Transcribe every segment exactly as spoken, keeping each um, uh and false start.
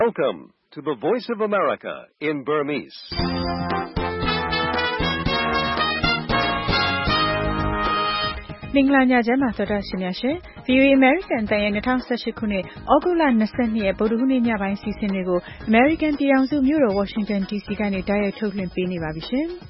Welcome to the Voice of America in Burmese. ။မင်္ဂလာညချမ်းပါသောတာရှင်များရှင်။ ဗွီအိုအေ American တန်ရဲ့ ၂၀၁၈ ခုနှစ်ဩဂုတ်လ၂၂ရက်ဗုဒ္ဓဟူးနေ့ညပိုင်းစီစဉ်တွေကို American ပြည်ထောင်စုမြို့တော် Washington ဒီ စီ ကနေတိုက်ရိုက်ထုတ်လွှင့်ပေးနေပါပြီရှင်။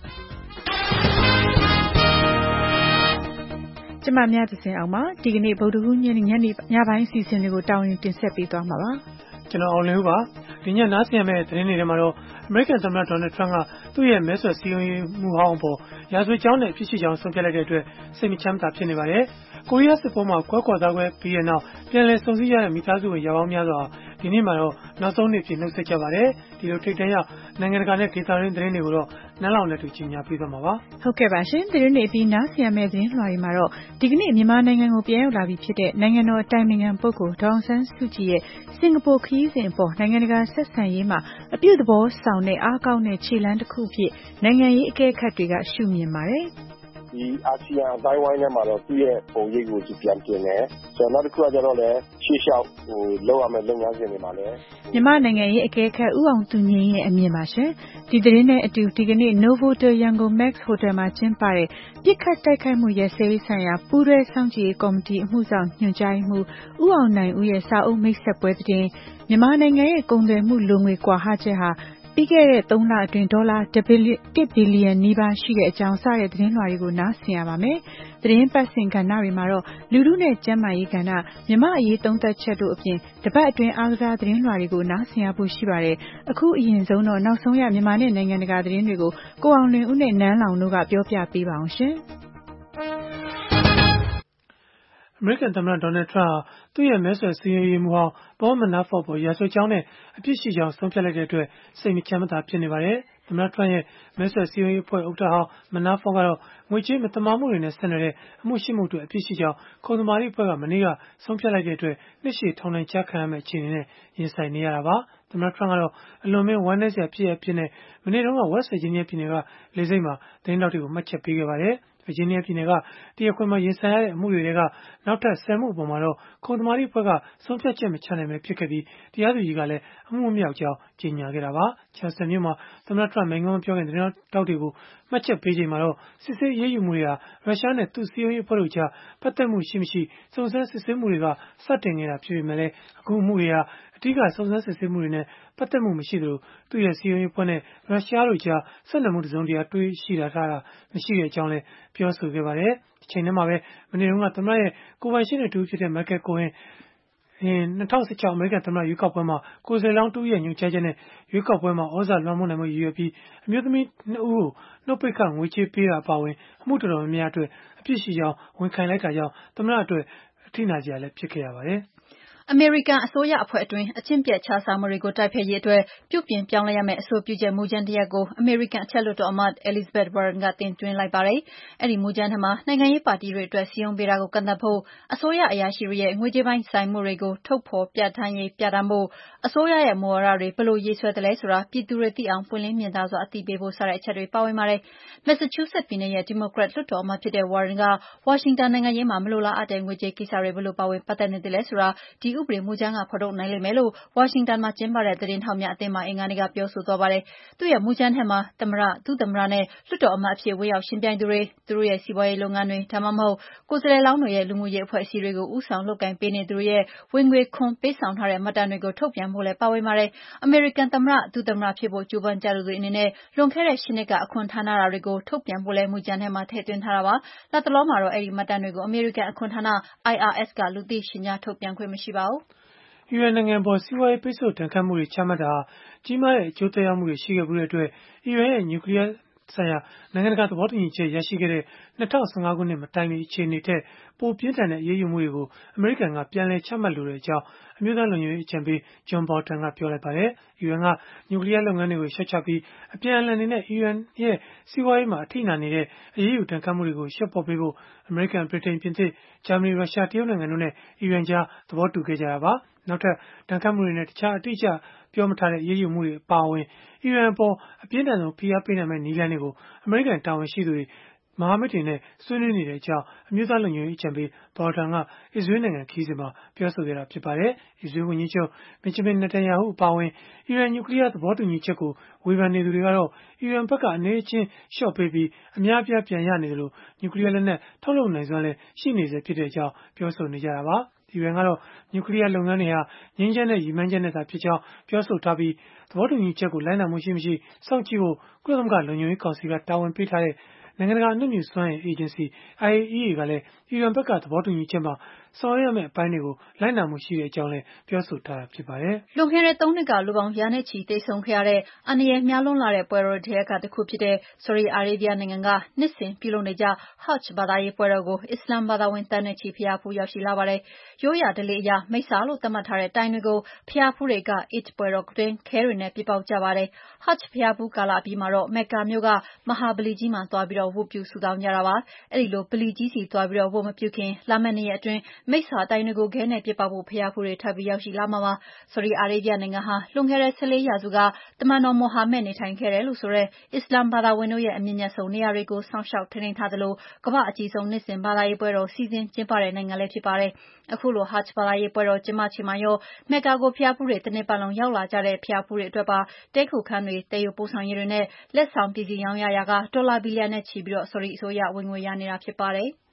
ကျမမြတ်သဇင်အောင်ပါ။ဒီကနေ့ဗုဒ္ဓဟူးညနေညပိုင်းစီစဉ်တွေကိုတာဝန်တင်ဆက်ပေးသွားမှာပါ။ကျွန်တော်အောင်လင်းဦးပါ။ဒီညနားဆင်ရမယ့်သတင်းတွေထဲမှာတော့အမေရိကန်သမ္မတဒေါ်နယ်ထရန့်ကသူ့ရဲ့မဲဆွယ်စည်းရုံးရေးမှုဟောင်းပေါ်ရာဇဝတ်ကြောင်းနဲ့အပြစ်ရှိကြောင်းဆုံးဖြတ်လိုက်တဲ့အတွက်စိတ်မချမ်းသာဖြစ်နေပါတယ်။ကိုရီးယားစစ်ပွဲမှာကွဲကွာသားကွဲပြီးတဲ့နောက်ပြန်လည်စုံစည်းရတဲ့မိသားစုဝင်ရာပေါင်းများစွာဒီနေ့မှာတော့နောက်ဆုံးနေ့ဖြစ်နှုတ်ဆက်ကြပါတယ်။ဒီလိုထိတ်တန့်ရောက်နိုင်ငံတကာနဲ့ဒေသတွင်းသတင်းတွေကိုတော့နန်းလောင်နဲ့တူကြီးညာပြသွားမှာပါ။ဟုတ်ကဲ့ပါရှင်။သတင်းတွေပြီးနားဆင်ရမယ့်သတင်းလွှာတွေမှာတော့ဒီကနေ့မြန်မာနိုင်ငံကိုပြန်ရောက်လာပြီဖြစ်တဲ့နိုင်ငံတော်အတိုင်ပင်ခံပုဂ္ဂိုလ်ဒေါ်အောင်ဆန်းစုကြည်ရဲ့စင်ကာပူခရီးစဉ်အပေါ်နိုင်ငံတကာဆက်ဆံရေးမှာအပြုသဘောဆောင်တဲ့အားကောင်းတဲ့ခြေလှမ်းတစ်ခုဖြစ်နိုင်ငံရေးအကဲခတ်တွေကရှုမြင်ပါတယ်။ဒီအာဆီယံအတိုင်းဝိုင်းထဲမှာတော့သူ့ရဲ့ပုံရိပ်ကိုသူပြန်ပြင်တယ်ဆိုတော့နောက်တစ်ခုကကျတော့လည်းရှေ့လျှောက်ဟိုလောက်ရမယ့်လုပ်ငန်းစဉ်တွေမှာလည်းမြန်မာနိုင်ငံရေးအကဲခတ်ဦးအောင်သူငြိမ်းရဲ့အမြင်ပါရှင်ဒီသတင်းနဲ့အတူဒီကနေ့ Novotel Yangon Max Hotel မှာကျင်းပတဲ့ပြစ်ခတ်တိုက်ခိုက်မှုရဲစဲရေးဆိုင်ရာပူးရဲစောင့်ကြည့်ရေးကော်မတီအမှုဆောင်ညွှန်ကြားမှုဦးအောင်နိုင်ဦးရဲ့စာအုပ်မိတ်ဆက်ပွဲသတင်းမြန်မာနိုင်ငံရဲ့ကုန်သွယ်မှုလိုငွေကွာဟချက်ဟာပြီးခဲ့တဲ့သုံးလအတွင်းဒေါ်လာတစ်ဘီလီယံနီးပါးရှိတဲ့အကြောင်းစတဲ့သတင်းလွှာတွေကိုနားဆင်ရပါမယ်။သတင်းပတ်စဉ်ကဏ္ဍတွေမှာတော့လူထုနဲ့ကျန်းမာရေးကဏ္ဍမြမအရေးသုံးသပ်ချက်တို့အပြင်တပတ်အတွင်းအားကစားသတင်းလွှာတွေကိုနားဆင်ရဖို့ရှိပါတယ်။အခုအရင်ဆုံးတော့နောက်ဆုံးရမြန်မာနဲ့နိုင်ငံတကာသတင်းတွေကိုကိုအောင်လွင်ဦးနဲ့နန်းလောင်တို့ကပြောပြပေးပါအောင်ရှင်။အမေရိကန်သမ္မတဒေါ်နယ်ထရန့်ဟာသူ့ရဲ့မဲဆွယ်စည်းရုံးရေးမှုဟောင်းဘောမနာဖော့ပေါ်ရာဇဝတ်ကြောင်းနဲ့အပြစ်ရှိကြောင်းဆုံးဖြတ်လိုက်တဲ့အတွက်စိတ်မချမ်းသာဖြစ်နေပါတယ်။သမ္မတထရန့်ရဲ့မဲဆွယ်စည်းရုံးရေးအဖွဲ့ဥက္ကဋ္ဌဟောင်းမနာဖော့ကတော့ငွေကြေးမတမာမှုတွေနဲ့ဆက်နွယ်တဲ့အမှုရှိမှုတွေအပြစ်ရှိကြောင်းခုံသမာဓိအဖွဲ့ကမနေ့ကဆုံးဖြတ်လိုက်တဲ့အတွက်နှစ်ရှည်ထောင်ဒဏ်ကျခံရမယ့်အခြေအနေနဲ့ရင်ဆိုင်နေရတာပါ။သမ္မတထရန့်ကတော့အလွန်မင်းဝမ်းနည်းစရာဖြစ်ရဖြစ်နေမနေ့တုန်းက West Virginia ပြည်နယ်ကလေဆိပ်မှာသတင်းတောက်တွေကိုမှတ်ချက်ပေးခဲ့ပါတယ်။ Virginia ပြည်နယ်ကတရားခွင်မှာရင်ဆိုင်ရတဲ့အမှုတွေတွေကနောက်ထပ်ဆယ်မှုအပေါ်မှာတော့ခုံသမာဓိအဖွဲ့ကဆုံးဖြတ်ချက်မချနိုင်ပဲဖြစ်ခဲ့ပြီးတရားသူကြီးကလည်းအမှုမမြောက်ကြောင်းကြေညာခဲ့တာပါ။ Charleston မြို့မှာသမ္မတထရန့်မိန့်ခွန်းမပြောခင်သတင်းတောက်တွေကိုမှတ်ချက်ပေးချိန်မှာတော့စစ်ဆေးရေးယူမှုတွေဟာရုရှားနဲ့သူ့စည်းရုံးရေးအဖွဲ့တို့ကြားပတ်သက်မှုရှိမရှိစုံစမ်းစစ်ဆေးမှုတွေကစတင်ခဲ့တာဖြစ်ပေမဲ့လည်းအခုအမှုတွေဟာအထူးစုံစမ်းစစ်ဆေးမှုတွေနဲ့ပတ်သက်မှုမရှိသလိုသူ့ရဲ့စည်းရုံးရေးအဖွဲ့နဲ့ရုရှားတို့ကြားဆက်နွယ်မှုတစုံတရာတွေ့ရှိတာထားတာမရှိတဲ့အကြောင်းလည်းပြောဆိုခဲ့ပါတယ်။ဒီချိန်ထဲမှာပဲမနေ့တုန်းကသမ္မတရဲ့ကိုယ်ပိုင်ရှင်းတဲ့တူဖြစ်တဲ့ Michael Cohen ၂၀၁၆အမေရိကန်သမ္မတရွေးကောက်ပွဲမှာကိုယ်စားလှယ်လောင်းတူရဲ့ညွှန်ကြားချက်နဲ့ရွေးကောက်ပွဲမှာဩဇာလွှမ်းမိုးနိုင်မှုရည်ရွယ်ပြီးအမျိုးသမီးနှစ်ဦးကိုနှုတ်ပိတ်ခငွေချေးပေးတာအပါအဝင်အမှုတော်တော်များများအတွက်အပြစ်ရှိကြောင်းဝန်ခံလိုက်တာကြောင့်သမ္မတအတွက်အထိနာစရာလည်းဖြစ်ခဲ့ရပါတယ်။အမေရိကန်အစိုးရအဖွဲ့အတွင်းအကျင့်ပျက်ခြစားမှုတွေကိုတိုက်ဖျက်ရေးအတွက်ပြုပြင်ပြောင်းလဲရမယ့်အဆိုပြုချက်မူကြမ်းတစ်ရပ်ကိုအမေရိကန်အထက်လွှတ်တော်အမတ် Elizabeth Warren ကတင်သွင်းလိုက်ပါတယ်။အဲဒီမူကြမ်းထဲမှာနိုင်ငံရေးပါတီတွေအတွက်စည်းရုံးပေးတာကိုကန့်သတ်ဖို့အစိုးရအရာရှိတွေရဲ့ငွေကြေးပိုင်းဆိုင်မှုတွေကိုထုတ်ဖော်ပြဌာန်းရေးပြဌာန်းဖို့အစိုးရရဲ့မူဝါဒတွေဘယ်လိုရေးဆွဲသလဲဆိုတာပြည်သူတွေသိအောင်ပွင့်လင်းမြင်သာစွာအသိပေးဖို့စတဲ့အချက်တွေပါဝင်ပါတယ်။ Massachusetts ပြည်နယ်ရဲ့ဒီမိုကရက်လွှတ်တော်အမတ်ဖြစ်တဲ့ Warren ကဝါရှင်တန်နိုင်ငံရေးမှာမလိုလားအပ်တဲ့ငွေကြေးကိစ္စတွေဘယ်လိုပါဝင်ပတ်သက်နေသလဲဆိုတာဒီဥပဒေမူကြမ်းကဖော်ထုတ်နိုင်လိမ့်မယ်လို့ဝါရှင်တန်မှာကျင်းပတဲ့သတင်းထောက်များအသင်းမှအင်္ဂါနေ့ကပြောဆိုသွားပါတယ်။သူ့ရဲ့မူကြမ်းထဲမှာသမ္မတ၊ဒုသမ္မတနဲ့လွှတ်တော်အမတ်အဖြစ်ဝင်ရောက်ယှဉ်ပြိုင်သူတွေ၊သူတို့ရဲ့စီးပွားရေးလုပ်ငန်းတွေဒါမှမဟုတ်ကိုယ်စားလှယ်လောင်းတွေရဲ့လူမှုရေးအဖွဲ့အစည်းတွေကိုဦးဆောင်လုပ်ကိုင်ပေးနေသူတွေရဲ့ဝင်ငွေခွန်ပေးဆောင်ထားတဲ့မှတ်တမ်းတွေကိုထုတ်ပြန်ဖို့လည်းပါဝင်ပါတယ်။အမေရိကန်သမ္မတ၊ဒုသမ္မတဖြစ်ဖို့ကြိုးပမ်းကြသူတွေအနေနဲ့လွန်ခဲ့တဲ့၈နှစ်ကအခွန်ထမ်းထားတာတွေကိုထုတ်ပြန်ဖို့လည်းမူကြမ်းထဲမှာထည့်သွင်းထားတာပါ။လတ်တလောမှာတော့အဲဒီမှတ်တမ်းတွေကိုအမေရိကန်အခွန်ဌာန I R S ကလူသိရှင်ကြားထုတ်ပြန်ခွင့်မရှိပါဘူး။အီရန်နိုင်ငံအပေါ်စီးပွားရေးပိတ်ဆို့ဒဏ်ခတ်မှုတွေချမှတ်တာဟာကြီးမားတဲ့အကျိုးသက်ရောက်မှုတွေရှိခဲ့မှုတဲ့အတွက်အီရန်ရဲ့နျူကလီးယားဆိုင်ရာနိုင်ငံတကာသဘောတူညီချက်ရရှိခဲ့တဲ့၂၀၁၅ခုနှစ်မတိုင်မီအခြေအနေထက်ပိုပြင်းထန်တဲ့အရေးယူမှုတွေကိုအမေရိကန်ကပြန်လည်ချမှတ်လိုတဲ့အကြောင်းအမျိုးသားလုံခြုံရေးအကြံပေး John Bolton ကပြောလိုက်ပါတယ်။အီရန်ကနျူကလီးယားလုပ်ငန်းတွေကိုလျှော့ချပြီးအပြန်အလှန်အနေနဲ့အီရန်ရဲ့စီးပွားရေးမှာအထိနာနေတဲ့အရေးယူဒဏ်ခတ်မှုတွေကိုလျှော့ပေါ့ပေးဖို့အမေရိကန်၊ဗြိတိန်၊ပြင်သစ်၊ဂျာမနီ၊ရုရှား၊တရုတ်နိုင်ငံတို့နဲ့အီရန်ကြားသဘောတူခဲ့ကြတာပါ။နောက်ထပ်ဒဏ်ခတ်မှုတွေနဲ့တခြားအတိအကျပြောမထားတဲ့အရေးယူမှုတွေအပါအဝင်အီရန်အပေါ်အပြင်းထန်ဆုံးဖိအားပေးနိုင်မယ့်နည်းလမ်းတွေကိုအမေရိကန်တာဝန်ရှိသူတွေမဟာမိတ်တွေနဲ့ဆွေးနွေးနေတဲ့အကြောင်းအမျိုးသားလုံခြုံရေးအကြံပေးဘော်ဒန်ကအစ္စရေးနိုင်ငံခရီးစဉ်မှာပြောဆိုခဲ့တာဖြစ်ပါတယ်။အစ္စရေးဝန်ကြီးချုပ်ဘင်ဂျမင်နေတန်ယာဟုအပါအဝင်အီရန်နျူကလ িয়ার သဘောတူညီချက်ကိုဝေဖန်နေသူတွေကတော့အီရန်ဘက်ကအနေအချင်းလျှော့ပေးပြီးအများအပြားပြန်ရနေတယ်လို့နျူကလ িয়ার လက်နက်ထုတ်လုပ်နိုင်စွမ်းလည်းရှိနေစေဖြစ်တဲ့အကြောင်းပြောဆိုနေကြတာပါ။အီရန်ကတော့နျူကလ িয়ার လုပ်ငန်းတွေဟာငြိမ်းချမ်းတဲ့ရည်မှန်းချက်နဲ့သာဖြစ်ကြောင်းပြောဆိုထားပြီးသဘောတူညီချက်ကိုလိုက်နာမှုရှိမရှိစောင့်ကြည့်ဖို့ကုလသမဂ္ဂလုံခြုံရေးကောင်စီကတာဝန်ပေးထားတဲ့နိုင်ငံတကာအနုမြူစွမ်းအင်အေဂျင်စီ အိုင်အေအီးအေ ကလည်းအီရန်ဘက်ကသဘောတူညီချက်မှာဆောင်ရွက်ရမယ့်အပိုင်းတွေကိုလိုက်နာမှုရှိတဲ့အကြောင်းလည်းပြောဆိုထားတာဖြစ်ပါတယ်။လွန်ခဲ့တဲ့သုံးနှစ်ကလူပေါင်းရာနဲ့ချီသေဆုံးခဲ့ရတဲ့အန္တရာယ်များလွန်းလာတဲ့ပွဲတော်တွေထဲကတစ်ခုဖြစ်တဲ့ဆော်ဒီအာရေဗျနိုင်ငံကနှစ်စဉ်ပြုလုပ်နေကျ Hajj ဘာသာရေးပွဲတော်ကိုအစ္စလာမ်ဘာသာဝင်သန်းနဲ့ချီဘုရားဖူးရောက်ရှိလာပါတယ်။ရိုးရာဓလေ့အရမိစ္ဆာလို့သတ်မှတ်ထားတဲ့တိုင်တွေကိုဘုရားဖူးတွေက Eid ပွဲတော်တွင်ခဲတွေနဲ့ပစ်ပေါက်ကြပါတယ်။ Hajj ဘုရားဖူးကာလအပြီးမှာတော့မက္ကာမြို့ကမဟာဗလီကြီးမှာသွားပြီးဝတ်ပြုဆုတောင်းကြတာပါ။အဲဒီလိုဗလီကြီးဆီသွားပြီးဝတ်မပြုခင်လာမယ့်နှစ်ရက်အတွင်းမိစ္ဆာတိုင်တွေကိုခဲနဲ့ပစ်ပေါက်ဖို့ဘုရားဖူးတွေထပ်ပြီးရောက်ရှိလာမှာပါ။ဆော်ဒီအာရေဗျနိုင်ငံဟာလွန်ခဲ့တဲ့ဆယ်လေးရာစုကတမန်တော်မိုဟာမက်နေထိုင်ခဲ့တယ်လို့ဆိုတဲ့အစ္စလာမ်ဘာသာဝင်တို့ရဲ့အမြင့်မြတ်ဆုံးနေရာတွေကိုစောင့်ရှောက်ထိန်းသိမ်းထားသလိုကမ္ဘာ့အကြီးဆုံးနှစ်စဉ်ဘာသာရေးပွဲတော်စီစဉ်ကျင်းပတဲ့နိုင်ငံလည်းဖြစ်ပါတယ်။အခုလို Hajj ဘာသာရေးပွဲတော်ကျင်းပချိန်မှာရောမက္ကာကိုဘုရားဖူးတွေတစ်နှစ်ပတ်လုံးရောက်လာကြတဲ့ဘုရားဖူးတွေအတွက်ပါတည်းခိုခန်းတွေ၊သယ်ယူပို့ဆောင်ရေးတွေနဲ့လက်ဆောင်ပစ္စည်းရောင်းရရာကဒေါ်လာဘီလီယံနဲ့ချီပြီးဆော်ဒီအစိုးရဝင်ငွေရနေတာဖြစ်ပါတယ်။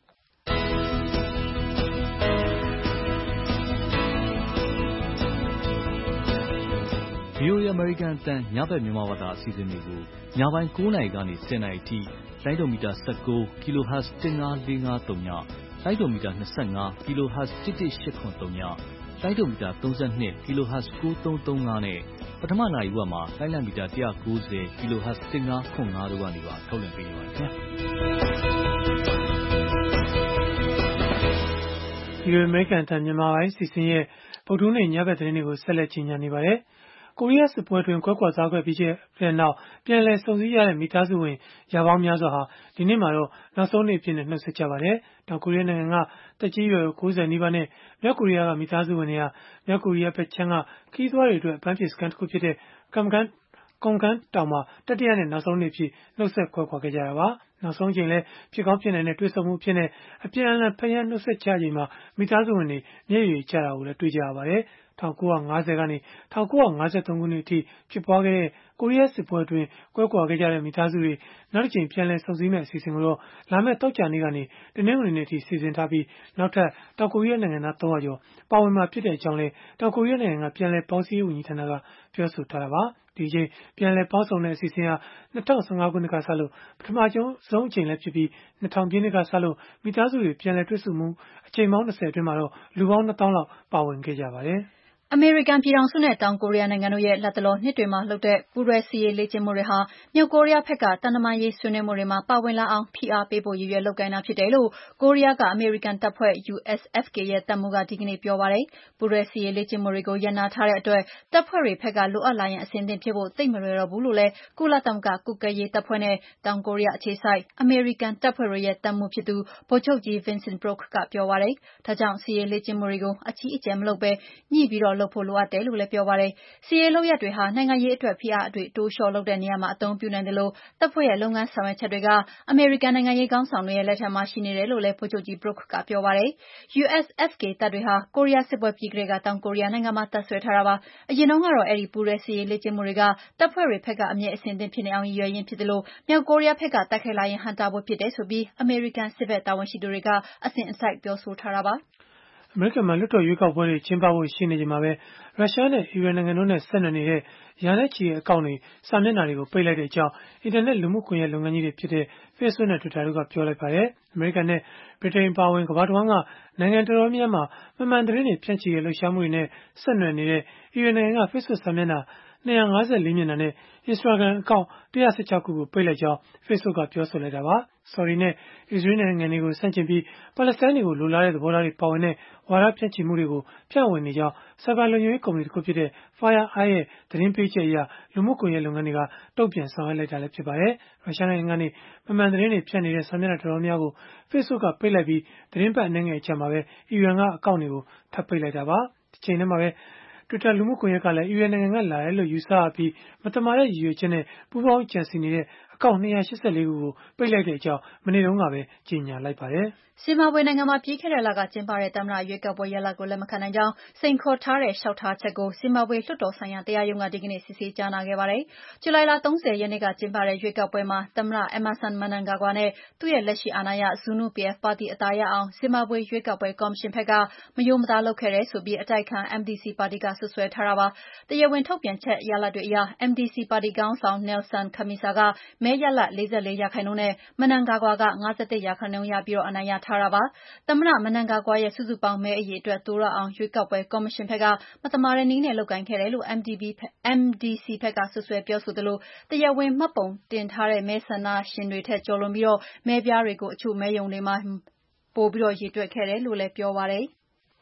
ဗွီအိုအေ American အသံညဘက်မြန်မာဘာသာအစီအစဉ်တွေကိုညပိုင်းကိုးနာရီကနေဆယ်နာရီအထိလိုင်းဒိုမီတာ၁၉ kHz တစ်ငါးလေးငါးသုံးညလိုင်းဒိုမီတာ၂၅ kHz တစ်တစ်ရှစ်ခွန်သုံးညလိုင်းဒိုမီတာ၃၂ kHz ကိုးသုံးသုံးငါးနဲ့ပထမနာရီဝက်မှာလိုင်းလံမီတာ၁၉၀ kHz တစ်ငါးခွန်ငါးတို့ကနေပါထုတ်လွှင့်ပေးနေပါတယ်ခင်ဗျာ။ဒီလိုအမေရိကန်အသံမြန်မာပိုင်းစီစဉ်ရဲ့ဗုဒ္ဓဟူးနေ့ညဘက်သတင်းတွေကိုဆက်လက်ကြီးညာနေပါတယ်။ကိုရီးယားစစ်ပွဲအတွင်းကွဲကွာသွားခဲ့ပြီးတဲ့နောက်ပြန်လည်စုံစည်းရတဲ့မိသားစုဝင်ရာပေါင်းများစွာဟာဒီနေ့မှာတော့နောက်ဆုံးနေ့အဖြစ်နဲ့နှုတ်ဆက်ကြပါတယ်။တောင်ကိုရီးယားနိုင်ငံကတက်ကြီးရွယ်ကိုးဆယ်နီးပါးနဲ့မြောက်ကိုရီးယားကမိသားစုဝင်တွေဟာမြောက်ကိုရီးယားဘက်ခြမ်းကခရီးသွားတွေအတွက်အပန်းဖြေစခန်းတစ်ခုဖြစ်တဲ့ကမ်ကန်ကွန်ကန်တောင်မှာတတိယနဲ့နောက်ဆုံးနေ့ဖြစ်နှုတ်ဆက်ခွဲခွာခဲ့ကြတာပါ။နောက်ဆုံးချိန်လဲဖြစ်ကောင်းဖြစ်နိုင်တဲ့တွေ့ဆုံမှုဖြစ်တဲ့အပြန်အလှန်ဖျက်နှုတ်ဆက်ကြချိန်မှာမိသားစုဝင်တွေမျက်ရည်ကျတာကိုလည်းတွေ့ကြရပါတယ်။၁၉၅၀ကနေ၁၉၅၃ခုနှစ်အထိဖြစ်ပွားခဲ့တဲ့ကိုရီးယားစစ်ပွဲအတွင်းကွဲကွာခဲ့ကြတဲ့မိသားစုတွေနောက်တစ်ကြိမ်ပြန်လည်ဆုံစည်းမယ့်အစီအစဉ်ကိုတော့လာမယ့်သောကြာနေ့ကနေတနင်္ဂနွေနေ့အထိစီစဉ်ထားပြီးနောက်ထပ်တောင်ကိုရီးယားနိုင်ငံသားသုံးရာကျော်ပါဝင်မှာဖြစ်တဲ့အကြောင်းလည်းတောင်ကိုရီးယားနိုင်ငံကပြန်လည်ပေါင်းစည်းရေးဝန်ကြီးဌာနကပြောဆိုထားတာပါ။ဒီချိန်ပြန်လည်ပေါင်းစုံတဲ့အစီအစဉ်ဟာ၂၀၁၅ခုနှစ်ကစလို့ပထမဆုံးအချိန်လည်းဖြစ်ပြီး၂၀၀၀ပြည့်နှစ်ကစလို့မိသားစုတွေပြန်လည်တွေ့ဆုံမှုအချိန်ပေါင်း၂၀အတွင်းမှာတော့လူပေါင်းနှစ်သောင်းလောက်ပါဝင်ခဲ့ကြပါတယ်။အမေရိကန်ပြည်ထောင်စုနဲ့တောင်ကိုရီးယားနိုင်ငံတို့ရဲ့လတ်တလောနှစ်တွေမှာလုပ်တဲ့ပူးတွဲစစ်ရေးလေ့ကျင့်မှုတွေဟာမြောက်ကိုရီးယားဘက်ကသံတမန်ရေးဆွေးနွေးမှုတွေမှာပါဝင်လာအောင်ဖိအားပေးဖို့ရည်ရွယ်လုပ်ကိုင်တာဖြစ်တယ်လို့ကိုရီးယားကအမေရိကန်တပ်ဖွဲ့ ယူ အက်စ် အက်ဖ် ကေ ရဲ့တပ်မှူးကဒီကနေ့ပြောပါတယ်။ပူးတွဲစစ်ရေးလေ့ကျင့်မှုတွေကိုရပ်နားထားတဲ့အတွက်တပ်ဖွဲ့တွေဘက်ကလိုအပ်လာရင်အဆင်သင့်ဖြစ်ဖို့သိပ်မလွယ်တော့ဘူးလို့လည်းကုလသမဂ္ဂကွပ်ကဲရေးတပ်ဖွဲ့နဲ့တောင်ကိုရီးယားအခြေစိုက်အမေရိကန်တပ်ဖွဲ့တွေရဲ့တပ်မှူးဖြစ်သူဗိုလ်ချုပ်ကြီး Vincent Brooke ကပြောပါတယ်။ဒါကြောင့်စစ်ရေးလေ့ကျင့်မှုတွေကိုအကြီးအကျယ်မလုပ်ဘဲညှိပြီးလုပ်ဖို့လိုအပ်တယ်လို့လည်းပြောပါတယ်။စစ်ရေးလုပ်ရပ်တွေဟာနိုင်ငံရေးအတွက်ဖိအားတွေတိုးလျှော့လုပ်တဲ့နေရာမှာအသုံးပြုနိုင်တယ်လို့တပ်ဖွဲ့ရဲ့လုပ်ငန်းဆောင်ရွက်ချက်တွေကအမေရိကန်နိုင်ငံရေးခေါင်းဆောင်တွေရဲ့လက်ထက်မှာရှိနေတယ်လို့လည်းဗိုလ်ချုပ်ကြီး Brooke ကပြောပါတယ်။ ယူ အက်စ် အက်ဖ် ကေ တပ်တွေဟာကိုရီးယားစစ်ပွဲပြီးကတည်းကတောင်ကိုရီးယားနိုင်ငံမှာတပ်စွဲထားတာပါ။အရင်တုန်းကတော့အဲဒီပူးတွဲစစ်ရေးလေ့ကျင့်မှုတွေကတပ်ဖွဲ့တွေဘက်ကအမြဲအဆင်သင့်ဖြစ်နေအောင်ရည်ရွယ်ရင်းဖြစ်သလိုမြောက်ကိုရီးယားဘက်ကတိုက်ခိုက်လာရင်ဟန့်တားဖို့ဖြစ်တယ်ဆိုပြီးအမေရိကန်စစ်ဘက်တာဝန်ရှိသူတွေကအစဉ်အစိုက်ပြောဆိုထားတာပါ။အမေရိကန်မှာလွှတ်တော်ရွေးကောက်ပွဲတွေကျင်းပဖို့ရှိနေချိန်မှာပဲရုရှားနဲ့အီရန်နိုင်ငံတို့နဲ့ဆက်နွယ်နေတဲ့ရာနဲ့ချီတဲ့အကောင့်တွေစာမျက်နှာတွေကိုပိတ်လိုက်တဲ့အကြောင်းအင်တာနက်လူမှုကွန်ရက်လုပ်ငန်းကြီးတွေဖြစ်တဲ့ Facebook နဲ့ Twitter တို့ကပြောလိုက်ပါတယ်။အမေရိကန်နဲ့ဗြိတိန်အပါအဝင်ကမ္ဘာတစ်ဝန်းကနိုင်ငံတော်တော်များများမှာမမှန်သတင်းတွေဖြန့်ချီတဲ့လှုပ်ရှားမှုတွေနဲ့ဆက်နွယ်နေတဲ့အီရန်နိုင်ငံက Facebook စာမျက်နှာ၂၅၄မျက်နှာနဲ့ Instagram အကောင့်၁၁၆ခုကိုပိတ်လိုက်ကြောင်း Facebook ကပြောဆိုလိုက်တာပါ။ ဆော်ဒီနဲ့အစ္စရေးနိုင်ငံတွေကိုဆန့်ကျင်ပြီးပါလက်စတိုင်းတွေကိုလိုလားတဲ့သဘောထားတွေပါဝင်တဲ့ဝါဒဖြန့်ချီမှုတွေကိုဖြန့်ဝေနေကြောင်းဆိုင်ဘာလုံခြုံရေးကုမ္ပဏီတစ်ခုဖြစ်တဲ့ FireEye ရဲ့သတင်းပေးချက်အရလူမှုကွန်ရက်လုပ်ငန်းတွေကတုံ့ပြန်ဆောင်ရွက်လိုက်တာလည်းဖြစ်ပါတယ်။ရုရှားနိုင်ငံကနေမမှန်သတင်းတွေဖြန့်နေတဲ့စာမျက်နှာတော်တော်များကို Facebook ကပိတ်လိုက်ပြီးသတင်းပတ်အနည်းငယ်အကြာမှာပဲအီရန်ကအကောင့်တွေကိုထပ်ပိတ်လိုက်တာပါ။ဒီချိန်ထဲမှာပဲTwitter လူမှုကွန်ရက်ကလည်းအီရန်နိုင်ငံကလာတယ်လို့ယူဆရပြီးမတမာတဲ့ရည်ရွယ်ချက်နဲ့ပူးပေါင်းကြံစည်နေတဲ့အအကောင့်နှစ်ရာ၈၄ခုကိုပိတ်လိုက်တဲ့အကြောင်းမနေ့တုန်းကပဲကြေညာလိုက်ပါတယ်။ဇင်ဘာဘွေနိုင်ငံမှာပြီးခဲ့တဲ့လကကျင်းပတဲ့သမ္မတရွေးကောက်ပွဲရလဒ်ကိုလက်မခံနိုင်ကြောင်းစိန်ခေါ်ထားတဲ့လျှောက်ထားချက်ကိုဇင်ဘာဘွေလွှတ်တော်ဆိုင်ရာတရားရုံးကဒီကနေ့စစ်ဆေးကြားနာခဲ့ပါတယ်။ဇူလိုင်လ၃၀ရက်နေ့ကကျင်းပတဲ့ရွေးကောက်ပွဲမှာသမ္မတ Emmerson Mnangagwa နဲ့သူ့ရဲ့လက်ရှိအာဏာရ ဇူနူ ပီ အက်ဖ် ပါတီအသာရအောင်ဇင်ဘာဘွေရွေးကောက်ပွဲကော်မရှင်ဘက်ကမရိုးမသားလုပ်ခဲ့တယ်ဆိုပြီးအတိုက်အခံ အမ် ဒီ စီ ပါတီကစွပ်စွဲထားတာပါ။တရားဝင်ထုတ်ပြန်ချက်ရလဒ်တွေအရ အမ် ဒီ စီ ပါတီခေါင်းဆောင် Nelson Chamisa ကမဲရလဒ်၄၄ရာခိုင်နှုန်းနဲ့ Mnangagwa က၅၁ရာခိုင်နှုန်းရပြီးအနိုင်ရထားတာပါ။သမ္မတ Mnangagwa ရဲ့စုစုပေါင်းမဲအရေအတွက်တိုးတက်အောင်ရွေးကောက်ပွဲကော်မရှင်ဘက်ကမသမာတဲ့နည်းနဲ့လုပ်ကိုင်ခဲ့တယ်လို့ အမ် ဒီ စီ ဘက်ကစွပ်စွဲပြောဆိုသလိုတရားဝင်မှတ်ပုံတင်ထားတဲ့မဲဆန္ဒရှင်တွေထက်ကျော်လွန်ပြီးမဲပြားတွေကိုအချို့မဲရုံတွေမှာပိုရေတွက်ခဲ့တယ်လို့လည်းပြောပါတယ်။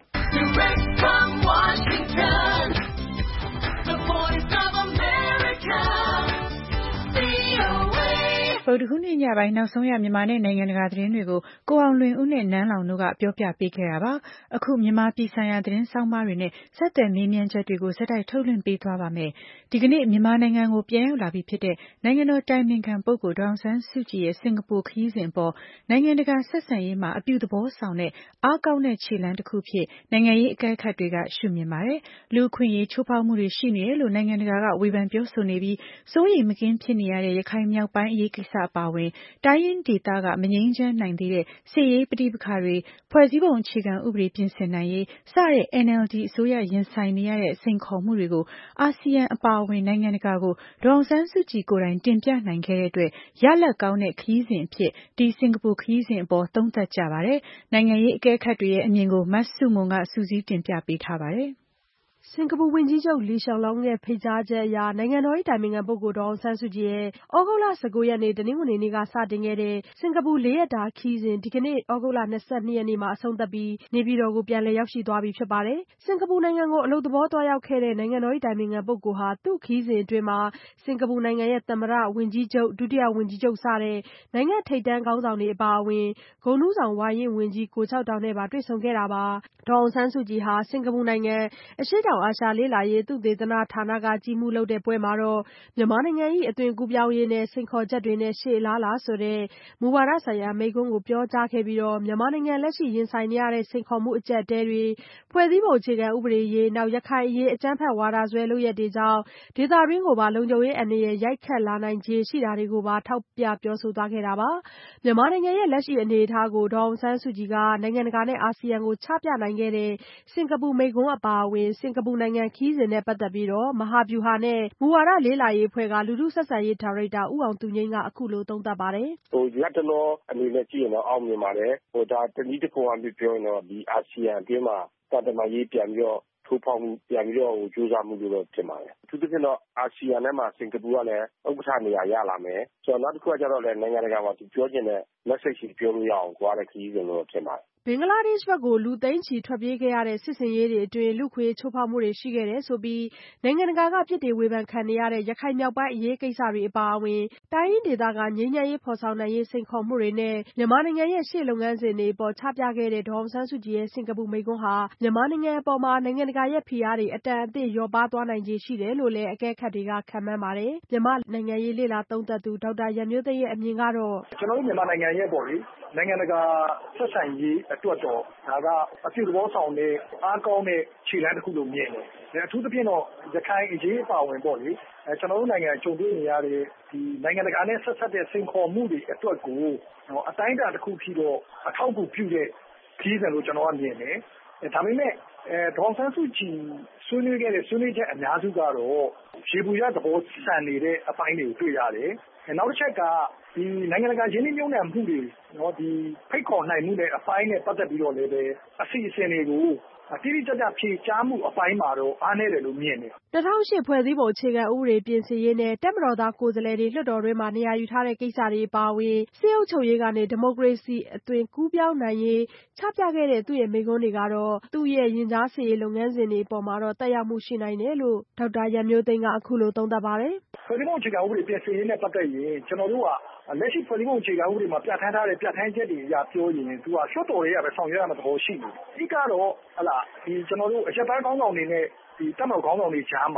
ဗုဒ္ဓဟူးနေ့ညပိုင်းနောက်ဆုံးရမြန်မာနဲ့နိုင်ငံတကာသတင်းတွေကိုကိုအောင်လွင်ဦးနဲ့နန်းလောင်တို့ကပြောပြပေးခဲ့တာပါ။အခုမြန်မာပြည်ဆိုင်ရာသတင်းဆောင်းပါးတွေနဲ့ဆက်သွယ်မေးမြန်းချက်တွေကိုဆက်တိုက်ထုတ်လွှင့်ပေးသွားပါမယ်။ဒီကနေ့မြန်မာနိုင်ငံကိုပြန်ရောက်လာပြီဖြစ်တဲ့နိုင်ငံတော်တိုင်ပင်ခံပုဂ္ဂိုလ်ဒေါ်အောင်ဆန်းစုကြည်ရဲ့စင်ကာပူခရီးစဉ်အပေါ်နိုင်ငံတကာဆက်ဆံရေးမှာအပြုသဘောဆောင်တဲ့အားကောင်းတဲ့ခြေလှမ်းတစ်ခုဖြစ်နိုင်ငံရေးအကဲခတ်တွေကရှုမြင်ပါတယ်။လူ့အခွင့်အရေးချိုးဖောက်မှုတွေရှိနေတယ်လို့နိုင်ငံတကာကဝေဖန်ပြောဆိုနေပြီးစိုးရိမ်မကင်းဖြစ်နေရတဲ့ရခိုင်မြောက်ပိုင်းအရေးကိစ္စအပါအဝင်တိုင်းရင်းဒေသကမငြိမ်းချမ်းနိုင်သေးတဲ့စစ်ရေးပဋိပက္ခတွေဖွဲ့စည်းပုံအခြေခံဥပဒေပြင်ဆင်နိုင်ရေးစတဲ့ အန် အယ်လ် ဒီ အစိုးရရင်ဆိုင်နေရတဲ့စိန်ခေါ်မှုတွေကိုအာဆီယံအပါအဝင်နိုင်ငံတကာကိုဒေါ်အောင်ဆန်းစုကြည်ကိုယ်တိုင်တင်ပြနိုင်ခဲ့တဲ့အတွက်ရလဒ်ကောင်းတဲ့ခရီးစဉ်အဖြစ်ဒီစင်ကာပူခရီးစဉ်အပေါ်သုံးသပ်ကြပါတယ်။နိုင်ငံရေးအကဲခတ်တွေရဲ့အမြင်ကိုမဆုမွန်ကစုစည်းတင်ပြပေးထားပါတယ်။စင်ကာပူဝန်ကြီးချုပ်လီရှောင်လောင်းရဲ့ဖိတ်ကြားချက်အရနိုင်ငံတော်၏အတိုင်ပင်ခံပုဂ္ဂိုလ်ဒေါ်အောင်ဆန်းစုကြည်ရဲ့သြဂုတ်လ၁၉ရက်နေ့တနင်္ဂနွေနေ့ကစတင်ခဲ့တဲ့စင်ကာပူလေးရက်တာခရီးစဉ်ဒီကနေ့သြဂုတ်လ၂၂ရက်နေ့မှာအဆုံးသတ်ပြီးနေပြည်တော်ကိုပြန်လည်ရောက်ရှိသွားပြီဖြစ်ပါတယ်။စင်ကာပူနိုင်ငံကိုအလုပ်သဘောသွားရောက်ခဲ့တဲ့နိုင်ငံတော်၏အတိုင်ပင်ခံပုဂ္ဂိုလ်ဟာသူ့ခရီးစဉ်အတွင်းမှာစင်ကာပူနိုင်ငံရဲ့သမ္မတ၊ဝန်ကြီးချုပ်၊ဒုတိယဝန်ကြီးချုပ်စတဲ့နိုင်ငံထိပ်တန်းခေါင်းဆောင်တွေအပါအဝင်ဂုဏ်ထူးဆောင်ဝါရင့်ဝန်ကြီးကိုခြောက်တောင်နဲ့ပါတွေ့ဆုံခဲ့တာပါ။ဒေါ်အောင်ဆန်းစုကြည်ဟာစင်ကာပူနိုင်ငံအရှေ့တောင်အာရှလေ့လာရေးသုတေသနဌာနကကြီးမှူးလုပ်တဲ့ပွဲမှာတော့မြန်မာနိုင်ငံ၏အသွင်ကူးပြောင်းရေးနဲ့စိန်ခေါ်ချက်တွေနဲ့ရှေ့အလားအလာဆိုတဲ့မူဝါဒဆိုင်ရာမိန့်ခွန်းကိုပြောကြားခဲ့ပြီးမြန်မာနိုင်ငံလက်ရှိရင်ဆိုင်နေရတဲ့စိန်ခေါ်မှုအကျပ်အတည်းတွေဖွဲ့စည်းပုံအခြေခံဥပဒေရေးနောက်ရခိုင်အရေးအကြမ်းဖက်ဝါဒစွဲလုပ်ရပ်တွေကြောင့်ဒေသတွင်းကိုပါလုံခြုံရေးအန္တရာယ်ရိုက်ခတ်လာနိုင်ခြေရှိတာတွေကိုပါထောက်ပြပြောဆိုသွားခဲ့တာပါ။မြန်မာနိုင်ငံရဲ့လက်ရှိအနေအထားကိုဒေါ်အောင်ဆန်းစုကြည်ကနိုင်ငံတကာနဲ့အာဆီယံကိုချပြနိုင်ခဲ့တဲ့စင်ကာပူမိန့်ခွန်းအပါအဝင်စင်ကာပူနိုင်ငံခရီးစဉ်နဲ့ပတ်သက်ပြီးမဟာဗျူဟာနဲ့မူဝါဒလေ့လာရေးအဖွဲ့ကလူထုဆက်ဆံရေးဒါရိုက်တာဦးအောင်သူငြိမ်းကအခုလိုသုံးသပ်ပါတယ်။လတ်တလောအနေနဲ့ကြည့်ရင်တော့အောင်မြင်ပါတယ်။ဒါတနည်းတစ်ပုံအဖြစ်ပြောရင်တော့ဒီအာဆီယံအတွင်းမှာသံတမန်ရေးပြန်ပြီးတော့ထိုးဖောက်မှုပြန်ပြီးတော့ကြိုးစားမှုလို့တော့ဖြစ်ပါတယ်။အထူးသဖြင့်တော့အာဆီယံထဲမှာစင်ကာပူကလည်းဥက္ကဋ္ဌနေရာရလာမယ်။ဆိုတော့နောက်တစ်ခုကကျတော့လည်းနိုင်ငံတကာမှာသူပြောချင်တဲ့ message တွေပြောလို့ရအောင်သွားတဲ့ခရီးစဉ်လို့ထင်ပါတယ်ဘင်္ဂလားဒေ့ရှ်ဘက်ကိုလူသိန်းချီထွက်ပြေးခဲ့ရတဲ့စစ်ဆင်ရေးတွေအတွင်းလူ့အခွင့်အရေးချိုးဖောက်မှုတွေရှိခဲ့တယ်ဆိုပြီးနိုင်ငံတကာကပြစ်တင်ဝေဖန်ခံနေရတဲ့ရခိုင်မြောက်ပိုင်းအရေးကိစ္စတွေအပါအဝင်တိုင်းရင်းဒေသကငြိမ်းချမ်းရေးဖော်ဆောင်နိုင်ရေးစိန်ခေါ်မှုတွေနဲ့မြန်မာနိုင်ငံရဲ့ရှေ့လုပ်ငန်းစဉ်တွေအပေါ်ချပြခဲ့တဲ့ဒေါ်အောင်ဆန်းစုကြည်ရဲ့စင်ကာပူမိန့်ခွန်းဟာမြန်မာနိုင်ငံအပေါ်မှာနိုင်ငံတကာရဲ့ဖိအားတွေအတန်အသင့်လျော့ပါးသွားနိုင်ခြေရှိတယ်လို့လည်းအကဲခတ်တွေကခန့်မှန်းပါတယ်။မြန်မာနိုင်ငံရေးလေ့လာသုံးသပ်သူဒေါက်တာရန်မျိုးသိမ်းရဲ့အမြင်ကတော့ကျွန်တော်တို့မြန်မာနိုင်ငံရဲ့ပေါ့လေနိုင်ငံတကာဆက်ဆံရေးအတွက်တော့ဒါကအပြုသဘောဆောင်တဲ့အားကောင်းတဲ့ခြေလှမ်းတစ်ခုလို့မြင်တယ်။အထူးသဖြင့်တော့ရခိုင်အရေးအပါအဝင်ပေါ့လေကျွန်တော်တို့နိုင်ငံကြုံတွေ့နေရတဲ့ဒီနိုင်ငံတကာနဲ့ဆက်ဆက်တဲ့စိန်ခေါ်မှုတွေအတွက်ကိုအတိုင်းအတာတစ်ခုဖြစ်တော့အထောက်အကူပြုတဲ့ခရီးစဉ်လို့ကျွန်တော်ကမြင်တယ်။ဒါပေမဲ့ဒေါ်အောင်ဆန်းစုကြည်ဆွေးနွေးခဲ့တဲ့ဆွေးနွေးချက်အများစုကတော့ရေပူရသဘောဆန်နေတဲ့အပိုင်းတွေကိုတွေ့ရတယ်။နောက်တစ်ချက်ကဒီနိုင်ငံတကာရင်းနှီးမြှုပ်နှံမှုတွေနော်ဒီဖိတ်ခေါ်နိုင်မှုနဲ့အပိုင်းနဲ့ပတ်သက်ပြီးတော့လည်းပဲအစီအစဉ်တွေကိုတိတိကျကျဖြေကြားမှုအပိုင်းမှာတော့အားနည်းတယ်လို့မြင်တယ်။၂၀၀၈ဖွဲ့စည်းပုံအခြေခံဥပဒေပြင်ဆင်ရေးနဲ့တပ်မတော်သားကိုယ်စားလှယ်တွေလွှတ်တော်တွင်းမှာနေရာယူထားတဲ့ကိစ္စတွေအပါအဝင်စစ်အုပ်ချုပ်ရေးကနေဒီမိုကရေစီအသွင်ကူးပြောင်းနိုင်ရေးချပြခဲ့တဲ့သူ့ရဲ့မိန့်ခွန်းတွေကတော့သူ့ရဲ့ရင်ကြားစေ့ရေးလုပ်ငန်းစဉ်တွေအပေါ်မှာတော့သက်ရောက်မှုရှိနိုင်တယ်လို့ဒေါက်တာရန်မျိုးသိမ်းကအခုလိုသုံးသပ်ပါတယ်။ဖွဲ့စည်းပုံအခြေခံဥပဒေပြင်ဆင်ရေးနဲ့ပတ်သက်ရင်ကျွန်တော်တို့ကလက်ရှိဖွဲ့စည်းပုံအခြေခံဥပဒေမှာပြဋ္ဌာန်းထားတဲ့ပြဋ္ဌာန်းချက်တွေအရပြောရင်သူကလွှတ်တော်တွေကပဲဆောင်ရွက်ရမယ့်သဘောရှိနေတယ်။အဓိကတော့ဟလာဒီကျွန်တော်တို့အရက်ပိုင်းကောင်းဆောင်တွေနဲ့ဒီတပ်မတော်ခေါင်းဆောင်တွေကြားမှာ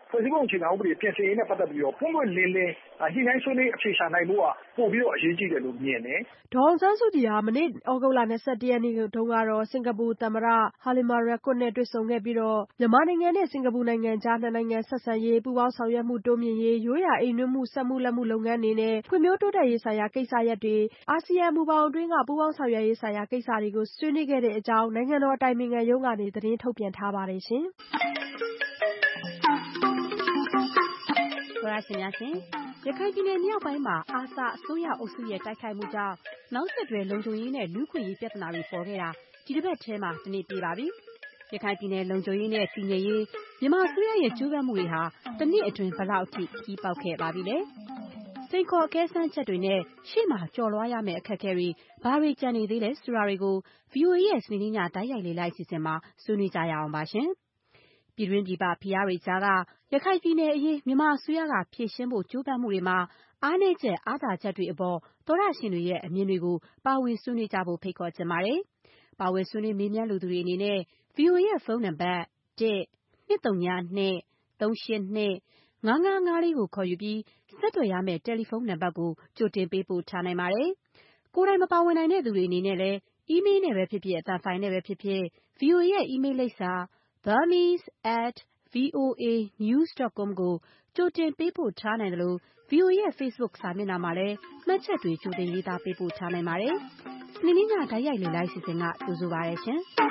ဖွဲ့စည်းပုံအခြေခံဥပဒေပြင်ဆင်ရေးနဲ့ပတ်သက်ပြီးတော့ပွင့်ပွင့်လင်းလင်းညှိနှိုင်းဆွေးနွေးအဖြေရှာနိုင်ဖို့ကပို့ပြီးတော့အရေးကြီးတယ်လို့မြင်တယ်။ဒေါ်အောင်ဆန်းစုကြည်ဟာမနေ့ဩဂုတ်လ၂၁ရက်နေ့တုန်းကတော့စင်ကာပူသမ္မတ Halimah Yacob နဲ့တွေ့ဆုံခဲ့ပြီးတော့မြန်မာနိုင်ငံနဲ့စင်ကာပူနိုင်ငံကြားနှစ်နိုင်ငံဆက်ဆံရေးပူးပေါင်းဆောင်ရွက်မှုတိုးမြှင့်ရေးရိုးရာအိမ်နွေးမှုစက်မှုလက်မှုလုပ်ငန်းတွေနဲ့ဖွံ့ဖြိုးတိုးတက်ရေးဆိုင်ရာကိစ္စရပ်တွေအာဆီယံမူဘောင်အတွင်းကပူးပေါင်းဆောင်ရွက်ရေးဆိုင်ရာကိစ္စတွေကိုဆွေးနွေးခဲ့တဲ့အကြောင်းနိုင်ငံတော်အတိုင်ပင်ခံရုံးကနေသတင်းထုတ်ပြန်ထားပါတယ်ရှင်။သောရရှင်များရှင်ရခိုင်ပြည်နယ်မြောက်ပိုင်းမှာအာဆာအစိုးရအုပ်စုရဲ့တိုက်ခိုက်မှုကြောင့်နောက်ဆက်တွဲလုံခြုံရေးနဲ့လူ့ခွင့်ရေးပြဿနာတွေပေါ်ခဲ့တာဒီတစ်ပတ်ထဲမှာတနေ့ပြပါပြီ။ရခိုင်ပြည်နယ်လုံခြုံရေးနဲ့တည်ငြိမ်ရေးမြန်မာအစိုးရရဲ့ကြိုးပမ်းမှုတွေဟာတနည်းအတွင်းဘလောက်အထိကြီးပေါက်ခဲ့ပါပြီလဲ။စိန်ခေါ်အကဲဆန်းချက်တွေနဲ့ရှေ့မှာကြော်လွှားရမယ့်အခက်အခဲတွေဘာတွေကြံနေသေးလဲဆိုတာတွေကို ဗွီအိုအေ ရဲ့စနေနေ့ညတိုက်ရိုက်လေ့လာအစီအစဉ်မှာဆွေးနွေးကြရအောင်ပါရှင်။ပြည်တွင်းပြည်ပဖိအားတွေကြားကရခိုင်ပြည်နယ်အရေးမြန်မာအစိုးရကဖြေရှင်းဖို့ကြိုးပမ်းမှုတွေမှာအားနည်းချက်အားသာချက်တွေအပေါ်သောရရှင်တွေရဲ့အမြင်တွေကိုပါဝင်ဆွေးနွေးကြဖို့ဖိတ်ခေါ်ချင်ပါတယ်။ပါဝင်ဆွေးနွေးမေးမြန်းလူသူတွေအနေနဲ့ ဗွီအိုအေ ရဲ့ဖုန်းနံပါတ်၁ ၂၃၂ ၃၈၂ ၅၅၅လေးကိုခေါ်ယူပြီးဆက်သွယ်ရမယ့်တယ်လီဖုန်းနံပါတ်ကိုကြိုတင်ပေးပို့ထားနိုင်ပါတယ်။ကိုယ်တိုင်မပါဝင်နိုင်တဲ့သူတွေအနေနဲ့လည်းအီးမေးလ်နဲ့ပဲဖြစ်ဖြစ်အသံဖိုင်နဲ့ပဲဖြစ်ဖြစ် ဗွီအိုအေ ရဲ့အီးမေးလ်လိပ်စာ burmese at voa news dot com ကိုကြိုတင်ပေးပို့ထားနိုင်တယ်လို့ ဗွီအိုအေ ရဲ့ Facebook စာမျက်နှာမှာလည်းမှတ်ချက်တွေကြိုတင်ရေးသားပေးပို့ထားနိုင်ပါတယ်။စနေနေ့ညတိုက်ရိုက်လေ့လာအစီအစဉ်ကကြိုဆိုပါရရှင်။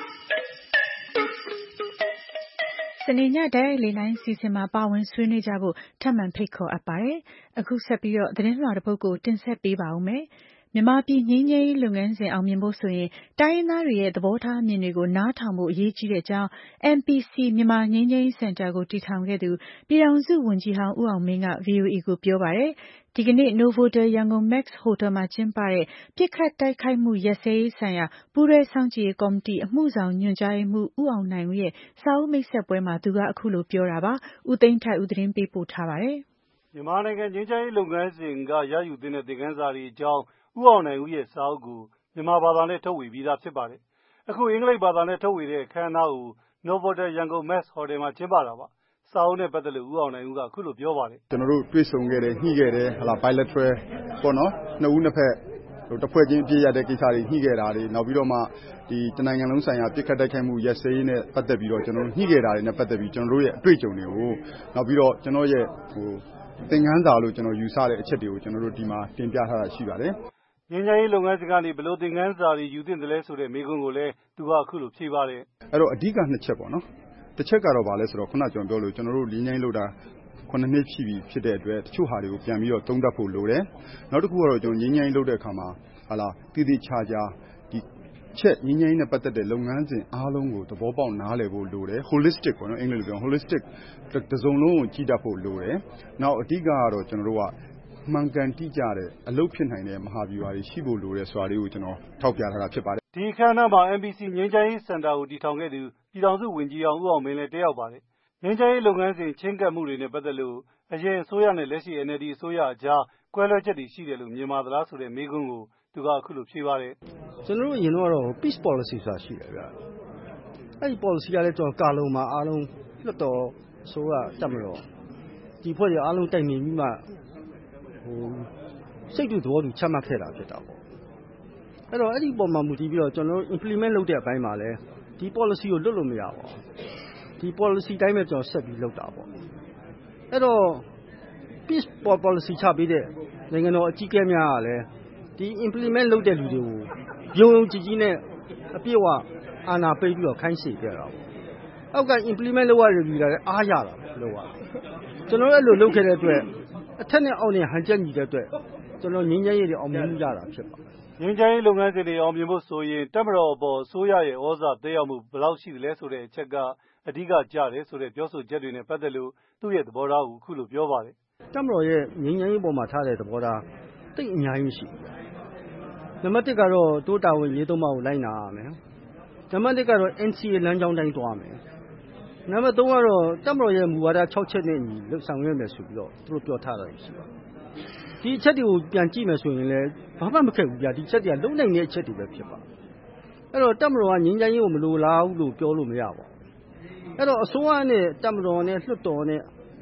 စနေညတိုက်ရိုက်လေ့လာအစီအစဉ်မှာပါဝင်ဆွေးနွေးကြဖို့ထပ်မံဖိတ်ခေါ်အပ်ပါတယ်။အခုဆက်ပြီးတော့သတင်းလွှာတစ်ပုဒ်ကိုတင်ဆက်ပေးပါဦးမယ်။မြန်မာပြည်ငြိမ်းချမ်းရေးလုပ်ငန်းစဉ်အောင်မြင်ဖို့ဆိုရင်တိုင်းရင်းသားတွေရဲ့သဘောထားအမြင်တွေကိုနားထောင်ဖို့အရေးကြီးတဲ့အကြောင်း အမ် ပီ စီ မြန်မာငြိမ်းချမ်းရေးစင်တာကိုတည်ထောင်ခဲ့သူပြည်ထောင်စုဝန်ကြီးဟောင်းဦးအောင်မင်းက ဗွီအိုအေကိုပြောပါတယ်။ဒီကနေ့ Novotel ရန်ကုန် Max ဟိုတယ်မှာကျင်းပတဲ့ပစ်ခတ်တိုက်ခိုက်မှုရပ်စဲရေးဆိုင်ရာပူးတွဲစောင့်ကြည့်ရေးကော်မတီအမှုဆောင်ညွှန်ကြားရေးမှူးဦးအောင်နိုင်ဦးရဲ့စာအုပ်မိတ်ဆက်ပွဲမှာသူကအခုလိုပြောတာပါ။ဦးသိန်းထိုက်ဦးသတင်းပေးပို့ထားပါတယ်။မြန်မာနိုင်ငံငြိမ်းချမ်းရေးလုပ်ငန်းစဉ်ကရယူသင့်တဲ့သင်ခန်းစာတွေအကြောင်းဦးအောင်နိုင်ဦးရဲ့စာအုပ်ကိုမြန်မာဘာသာနဲ့ထုတ်ဝေပြီးသားဖြစ်ပါတယ်။အခုအင်္ဂလိပ်ဘာသာနဲ့ထုတ်ဝေတဲ့အခမ်းအနားကို Novotel ရန်ကုန် Max ဟိုတယ်မှာကျင်းပတာပါ။စာအုပ်နဲ့ပတ်သက်လို့ဦးအောင်နိုင်ဦးကအခုလိုပြောပါတယ်။ကျွန်တော်တို့တွေ့ဆုံခဲ့တယ်ညှိခဲ့တယ်ဟလာ bilateral ပေါ့နော်နှစ်ဦးနှစ်ဖက်တစ်ဖွဲ့ချင်းအပြည့်ရတဲ့ကိစ္စတွေညှိခဲ့တာတွေနောက်ပြီးတော့မှဒီတနိုင်ငံလုံးဆိုင်ရာပြစ်ခတ်တိုက်ခိုက်မှုရပ်စဲရေးနဲ့ပတ်သက်ပြီးတော့ကျွန်တော်တို့ညှိခဲ့တာတွေနဲ့ပတ်သက်ပြီးကျွန်တော်တို့ရဲ့အတွေ့အကြုံတွေကိုနောက်ပြီးတော့ကျွန်တော်ရဲ့ဟိုသင်ခန်းစာလို့ကျွန်တော်ယူဆတဲ့အချက်တွေကိုကျွန်တော်တို့ဒီမှာတင်ပြထားတာရှိပါတယ်။ငြိမ်းချမ်းရေးလုပ်ငန်းစဉ်ကနေဘယ်လိုသင်ခန်းစာတွေယူသင့်တယ်လဲဆိုတဲ့မေးခွန်းကိုလည်းသူကအခုလိုဖြေပါတယ်။အဲ့တော့အဓိကနှစ်ချက်ပေါ့နော်။တစ်ချက်ကတော့ဗာလဲဆိုတော့ခုနကျွန်တော်ပြောလို့ကျွန်တော်တို့ငြိမ်းချမ်းရေးလုပ်တာခုနှစ်နှစ်ရှိပြီဖြစ်တဲ့အတွက်တချို့ဟာတွေကိုပြန်ပြီးတော့သုံးသပ်ဖို့လိုတယ်။နောက်တစ်ခုကတော့ကျွန်တော်ငြိမ်းချမ်းရေးလုပ်တဲ့အခါမှာဟာလာတည်တည်ချာချာဒီချက်ငြိမ်းချမ်းရေးနဲ့ပတ်သက်တဲ့လုပ်ငန်းစဉ်အားလုံးကိုသဘောပေါက်နားလည်ဖို့လိုတယ်။ holistic ပေါ့နော်အင်္ဂလိပ်လိုပြော holistic တစ်စုံလုံးကိုကြည့်တတ်ဖို့လိုတယ်။နောက်အဓိကကတော့ကျွန်တော်တို့ကမှန်ကန်တိကျတဲ့အလုပ်ဖြစ်နိုင်တဲ့မဟာဗျူဟာတွေရှိဖို့လိုတယ်ဆိုတာလေးကိုကျွန်တော်ထောက်ပြထားတာဖြစ်ပါတယ်။ဒီအခမ်းအနားမှာ အမ် ပီ စီ ငြိမ်းချမ်းရေးစင်တာကိုတည်ထောင်ခဲ့သူပြည်ထောင်စုဝန်ကြီးအောင်ဦးအောင်မင်းလည်းတက်ရောက်ပါတယ်။ငြိမ်းချမ်းရေးလုပ်ငန်းစဉ်ချင်းကပ်မှုတွေနဲ့ပတ်သက်လို့အရင်အစိုးရနဲ့လက်ရှိ အန် အယ်လ် ဒီ အစိုးရအကြားကွဲလွဲချက်တွေရှိတယ်လို့မြင်ပါသလားဆိုတဲ့မေးခွန်းကိုသူကအခုလိုဖြေပါတယ်။ကျွန်တော်တို့အရင်တော့ peace policy ဆိုတာရှိတယ်ဗျ။အဲ့ဒီ policy ကလည်းကျွန်တော်ကာလုံမှာအားလုံးလွတ်တော်အစိုးရတက်မလို့ဒီဖွဲ့တွေအားလုံးတိုင်ပင်ပြီးမှဟိုစိတ်တူသဘောတူချမှတ်ခဲ့တာဖြစ်တာပေါ့။အဲ့တော့အဲ့ဒီပုံမှန်မူတည်ပြီးတော့ကျွန်တော်တို့ implement လုပ်တဲ့အပိုင်းမှာလည်းဒီ policy ကိုလွတ်လို့မရပါဘူး။ဒီ policy တိုင်းပဲကျွန်တော်ဆက်ပြီးလုပ်တာပေါ့။အဲ့တော့ peace policy ချပေးတဲ့နိုင်ငံတော်အကြီးအကဲများကလည်းဒီ implement လုပ်တဲ့လူတွေကိုယုံယုံကြည်ကြည်နဲ့အပြည့်အဝအာဏာပေးပြီးတော့ခိုင်းစေကြတာပေါ့။အောက်က implement လုပ်ရတဲ့လူတွေလည်းအားရတာလို့ပါ။ကျွန်တော်အဲ့လိုလုပ်ခဲ့တဲ့အတွက်အထက်နဲ့အောက်နဲ့ဟန်ချက်ညီတဲ့အတွက်ကျွန်တော်ငြိမ်းချမ်းရေးတွေအောင်မြင်ရတာဖြစ်ပါတယ်။ငြိမ်းချမ်းရေးလုပ်ငန်းစဉ်တွေအောင်မြင်ဖို့ဆိုရင်တပ်မတော်အပေါ်အစိုးရရဲ့ဩဇာသက်ရောက်မှုဘယ်လောက်ရှိသလဲဆိုတဲ့အချက်ကအဓိကကျတယ်ဆိုတဲ့ပြောဆိုချက်တွေနဲ့ပတ်သက်လို့သူ့ရဲ့သဘောထားကိုအခုလိုပြောပါတယ်။တပ်မတော်ရဲ့ငြိမ်းချမ်းရေးပေါ်မှာထားတဲ့သဘောထားတိတ်အများကြီးရှိတယ်။နံပါတ်တစ်ကတော့တိုးတာဝန်ရေးသုံးပါးကိုလိုက်နာရမယ်။နံပါတ်နှစ်ကတော့ အန် စီ အေ လမ်းကြောင်းတိုင်းသွားမယ်။နံပါတ်သုံးကတော့တပ်မတော်ရဲ့မူဝါဒ၆ချက်နဲ့ညီလုပ်ဆောင်ရွက်မယ်ဆိုပြီးတော့သူတို့ပြောထားတာရှိပါတယ်။ဒီအချက်တွေကိုပြန်ကြည့်မယ်ဆိုရင်လည်းဘာမှမခက်ဘူးဗျာဒီချက်တွေကလုံနိုင်တဲ့အချက်တွေပဲဖြစ်ပါအဲ့တော့တပ်မတော်ကငြိမ်းချမ်းရေးကိုမလိုလားဘူးလို့ပြောလို့မရပါဘူးအဲ့တော့အစိုးရနဲ့တပ်မတော်နဲ့လွှတ်တော်နဲ့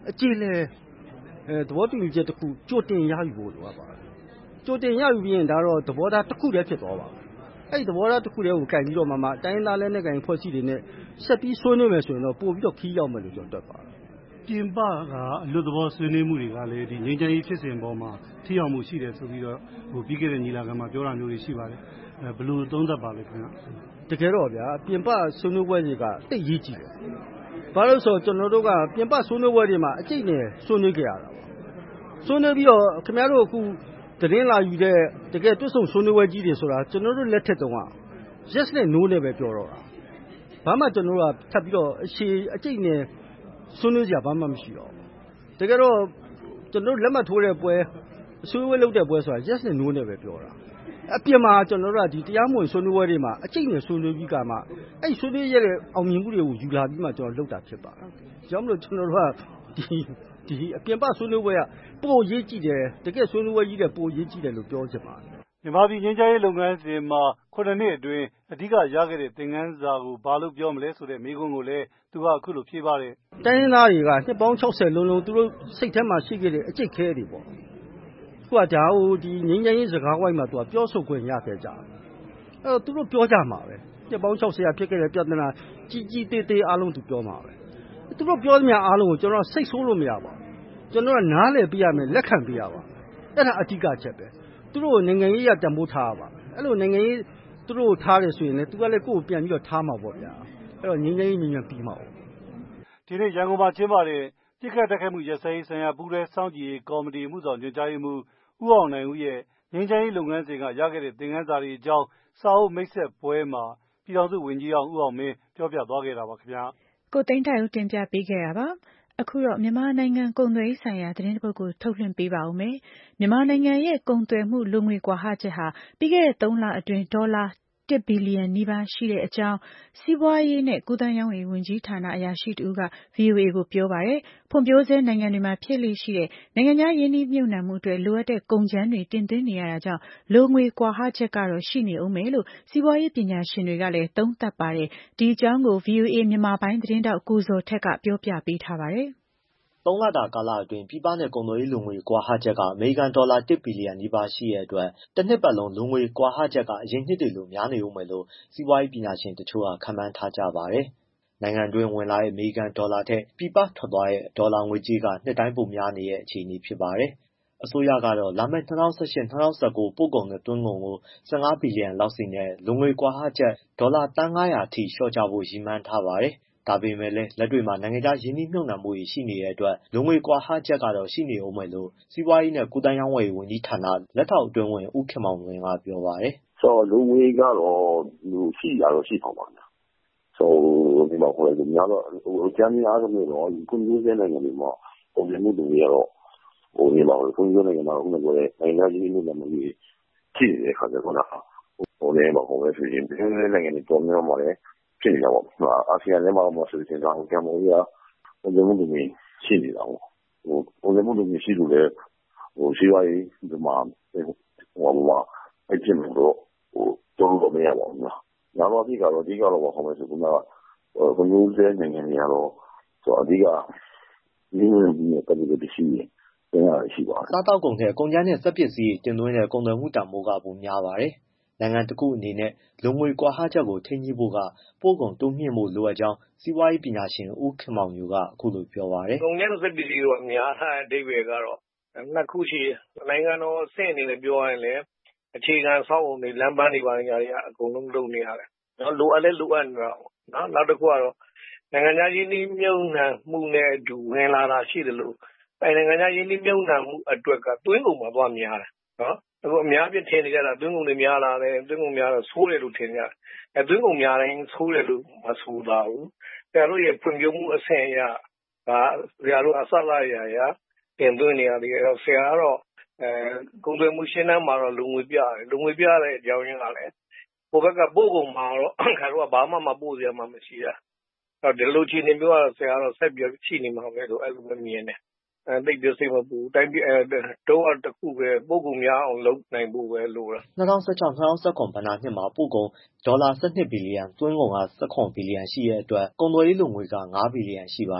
အကျေးလဲအဲသဘောတူညီချက်တစ်ခုကြိုတင်ရယူဖို့လိုအပ်ပါတယ်ကြိုတင်ရယူပြီးရင်ဒါတော့သဘောထားတစ်ခုတည်းဖြစ်သွားပါအဲ့ဒီသဘောထားတစ်ခုတည်းကိုကင်ပြီးတော့မှမှတိုင်းသားလဲနဲ့ကင်ဖွဲ့စည်းတွေနဲ့ဆက်ပြီးဆွေးနွေးမယ်ဆိုရင်တော့ပို့ပြီးတော့ခီးရောက်မယ်လို့ကျွန်တော်တွက်ပါတယ်ပြင်ပကအလွတ်သဘောဆွေးနွေးမှုတွေကလည်းဒီငြိမ်းချမ်းရေးဖြစ်စဉ်ပေါ်မှာထိရောက်မှုရှိတယ်ဆိုပြီးတော့ဟိုပြီးခဲ့တဲ့ညီလာခံမှာပြောတာမျိုးတွေရှိပါတယ်အဲဘယ်လိုသုံးသပ်ပါလဲခင်ဗျတကယ်တော့ဗျာပြင်ပဆွေးနွေးပွဲတွေကတိတ်ရေးကြည့်တယ်ဘာလို့ဆိုကျွန်တော်တို့ကပြင်ပဆွေးနွေးပွဲတွေမှာအကျိတ်နဲ့ဆွေးနွေးကြရတာပါဆွေးနွေးပြီးတော့ခင်ဗျားတို့အခုသတင်းလာယူတဲ့တကယ်တွတ်ဆုံဆွေးနွေးပွဲကြီးတွေဆိုတာကျွန်တော်တို့လက်ထက်တုန်းက yes နဲ့ no နဲ့ပဲပြောတော့တာဘာမှကျွန်တော်တို့ကထပ်ပြီးတော့အရှိအကျိတ်နဲ့ဆွေးနွေးကြဘာမှမရှိတော့တကယ်တော့ကျွန်တော်တို့လက်မှတ်ထိုးတဲ့ပွဲအဆွေးအဝေးလုပ်တဲ့ပွဲဆိုတာ yes နဲ့ no နဲ့ပဲပြောတာအပြင်မှာကျွန်တော်တို့ကဒီတရားမဝင်ဆွေးနွေးပွဲတွေမှာအကျိတ်နဲ့ဆွေးနွေးပြီးကမှအဲ့ဆွေးနွေးရတဲ့အောင်မြင်မှုတွေကိုယူလာပြီးမှကျွန်တော်လုပ်တာဖြစ်ပါတယ်။ကြောင့်မလို့ကျွန်တော်တို့ကဒီဒီအပြင်ပဆွေးနွေးပွဲကပိုရေးကြည့်တယ်တကယ်ဆွေးနွေးပွဲကြီးတဲ့ပိုရေးကြည့်တယ်လို့ပြောချင်ပါတယ်။မြန်မာပြည်ငြိမ်းချမ်းရေးလုပ်ငန်းစဉ်မှာခုနှစ်နှစ်အတွင်းအဓိကရခဲ့တဲ့သင်ခန်းစာကိုဘာလို့ပြောမလဲဆိုတဲ့မေးခွန်းကိုလည်းသူကအခုလိုဖြေပါတယ်။တိုင်းရင်းသားတွေကနှစ်ပေါင်း၆၀လုံးလုံးသူတို့စိတ်ထဲမှာရှိခဲ့တဲ့အကျိတ်ခဲတွေပေါ့။ခုကဒါဟိုဒီငြိမ်းချမ်းရေးစကားဝိုင်းမှာသူကပြောဆိုခွင့်ရခဲ့ကြတယ်။အဲ့တော့သူတို့ပြောကြမှာပဲ။နှစ်ပေါင်း၆၀ရာဖြစ်ခဲ့တဲ့ပြဿနာကြီးကြီးသေးသေးအားလုံးသူပြောမှာပဲ။သူတို့ပြောသမျှအားလုံးကိုကျွန်တော်စိတ်ဆိုးလို့မရပါဘူး။ကျွန်တော်ကနားလည်ပြရမယ်လက်ခံပြရပါအဲ့ဒါအဓိကချက်ပဲသူတို့နိုင်ငံရေးရတံမိုးထားပါအဲ့လိုနိုင်ငံရေးသူတို့ထားတယ်ဆိုရင်လည်းသူကလည်းကိုယ့်ကိုပြန်ပြီးတော့ထားမှာပေါ့ဗျာအဲ့တော့ငင်းငင်းငင်းငင်းပြီးမှာပေါ့ဒီနေ့ရန်ကုန်မှာကျင်းပတဲ့ပြစ်ခတ်တိုက်ခိုက်မှုရစရေးဆိုင်ရာပူးရဲစောင့်ကြည့်ရေးကော်မတီမှုဆောင်ညွှန်ကြားရေးမှူးဦးအောင်နိုင်ဦးရဲ့ငြိမ်းချမ်းရေးလုပ်ငန်းစဉ်ကရခဲ့တဲ့သင်ခန်းစာတွေအကြောင်းစာအုပ်မိတ်ဆက်ပွဲမှာပြည်ထောင်စုဝန်ကြီးအောင်ဦးအောင်မင်းပြောပြသွားခဲ့တာပါခင်ဗျာကိုသိန်းတိုင်ဦးတင်ပြပေးခဲ့တာပါအခုတော့မြန်မာနိုင်ငံကုန်သွယ်ရေးဆိုင်ရာသတင်းတစ်ပုဒ်ကိုထုတ်လွှင့်ပေးပါဦးမယ်။မြန်မာနိုင်ငံရဲ့ကုန်သွယ်မှုလူငွေကွာဟချက်ဟာပြီးခဲ့တဲ့သုံးလအတွင်းဒေါ်လာတစ်ဘီလီယံနီးပါးရှိတဲ့အကြောင်းစီးပွားရေးနဲ့ကုသရေးဝန်ကြီးဌာနအရာရှိတဦးက ဗွီအိုအေ ကိုပြောပါတယ်။ဖွံ့ဖြိုးဆဲနိုင်ငံတွေမှာဖြစ်လေ့ရှိတဲ့နိုင်ငံခြားရင်းနှီးမြှုပ်နှံမှုအတွက်လိုအပ်တဲ့ကုန်ကြမ်းတွေတင်သွင်းနေရတာကြောင့်လိုငွေကွာဟချက်ကတော့ရှိနေဦးမယ်လို့စီးပွားရေးပညာရှင်တွေကလည်းသုံးသပ်ပါတယ်။ဒီအကြောင်းကို ဗွီအိုအေမြန်မာပိုင်းသတင်းတောက်ကိုဇော်ထက်ကပြောပြပေးထားပါတယ်။သုံးလတာကာလအတွင်းပြည်ပနဲ့ကုန်သွယ်ရေးလိုငွေကွာဟချက်ကအမေရိကန်ဒေါ်လာတစ်ဘီလီယံနီးပါးရှိတဲ့အတွက်တစ်နှစ်ပတ်လုံးလိုငွေကွာဟချက်ကအရင်နှစ်တွေလိုများနေဦးမယ်လို့စီးပွားရေးပညာရှင်တချို့ကခန့်မှန်းထားကြပါတယ်။နိုင်ငံတွင်းဝင်လာတဲ့အမေရိကန်ဒေါ်လာထက်ပြည်ပထွက်သွားတဲ့ဒေါ်လာငွေကြေးကနှစ်တိုင်းပိုများနေတဲ့အခြေအနေဖြစ်ပါတယ်။အစိုးရကတော့လာမယ့်၂၀၁၈-၂၀၁၉ပို့ကုန်နဲ့သွင်းကုန်ကို၁၅ဘီလီယံလောက်စီနဲ့လိုငွေကွာဟချက်ဒေါ်လာသန်း၅ရာအထိလျှော့ချဖို့ရည်မှန်းထားပါတယ်။ဒါပေမဲ့လည်းလက်တွေ့မှာနိုင်ငံခြားရင်းနှီးမြှုပ်နှံမှုတွေရှိနေတဲ့အတွက်လိုငွေကွာဟချက်ကတော့ရှိနေဦးမယ်လို့စီးပွားရေးနဲ့ကူးသန်းရောင်းဝယ်ရေးဝန်ကြီးဌာနလက်ထောက်အတွင်းဝန်ဦးခင်မောင်လွင်ကပြောပါတယ်။ဆိုတော့လိုငွေကတော့ရှိတာတော့ရှိပါပါမယ်။ဆိုတော့ဒီမှာဟိုလည်းများတော့ဟိုကျန်းမာရေးဆိုတော့ကွန်ပျူတာနိုင်ငံတွေမှာပုံပြမှုတွေကတော့ဟိုဒီမှာကွန်ပျူတာနိုင်ငံမှာခုနကပြောတဲ့နိုင်ငံခြားရင်းနှီးမြှုပ်နှံမှုတွေရှိနေတဲ့ခါကျတော့ဟိုလည်းမဟုတ်ပဲဆိုရင်ပြည်တွင်းနိုင်ငံတွေပေါ်များမှာလည်းဖြစ်နေတာပေါ့။အာဆီယံထဲမှာမှဆိုရင်တော့ကမ္ဘောဒီးယားပုံစံမျိုးတွေရှိနေတာပေါ့။ဟိုပုံစံမျိုးတွေရှိလို့လည်းဟိုရှိရရေးဒီမှာဟိုမှာအကျဉ်းလို့ဟိုတုံးလို့မရပါဘူးနော်။နောက်တော့ဒီကတော့ဒီကတော့ဘာမှမဆိုဘူးနော်။ဟိုဘယ်လိုလဲနိုင်ငံတွေကတော့ဆိုအဓိကဒီလိုမျိုးပတ်သက်တဲ့ရှိရင်ရှိပါစားတောက်ကုန်တဲ့ကုန်ကျန်းနဲ့စက်ပစ္စည်းတင်သွင်းတဲ့ကုန်သွယ်မှုတန်ဖိုးကပိုများပါတယ်။နိုင်ငံတစ်ခုအနေနဲ့လုံငွေကွာဟချက်ကိုထိန်းညှိဖို့ကပို့ကုန်တိုးမြှင့်ဖို့လိုအပ်ကြောင်းစီးပွားရေးပညာရှင်ဦးခင်မောင်ညိုကအခုလိုပြောပါတယ်။ကုန်ကျန်းစက်ပစ္စည်းတို့အများအားအဓိပ္ပာယ်ကတော့နှစ်ခုရှိတယ်။နိုင်ငံတော်အဆင့်အနေနဲ့ပြောရရင်လည်းအခြေခံဆောက်အုံတွေလမ်းပန်းတွေပါညာတွေကအကုန်လုံးလုပ်နေရတယ်။နော်လိုအပ်လဲလိုအပ်နေတာပေါ့။နော်နောက်တစ်ခုကတော့နိုင်ငံခြားရင်းနှီးမြှုပ်နှံမှုနဲ့အတူဝင်လာတာရှိတယ်လို့အဲနိုင်ငံခြားရင်းနှီးမြှုပ်နှံမှုအတွက်ကသွင်းကုန်မှာသွားများတယ်နော်အခုအများပြထင်နေကြတာသွင်းကုန်တွေများလာတယ်သွင်းကုန်များတော့ဆိုးတယ်လို့ထင်ကြတယ်အဲသွင်းကုန်များတိုင်းဆိုးတယ်လို့မဆိုပါဘူးဆရာတို့ရဲ့ဖွံ့ဖြိုးမှုအဆင့်အရဒါဆရာတို့အစလာရရတင်သွင်းနေရတယ်အဲတော့ဆရာကတော့အဲကုန်သွယ်မှုရှင်းတန်းမှာတော့လူငွေပြတယ်လူငွေပြတဲ့အကြောင်းရင်းကလည်းဟိုဘက်ကပို့ကုန်မှာတော့ခါတော့ဘာမှမပို့ရမှမရှိတာအဲ့ဒီလိုချင်းနေပြောရဆရာကတော့ဆက်ပြီးရှိနေမှာပဲလို့အဲ့လိုပဲမြင်တယ်အဲတိတ်ပြစိတ်မပူတိုင်းပြတော့တခုပဲပို့ကုန်များအောင်လုပ်နိုင်ဖို့ပဲလို့လား၂၀၁၆-၂၀၁၇ဘဏ္ဍာနှစ်မှာပို့ကုန်ဒေါ်လာ၁၂ဘီလီယံသွင်းကုန်က၁၇ဘီလီယံရှိတဲ့အတွက်ကုန်သွယ်ရေးလိုငွေက၅ဘီလီယံရှိပါတယ်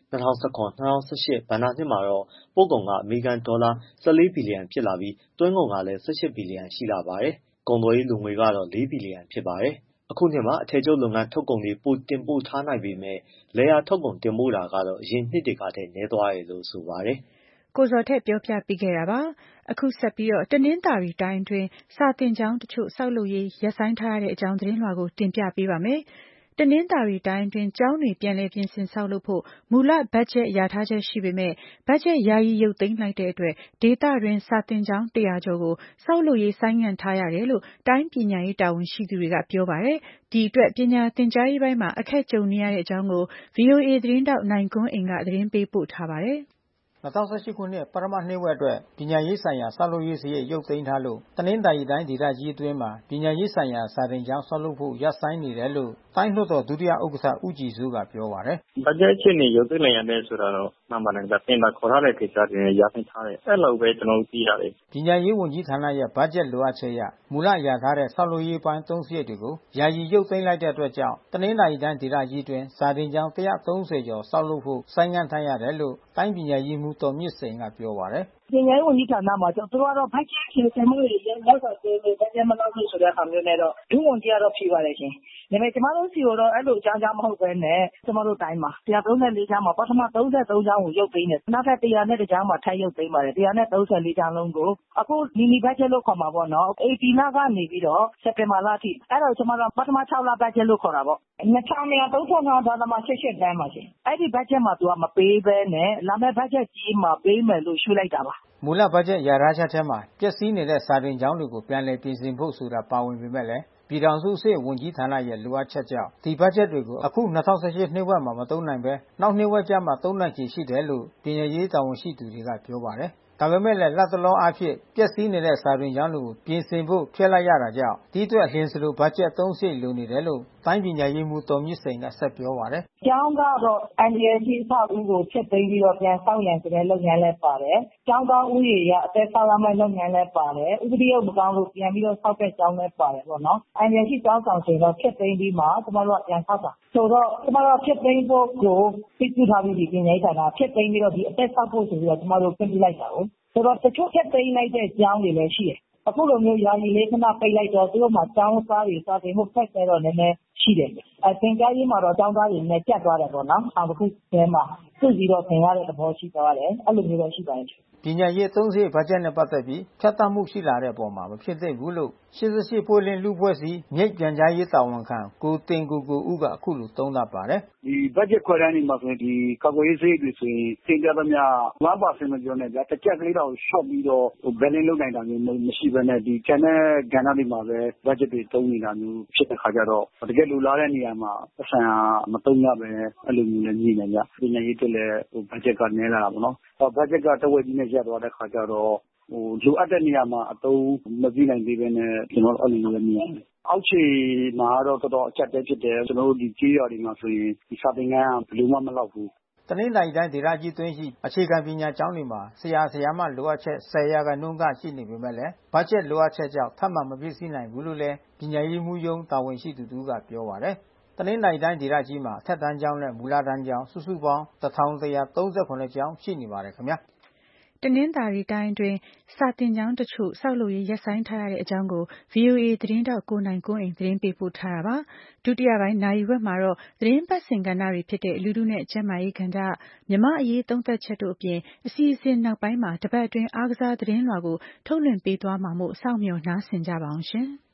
၂၀၁၇-၂၀၁၈ ဘဏ္ဍာနှစ်မှာတော့ပို့ကုန်ကအမေရိကန်ဒေါ်လာ၁၄ဘီလီယံဖြစ်လာပြီးသွင်းကုန်ကလည်း၁၈ဘီလီယံရှိလာပါတယ်။ကုန်သွယ်ရေးလိုငွေကတော့၄ဘီလီယံဖြစ်ပါတယ်။အခုနှစ်မှာအထည်ချုပ်လုပ်ငန်းထုတ်ကုန်တွေပိုတင်ပို့ထားနိုင်ပေမဲ့လယ်ယာထုတ်ကုန်တင်ပို့တာကတော့အရင်နှစ်တွေကထက်နည်းသွားတယ်လို့ဆိုပါတယ်။ကိုဇော်ထက်ပြောပြပေးခဲ့တာပါ။အခုဆက်ပြီးတော့တနင်္သာရီတိုင်းအတွင်းစာသင်ကျောင်းတချို့ဆောက်လုပ်ရေးရပ်ဆိုင်းထားရတဲ့အကြောင်းသတင်းလွှာကိုတင်ပြပေးပါမယ်။တနင်္သာရီတိုင်းအတွင်းကျောင်းတွေပြန်လည်ပြင်ဆင်ဆောက်လုပ်ဖို့မူလဘတ်ဂျက်လျာထားချက်ရှိပေမဲ့ဘတ်ဂျက်ယာယီရုပ်သိမ်းလိုက်တဲ့အတွက်ဒေသတွင်းစာသင်ကျောင်းတရာကျော်ကိုဆောက်လုပ်ရေးဆိုင်းငံ့ထားရတယ်လို့တိုင်းပညာရေးတာဝန်ရှိသူတွေကပြောပါတယ်။ဒီအတွက်ပညာသင်ကြားရေးပိုင်းမှာအခက်ကြုံနေရတဲ့အကြောင်းကို ဗွီအိုအေသတင်းထောက်နိုင်ကွန်းအိန်ကသတင်းပေးပို့ထားပါတယ်။၂၀၁၈ခုနှစ်ပထမနှစ်ဝက်အတွက်ပညာရေးဆိုင်ရာဆောက်လုပ်ရေးစရိတ်ရုပ်သိမ်းထားလို့တနင်္သာရီတိုင်းဒေသကြီးအတွင်းမှာပညာရေးဆိုင်ရာစာသင်ကျောင်းဆောက်လုပ်ဖို့ရပ်ဆိုင်းနေတယ်လို့တိုင်းလွှတ်တော်ဒုတိယဥက္ကဋ္ဌဦးကြည်စိုးကပြောပါတယ်။ဘတ်ဂျက်အခြေအနေရုပ်သိမ်းလိုက်ရတယ်ဆိုတာတော့မှန်ပါတယ်ဗျ။တင်တာခေါ်ထားတဲ့ကိစ္စတွေနဲ့ရပ်ဆိုင်းထားတယ်။အဲ့လိုပဲကျွန်တော်တို့သိရတယ်။ပညာရေးဝန်ကြီးဌာနရဲ့ဘတ်ဂျက်လိုအပ်ချက်အရမူလလျာထားတဲ့ဆောက်လုပ်ရေးပိုင်းသုံးစရိတ်တွေကိုယာယီရုပ်သိမ်းလိုက်တဲ့အတွက်ကြောင့်တနင်္သာရီတိုင်းဒေသကြီးအတွင်းစာသင်ကျောင်း၁၃၀ကျော်ဆောက်လုပ်ဖို့ဆိုင်းငံ့ထားရတယ်လို့တိုင်းပညာရေးမှူးတော်မြင့်စိန်ကပြောပါတယ်။ပညာရေးဝန်ကြီးဌာနမှာကျွန်တော်တို့ကတော့ဘတ်ဂျက်ပြင်ဆင်မှုတွေရောက်တော့သေးတယ်ဘတ်ဂျက်မလောက်လို့ဆိုတဲ့အခါမျိုးနဲ့တော့ဒုဝန်ကြီးကတော့ဖြေပါတယ်ရှင်။ဒါပေမဲ့ကျမတို့စီတော့အဲ့လိုအကြောင်းကြောင့်မဟုတ်ဘဲနဲ့ကျမတို့တိုင်းမှာ၁၃၄ကျောင်းမှာပထမ၃၃ကျောင်းကိုရုပ်သိမ်းတယ်။နောက်ထပ်၁၀၁ကျောင်းမှာထပ်ရုပ်သိမ်းပါတယ်။၁၃၄ကျောင်းလုံးကိုအခုမီနီဘတ်ဂျက်လို့ခေါ်မှာပေါ့နော်။ဧပြီလကနေပြီးတော့စက်တင်ဘာလအထိအဲ့တော့ကျမတို့ပထမ၆လဘတ်ဂျက်လို့ခေါ်တာပေါ့။၂၂၃၅.၈၈တန်းပါရှင်။အဲ့ဒီဘတ်ဂျက်မှာသူကမပေးဘဲနဲ့လာမယ့်ဘတ်ဂျက်ကြီးမှာပေးမယ်လို့ရွှေ့လိုက်တာပါ။မူလဘတ်ဂျက်လျာထားချက်ထဲမှာပျက်စီးနေတဲ့စာသင်ကျောင်းတွေကိုပြန်လည်ပြင်ဆင်ဖို့ဆိုတာပါဝင်ပေမဲ့လည်းပြည်ထောင်စုအဆင့်ဝန်ကြီးဌာနရဲ့လိုအပ်ချက်ကြောင့်ဒီဘတ်ဂျက်တွေကိုအခု၂၀၁၈နှစ်ဝက်မှာမသုံးနိုင်ဘဲနောက်နှစ်ဝက်ကျမှသုံးနိုင်ခြေရှိတယ်လို့ပညာရေးတာဝန်ရှိသူတွေကပြောပါတယ်။ဒါပေမဲ့လည်းလက်တလောအားဖြင့်ပျက်စီးနေတဲ့စာသင်ကျောင်းတွေကိုပြင်ဆင်ဖို့ဖျက်လိုက်ရတာကြောင့်ဒီအတွက်လျင်စလိုဘတ်ဂျက်သုံးစရိတ်လိုနေတယ်လို့တိုင်းပညာရေးမှူးတော်မြင့်စိန်ကဆက်ပြောပါတယ်။ကျောင်းကတော့အန်ဒီအယ်စီအဆောက်အဦကိုဖျက်သိမ်းပြီးတော့ပြန်ဆောက်ရန်ဆိုတဲ့လုပ်ငန်းလည်းပါတယ်။ကျောင်းသားဦးရေရအသက်ဆောက်ရမယ့်လုပ်ငန်းလည်းပါတယ်။ဥပဒေရုပ်မကောင်းလို့ပြန်ပြီးတော့ဆောက်တဲ့ကျောင်းလည်းပါတယ်ပေါ့နော်။အန်ဒီအယ်စီကျောင်းဆောင်ချိန်တော့ဖျက်သိမ်းပြီးမှကျမတို့ကပြန်ဆောက်တာ။ဆိုတော့ကျမတို့ဖျက်သိမ်းဖို့ကိုသိပြုထားပြီးဒီပညာရေးဌာနဖျက်သိမ်းပြီးတော့ဒီအသက်ဆောက်ဖို့ဆိုပြီးတော့ကျမတို့ပြင်ပြလိုက်တာကိုဆိုတော့တချို့ဖျက်သိမ်းလိုက်တဲ့ကျောင်းတွေလည်းရှိတယ်။အခုလိုမျိုးယာယီလေးခဏပိတ်လိုက်တော့သူတို့မှာကျောင်းသားတွေစာသင်ဖို့ဖက်ခဲတော့နည်းနည်းရှိတယ်။အဲသင်ကြားရေးမှာတော့ကျောင်းသားတွေနဲ့ပြတ်သွားတယ်ပေါ့နော်။အခုထဲမှာသူ့စီတော့သင်ရတဲ့သဘောရှိသွားတယ်။အဲ့လိုမျိုးတော့ရှိပါတယ်။ပညာရေးသုံးစရိတ်ဘတ်ဂျက်နဲ့ပတ်သက်ပြီးဖြတ်တောက်မှုရှိလာတဲ့အပေါ်မှာမဖြစ်သင့်ဘူးလို့ရှစ်၈ပွဲလင်းလူဖွဲ့စည်းမြိတ်ပြန်ကြားရေးတာဝန်ခံကိုတင်ကိုကိုဦးကအခုလိုသုံးသပ်ပါတယ်။ဒီဘတ်ဂျက်ခွဲတမ်းတွေမှာဆိုရင်ဒီကာကွယ်ရေးစရိတ်တွေဆိုရင်တင်ကြသမျှ၅ပါးစင်မပြောနဲ့ဗျာတစ်ကြက်ကလေးတော့ရှော့ပြီးတော့ဘယ်လင်းလုပ်နိုင်တာမျိုးမရှိဘဲနဲ့ဒီကျန်တဲ့ကဏ္ဍတွေမှာပဲဘတ်ဂျက်တွေသုံးနေတာမျိုးဖြစ်တဲ့ခါကျတော့တကယ်လိုလားတဲ့နေရာမှာအဆန်မသုံးရပဲအဲ့လိုမျိုးလည်းညှိနေကြပညာရေးတက်လည်းဘတ်ဂျက်ကနည်းလာတာပေါ့နော်။ဘတ်ဂျက်ကတဝက်ကြီးနဲ့ရပ်သွားတဲ့ခါကျတော့ဟိုလိုအပ်တဲ့နေရာမှာအသုံးမပြနိုင်သေးဘဲနဲ့ကျွန်တော်အဲ့လိုမျိုးလည်းမြင်ရတယ်။အောက်ခြေမှာတော့တော်တော်အကျက်တဲဖြစ်တယ်ကျွန်တော်တို့ဒီကြေးရွာတွေမှာဆိုရင်ဒီစာသင်ခန်းကဘယ်လိုမှမလောက်ဘူးတနင်္သာရီတိုင်းဒေသကြီးတွင်းရှိအခြေခံပညာကျောင်းတွေမှာဆရာဆရာမလိုအပ်ချက်၁၀ရာခိုင်နှုန်းကရှိနေပေမဲ့လည်းဘတ်ဂျက်လိုအပ်ချက်ကြောင့်ထပ်မံမပြည့်စည်နိုင်ဘူးလို့လည်းပညာရေးမှူးရုံးတာဝန်ရှိသူတို့ကပြောပါတယ်။တနင်္သာရီတိုင်းဒေသကြီးမှာအထက်တန်းကျောင်းနဲ့မူလတန်းကျောင်းစုစုပေါင်း၁၁၃၇ကျောင်းရှိနေပါတယ်ခင်ဗျာ။တနင်္သာရီတိုင်းအတွင်းစာသင်ကျောင်းတချို့ဆောက်လုပ်ရေးရပ်ဆိုင်းထားရတဲ့အကြောင်းကို ဗွီအိုအေသတင်းထောက်ကိုနိုင်ကွန်းအိန်သတင်းပေးပို့ထားတာပါ။ဒုတိယပိုင်းနာရီဝက်မှာတော့သတင်းပတ်စဉ်ကဏ္ဍတွေဖြစ်တဲ့လူထုနဲ့ကျန်းမာရေးကဏ္ဍမြမအရေးသုံးသက်ချက်တို့အပြင်အစီအစဉ်နောက်ပိုင်းမှာတပတ်အတွင်းအားကစားသတင်းလွှာကိုထုတ်လွှင့်ပေးသွားမှာမို့စောင့်မျှော်နားဆင်ကြပါအောင်ရှင်။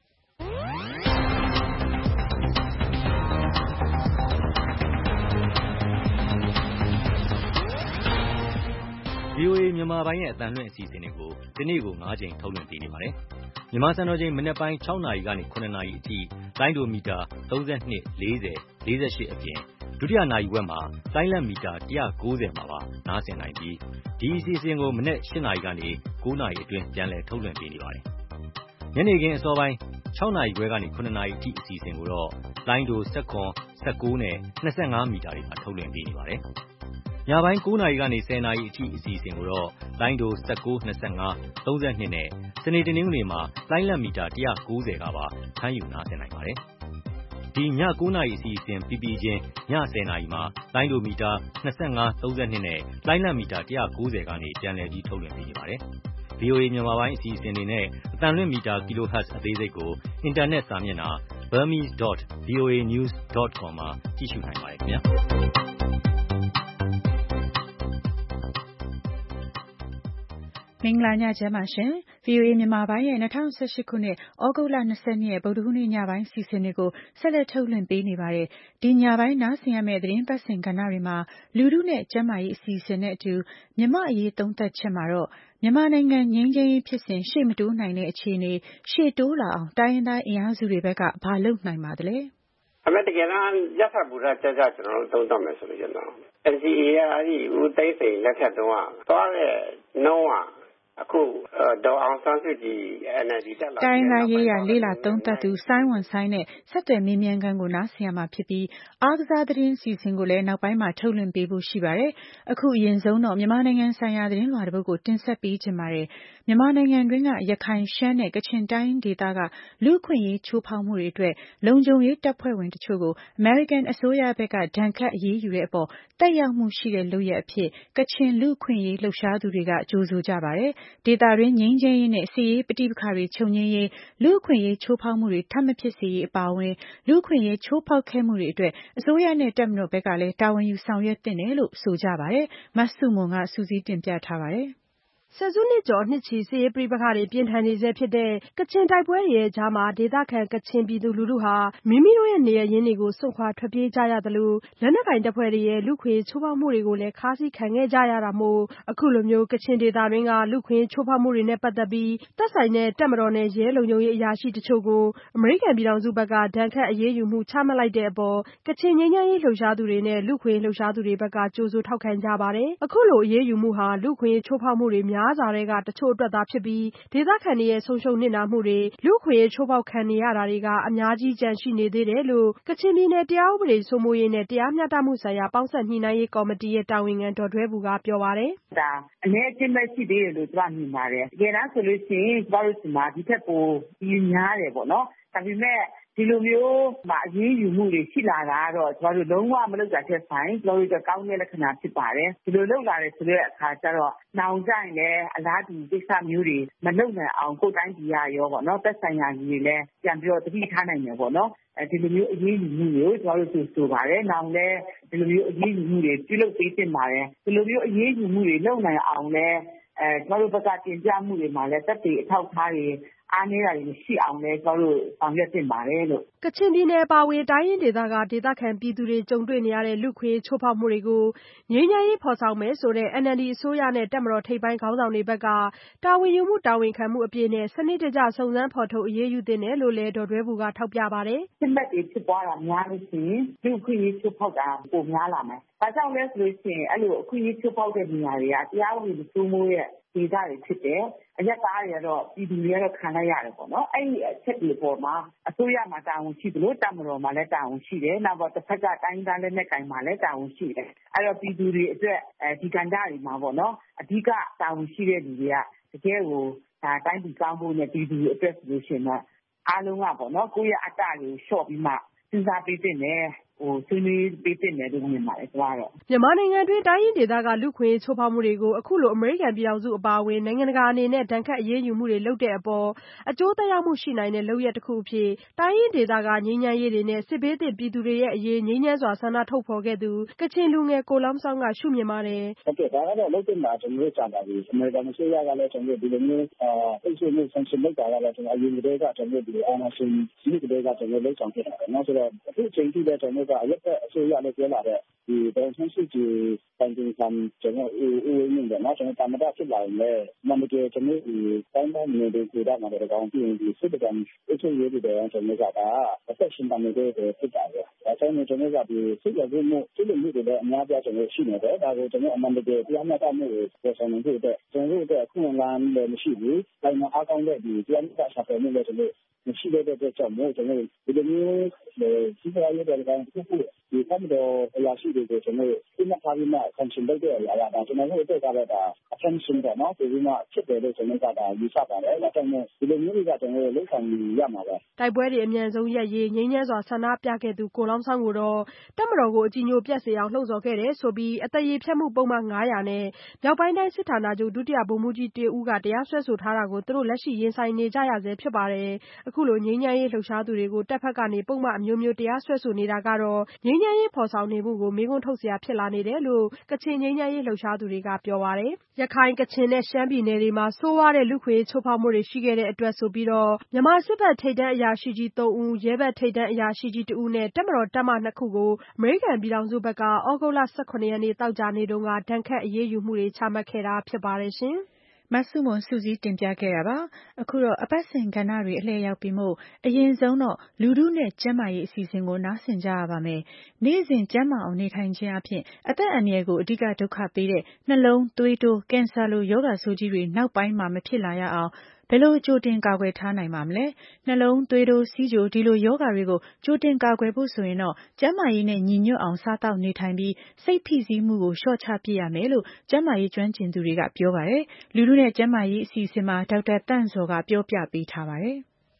ဗွီအိုအေမြန်မာပိုင်းရဲ့အသံလွှင့်အစီအစဉ်တွေကိုဒီနေ့ကို၅ကြိမ်ထုတ်လွှင့်ပေးနေပါတယ်။မြန်မာစံတော်ချိန်မနက်ပိုင်း၆နာရီကနေ၇နာရီအထိလိုင်းဒိုမီတာ၃၂ ၄၀ ၄၈အပြင်ဒုတိယနာရီဝက်မှာလိုင်းလက်မီတာ၁၉၀မှာပါနားဆင်နိုင်ပြီးဒီအစီအစဉ်ကိုမနက်၈နာရီကနေ၉နာရီအတွင်းပြန်လည်ထုတ်လွှင့်ပေးနေပါတယ်။ညနေခင်းအစောပိုင်း၆နာရီခွဲကနေ၇နာရီအထိအစီအစဉ်ကိုတော့လိုင်းဒို၁၇ ၁၉နဲ့၂၅မီတာတွေမှာထုတ်လွှင့်ပေးနေပါတယ်။ညပိုင်း၉နာရီကနေ၁၀နာရီအထိအစီအစဉ်ကိုတော့လိုင်းဒို၁၉ ၂၅ ၃၂နဲ့စနေတနင်္ဂနွေမှာလိုင်းလက်မီတာ၁၉၀ကပါဖမ်းယူနားဆင်နိုင်ပါတယ်။ဒီညကိုးနာရီအစီအစဉ်ပြီးပြီးချင်းညဆယ်နာရီမှာလိုင်းဒိုမီတာနှစ်၅ သုံး၂နဲ့လိုင်းလံမီတာone ninetyကနေပြန်လည်ပြီးထုတ်လွှင့်ပေးနေပါတယ်။ ဗွီအိုအေမြန်မာပိုင်းအစီအစဉ်တွေနဲ့အသံလွှင့်မီတာ kilohertz အသေးစိတ်ကိုအင်တာနက်စာမျက်နှာ burmese dot voa news dot com မှာကြည့်ရှုနိုင်ပါတယ်ခင်ဗျာ။မင်္ဂလာညချမ်းပါရှင်။ ဗွီအိုအေမြန်မာပိုင်းရဲ့၂၀၁၈ခုနှစ်ဩဂုတ်လ၂၂ရက်ဗုဒ္ဓဟူးနေ့ညပိုင်းစီစဉ်တွေကိုဆက်လက်ထုတ်လွှင့်ပေးနေပါတယ်။ဒီညပိုင်းနားဆင်ရမယ့်သတင်းပတ်စဉ်ကဏ္ဍတွေမှာလူထုနဲ့ကျန်းမာရေးအစီအစဉ်နဲ့အတူမြန်မာ့အရေးသုံးသပ်ချက်မှာတော့မြန်မာနိုင်ငံငြိမ်းချမ်းရေးဖြစ်စဉ်ရှေ့မတိုးနိုင်တဲ့အခြေအနေရှေ့တိုးလာအောင်တိုင်းရင်းသားအင်အားစုတွေဘက်ကဘာလုပ်နိုင်ပါသလဲ။အမေတကယ်တော့ရသဘူရကြကြကျွန်တော်တို့သုံးသပ်မယ်ဆိုလို့ကျွန်တော် N C A ကအဲ့ဒီဦးသိန်းစိန်လက်ထက်တုန်းကသွားတဲ့နှုံးကအခုဒေါ်အောင်ဆန်းစုကြည် N L D တက်လာတိုင်းသားရေးရလေးလာသုံးသပ်သူစိုင်းဝန်ဆိုင်နဲ့ဆက်သွယ်မေးမြန်းခန်းကိုနားဆင်ရမှာဖြစ်ပြီးအားကစားသတင်းစီစဉ်ကိုလည်းနောက်ပိုင်းမှာထုတ်လွှင့်ပေးဖို့ရှိပါတယ်။အခုအရင်ဆုံးတော့မြန်မာနိုင်ငံဆိုင်ရာသတင်းလွှာတစ်ပုဒ်ကိုတင်ဆက်ပေးချင်ပါတယ်။မြန်မာနိုင်ငံတွင်းကရခိုင်ရှမ်းနဲ့ကချင်တိုင်းဒေသကလူ့အခွင့်အရေးချိုးဖောက်မှုတွေအတွက်လုံခြုံရေးတပ်ဖွဲ့ဝင်တချို့ကိုအမေရိကန်အစိုးရဘက်ကဒဏ်ခတ်အရေးယူတဲ့အပေါ်တက်ရောက်မှုရှိတဲ့လုပ်ရပ်အဖြစ်ကချင်လူ့အခွင့်အရေးလှုပ်ရှားသူတွေကကြိုဆိုကြပါတယ်။ဒေသတွင်းငြိမ်းချမ်းရေးနဲ့စစ်ရေးပဋိပက္ခတွေချုပ်ငြိမ်းရေးလူ့အခွင့်အရေးချိုးဖောက်မှုတွေထပ်မဖြစ်စေရေးအပါအဝင်လူ့အခွင့်အရေးချိုးဖောက်ခဲ့မှုတွေအတွက်အစိုးရနဲ့တပ်မတော်ဘက်ကလည်းတာဝန်ယူဆောင်ရွက်သင့်တယ်လို့ဆိုကြပါတယ်။မဆုမွန်ကစုစည်းတင်ပြထားပါတယ်။ဆယ်စုနှစ်ကျော်နှစ်ချီစစ်ရေးပဋိပက္ခတွေပြင်းထန်နေဆဲဖြစ်တဲ့ကချင်တိုက်ပွဲတွေရဲ့ကြားမှာဒေသခံကချင်ပြည်သူလူထုဟာမိမိတို့ရဲ့နေရပ်ရင်းတွေကိုစွန့်ခွာထွက်ပြေးကြရသလိုလက်နက်ကိုင်တပ်ဖွဲ့တွေရဲ့လူ့ခွင့်ချိုးဖောက်မှုတွေကိုလည်းခါးစည်းခံခဲ့ကြရတာမို့အခုလိုမျိုးကချင်ဒေသတွင်းကလူ့ခွင့်ချိုးဖောက်မှုတွေနဲ့ပတ်သက်ပြီးသက်ဆိုင်တဲ့တပ်မတော်နဲ့ရဲလုံခြုံရေးအရာရှိတချို့ကိုအမေရိကန်ပြည်ထောင်စုဘက်ကဒဏ်ခတ်အရေးယူမှုချမှတ်လိုက်တဲ့အပေါ်ကချင်ငြိမ်းချမ်းရေးလှုပ်ရှားသူတွေနဲ့လူ့ခွင့်လှုပ်ရှားသူတွေဘက်ကကြိုဆိုထောက်ခံကြပါတယ်။အခုလိုအရေးယူမှုဟာလူ့ခွင့်ချိုးဖောက်မှုတွေများစွာတဲ့ကတချို့အတွက်သာဖြစ်ပြီးဒေသခံတွေရဲ့ဆုံးရှုံးနစ်နာမှုတွေလူ့အခွင့်အရေးချိုးဖောက်ခံနေရတာတွေကအများကြီးကျန်ရှိနေသေးတယ်လို့ကချင်ပြည်နယ်တရားဥပဒေစိုးမိုးရေးနဲ့တရားမျှတမှုဆိုင်ရာပေါင်းစပ်ညှိနှိုင်းရေးကော်မတီရဲ့တာဝန်ခံဒေါ်ဒွဲဘူကပြောပါတယ်။ဒါအနည်းအကျဉ်းပဲရှိသေးတယ်လို့ကျွန်တော်မြင်ပါတယ်။တကယ်တမ်းဆိုလို့ရှိရင်ကျွန်တော်တို့ဒီမှာဒီထက်ပိုပြီးများတယ်ပေါ့နော်။ဒါပေမဲ့ဒီလိုမျိုးအရေးယူမှုတွေရှိလာတာတော့ကျွန်တော်တို့လုံးဝမလုပ်တာချက်ဆိုင်ကျွန်တော်တို့ကောင်းတဲ့လက္ခဏာဖြစ်ပါတယ်။ဒီလိုလုပ်လာတယ်ဆိုတဲ့အခါကျတော့နောင်ကြရင်လည်းအလားတူကိစ္စမျိုးတွေမလုပ်နိုင်အောင်ကိုယ်တိုင်းပြည်ရရောပေါ့နော်သက်ဆိုင်ရာကြီးတွေလည်းပြန်ပြီးတော့တတိထားနိုင်တယ်ပေါ့နော်။အဲဒီလိုမျိုးအရေးယူမှုတွေကိုကျွန်တော်တို့ဆိုပါတယ်။နောင်လည်းဒီလိုမျိုးအရေးယူမှုတွေပြုလုပ်ပေးတင်ပါတယ်။ဒီလိုမျိုးအရေးယူမှုတွေလုပ်နိုင်အောင်လည်းအဲကျွန်တော်တို့ဘက်ကတင်ပြမှုတွေမှာလည်းတက်တည်အထောက်အထားတွေအားနည်းတာတွေမရှိအောင်လည်းကျွန်တော်တို့ဆောင်ရွက်တင်ပါတယ်လို့ကချင်ပြည်နယ်ပါဝင်တိုင်းရင်းဒေသကဒေသခံပြည်သူတွေကြုံတွေ့နေရတဲ့လူခွေချိုးဖောက်မှုတွေကိုငြိမ်းချမ်းရေးဖော်ဆောင်မယ်ဆိုတဲ့ N L D အစိုးရနဲ့တပ်မတော်ထိပ်ပိုင်းခေါင်းဆောင်တွေဘက်ကတာဝန်ယူမှုတာဝန်ခံမှုအပြည့်နဲ့စနစ်တကျစုံစမ်းဖော်ထုတ်အရေးယူသင့်တယ်လို့လည်းဒေါ်ဒွဲဘူကထောက်ပြပါတယ်။စစ်မှတ်တွေဖြစ်ပွားတာများလို့ရှိရင်လူခွေချိုးဖောက်တာပိုများလာမယ်။ဒါကြောင့်လဲဆိုလို့ရှိရင်အဲ့လိုအခွင့်အရေးချိုးဖောက်တဲ့နေရာတွေကတရားဥပဒေစိုးမိုးရဲ့ဒေသတွေဖြစ်တယ်။အရက်သားတွေကတော့ပြည်သူတွေကတော့ခံလိုက်ရတယ်ပေါ့နော်။အဲ့ဒီအချက်တွေပေါ်မှာအစိုးရမှာတာဝန်ရှိသလိုတပ်မတော်မှာလည်းတာဝန်ရှိတယ်။နောက်တော့တစ်ဖက်ကတိုင်းသားလက်နက်ကိုင်မှာလည်းတာဝန်ရှိတယ်။အဲ့တော့ပြည်သူတွေအတွက်အဲဒီကဏ္ဍတွေမှာပေါ့နော်။အဓိကတာဝန်ရှိတဲ့လူတွေကတကယ်ကိုဒါတိုင်းပြည်ကောင်းဖို့နဲ့ပြည်သူတွေအတွက်ဆိုလို့ရှိရင်တော့အားလုံးကပေါ့နော်ကိုယ့်ရဲ့အတ္တကိုလျှော့ပြီးမှစဉ်းစားပေးသင့်တယ်ဟိုဆွေးနွေးပေးသင့်တယ်လို့မြင်ပါတယ်ကျွန်တော်ကတော့မြန်မာနိုင်ငံတွင်းတိုင်းရင်းဒေသကလူခွင့်ချိုးဖောက်မှုတွေကိုအခုလိုအမေရိကန်ပြည်ထောင်စုအပါအဝင်နိုင်ငံတကာအနေနဲ့ဒဏ်ခတ်အရေးယူမှုတွေလုပ်တဲ့အပေါ်အကျိုးသက်ရောက်မှုရှိနိုင်တဲ့လုပ်ရက်တစ်ခုအဖြစ်တိုင်းရင်းဒေသကငြိမ်းချမ်းရေးတွေနဲ့စစ်ဘေးသင့်ပြည်သူတွေရဲ့အရေးငြိမ်းချမ်းစွာဆန္ဒထုတ်ဖော်ခဲ့သူကချင်လူငယ်ကိုလောင်းဆောင်ကရှုမြင်ပါတယ်ဟုတ်ကဲ့ဒါကတော့လုပ်တင်တာကျွန်တော်တို့ကြာပါပြီအမေရိကန်အစိုးရကလည်းကျွန်တော်တို့ဒီလိုမျိုးအာအိတ်ဆွေးမှုဆန်ရှင်လုပ်တာကလည်းကျွန်တော်အရင်ကတည်းကကျွန်တော်တို့ဒီအာဏာရှင်ဒီကတည်းကကျွန်တော်လုပ်ဆောင်ခဲ့တာပဲเนาะဆိုတော့အခုချိန်ထိလည်းကျွန်တော်တို့ကအရက်အစိုးရလည်းပြောလာတဲ့ဒီဒေါ်ဆန်းစုကြည်တိုင်ပင်ခံကျွန်တော်ဦးဦးမြင့်တယ်เนาะကျွန်တော်တမတာဖြစ်လာရင်လည်းမမကျေကျွန်တော်ဒီတိုင်းတိုင်းနေတွေကြတာမှာတော့ကောင်းပြီးဒီစစ်တမ်းအစိုးရတွေကျွန်တော်ကဒါအသက်ရှင်နေတဲ့ဖြစ်တာပဲအဲဒါကြောင့်ကျွန်တော်ကဒီစစ်ရမှုစစ်လူမှုတွေလည်းအများကြီးကျွန်တော်ရှိနေတယ်ဒါကိုကျွန်တော်အမှန်တကယ်တရားမျှတမှုကိုပေါ်ဆောင်နေဖို့အတွက်ကျွန်တော်တို့အခုလမ်းလည်းမရှိဘူးဒါမှအားကောင်းတဲ့ဒီတရားမျှတစာပေမှုလည်းကျွန်တော်မရှိတဲ့အတွက်ကြောင့်မို့ကျွန်တော်ဒီလိုမျိုးဒီစရာရတဲ့ကောင်တစ်ခုဒီကမ်းတော်အရာရှိတွေကိုကျွန်တော်ဒီမှာပါပြီးမှဆန်ရှင်လုပ်တဲ့အရာကကျွန်တော်တို့အတွက်ကတော့ဒါအ attention ပေါ့နော်ဒီမှာဖြစ်တယ်လို့ကျွန်တော်ကဒါယူဆပါတယ်ဒါကြောင့်မို့ဒီလိုမျိုးတွေကကျွန်တော်တို့လောက်ဆောင်ရမှာပဲတိုက်ပွဲတွေအမြန်ဆုံးရပ်ရေးငြိမ်းချမ်းစွာဆန္ဒပြခဲ့သူကိုလောင်းဆောင်ကိုတော့တပ်မတော်ကိုအကြည်ညိုပြတ်စေအောင်လှုံ့ဆော်ခဲ့တယ်ဆိုပြီးအသက်ရည်ဖျက်မှုပုံမှန်ငါးရာနဲ့မြောက်ပိုင်းတိုင်းစစ်ဌာနချုပ်ဒုတိယဗိုလ်မှူးကြီးတေဦးကတရားစွဲဆိုထားတာကိုသူတို့လက်ရှိရင်ဆိုင်နေကြရဆဲဖြစ်ပါတယ်အခုလိုငြိမ်းချမ်းရေးလှုပ်ရှားသူတွေကိုတပ်ဖက်ကနေပုံမှန်အမျိုးမျိုးတရားစွဲဆိုနေတာကတော့ငြိမ်းချမ်းရေးဖော်ဆောင်နေမှုကိုမေးခွန်းထုတ်စရာဖြစ်လာနေတယ်လို့ကချင်ငြိမ်းချမ်းရေးလှုပ်ရှားသူတွေကပြောပါတယ်ရခိုင်ကချင်နဲ့ရှမ်းပြည်နယ်တွေမှာဆိုးဝါးတဲ့လူခွေချိုးဖောက်မှုတွေရှိခဲ့တဲ့အတွက်ဆိုပြီးတော့မြန်မာစစ်ဘက်ထိပ်တန်းအရာရှိကြီးသုံးဦးရဲဘက်ထိပ်တန်းအရာရှိကြီးတဦးနဲ့တပ်မတော်တပ်မနှစ်ခုကိုအမေရိကန်ပြည်ထောင်စုဘက်ကဩဂုတ်လ၁၇ရက်နေ့တောက်ကြနေ့တုန်းကဒဏ်ခတ်အရေးယူမှုတွေချမှတ်ခဲ့တာဖြစ်ပါတယ်ရှင်မဆုမွန်စုစည်းတင်ပြခဲ့တာပါအခုတော့အပတ်စဉ်ကဏ္ဍတွေအလှည့်ရောက်ပြီးမို့အရင်ဆုံးတော့လူထုနဲ့ကျန်းမာရေးအစီအစဉ်ကိုနားဆင်ကြရပါမယ်နေ့စဉ်ကျန်းမာအောင်နေထိုင်ခြင်းအပြင်အသက်အန္တရာယ်ကိုအဓိကဒုက္ခပေးတဲ့နှလုံးသွေးတိုးကင်ဆာလိုရောဂါဆိုးကြီးတွေနောက်ပိုင်းမှာမဖြစ်လာရအောင်ဘယ်လိုကြိုတင်ကာကွယ်ထားနိုင်ပါမလဲနှလုံးသွေးတိုးစီးချိုဒီလိုရောဂါတွေကိုကြိုတင်ကာကွယ်ဖို့ဆိုရင်တော့ကျန်းမာရေးနဲ့ညီညွတ်အောင်စားသောက်နေထိုင်ပြီးစိတ်ဖိစီးမှုကိုလျှော့ချပြရမယ်လို့ကျန်းမာရေးကျွမ်းကျင်သူတွေကပြောပါတယ်လူထုနဲ့ကျန်းမာရေးအစီအစဉ်မှာဒေါက်တာတန့်စောကပြောပြပေးထားပါတယ်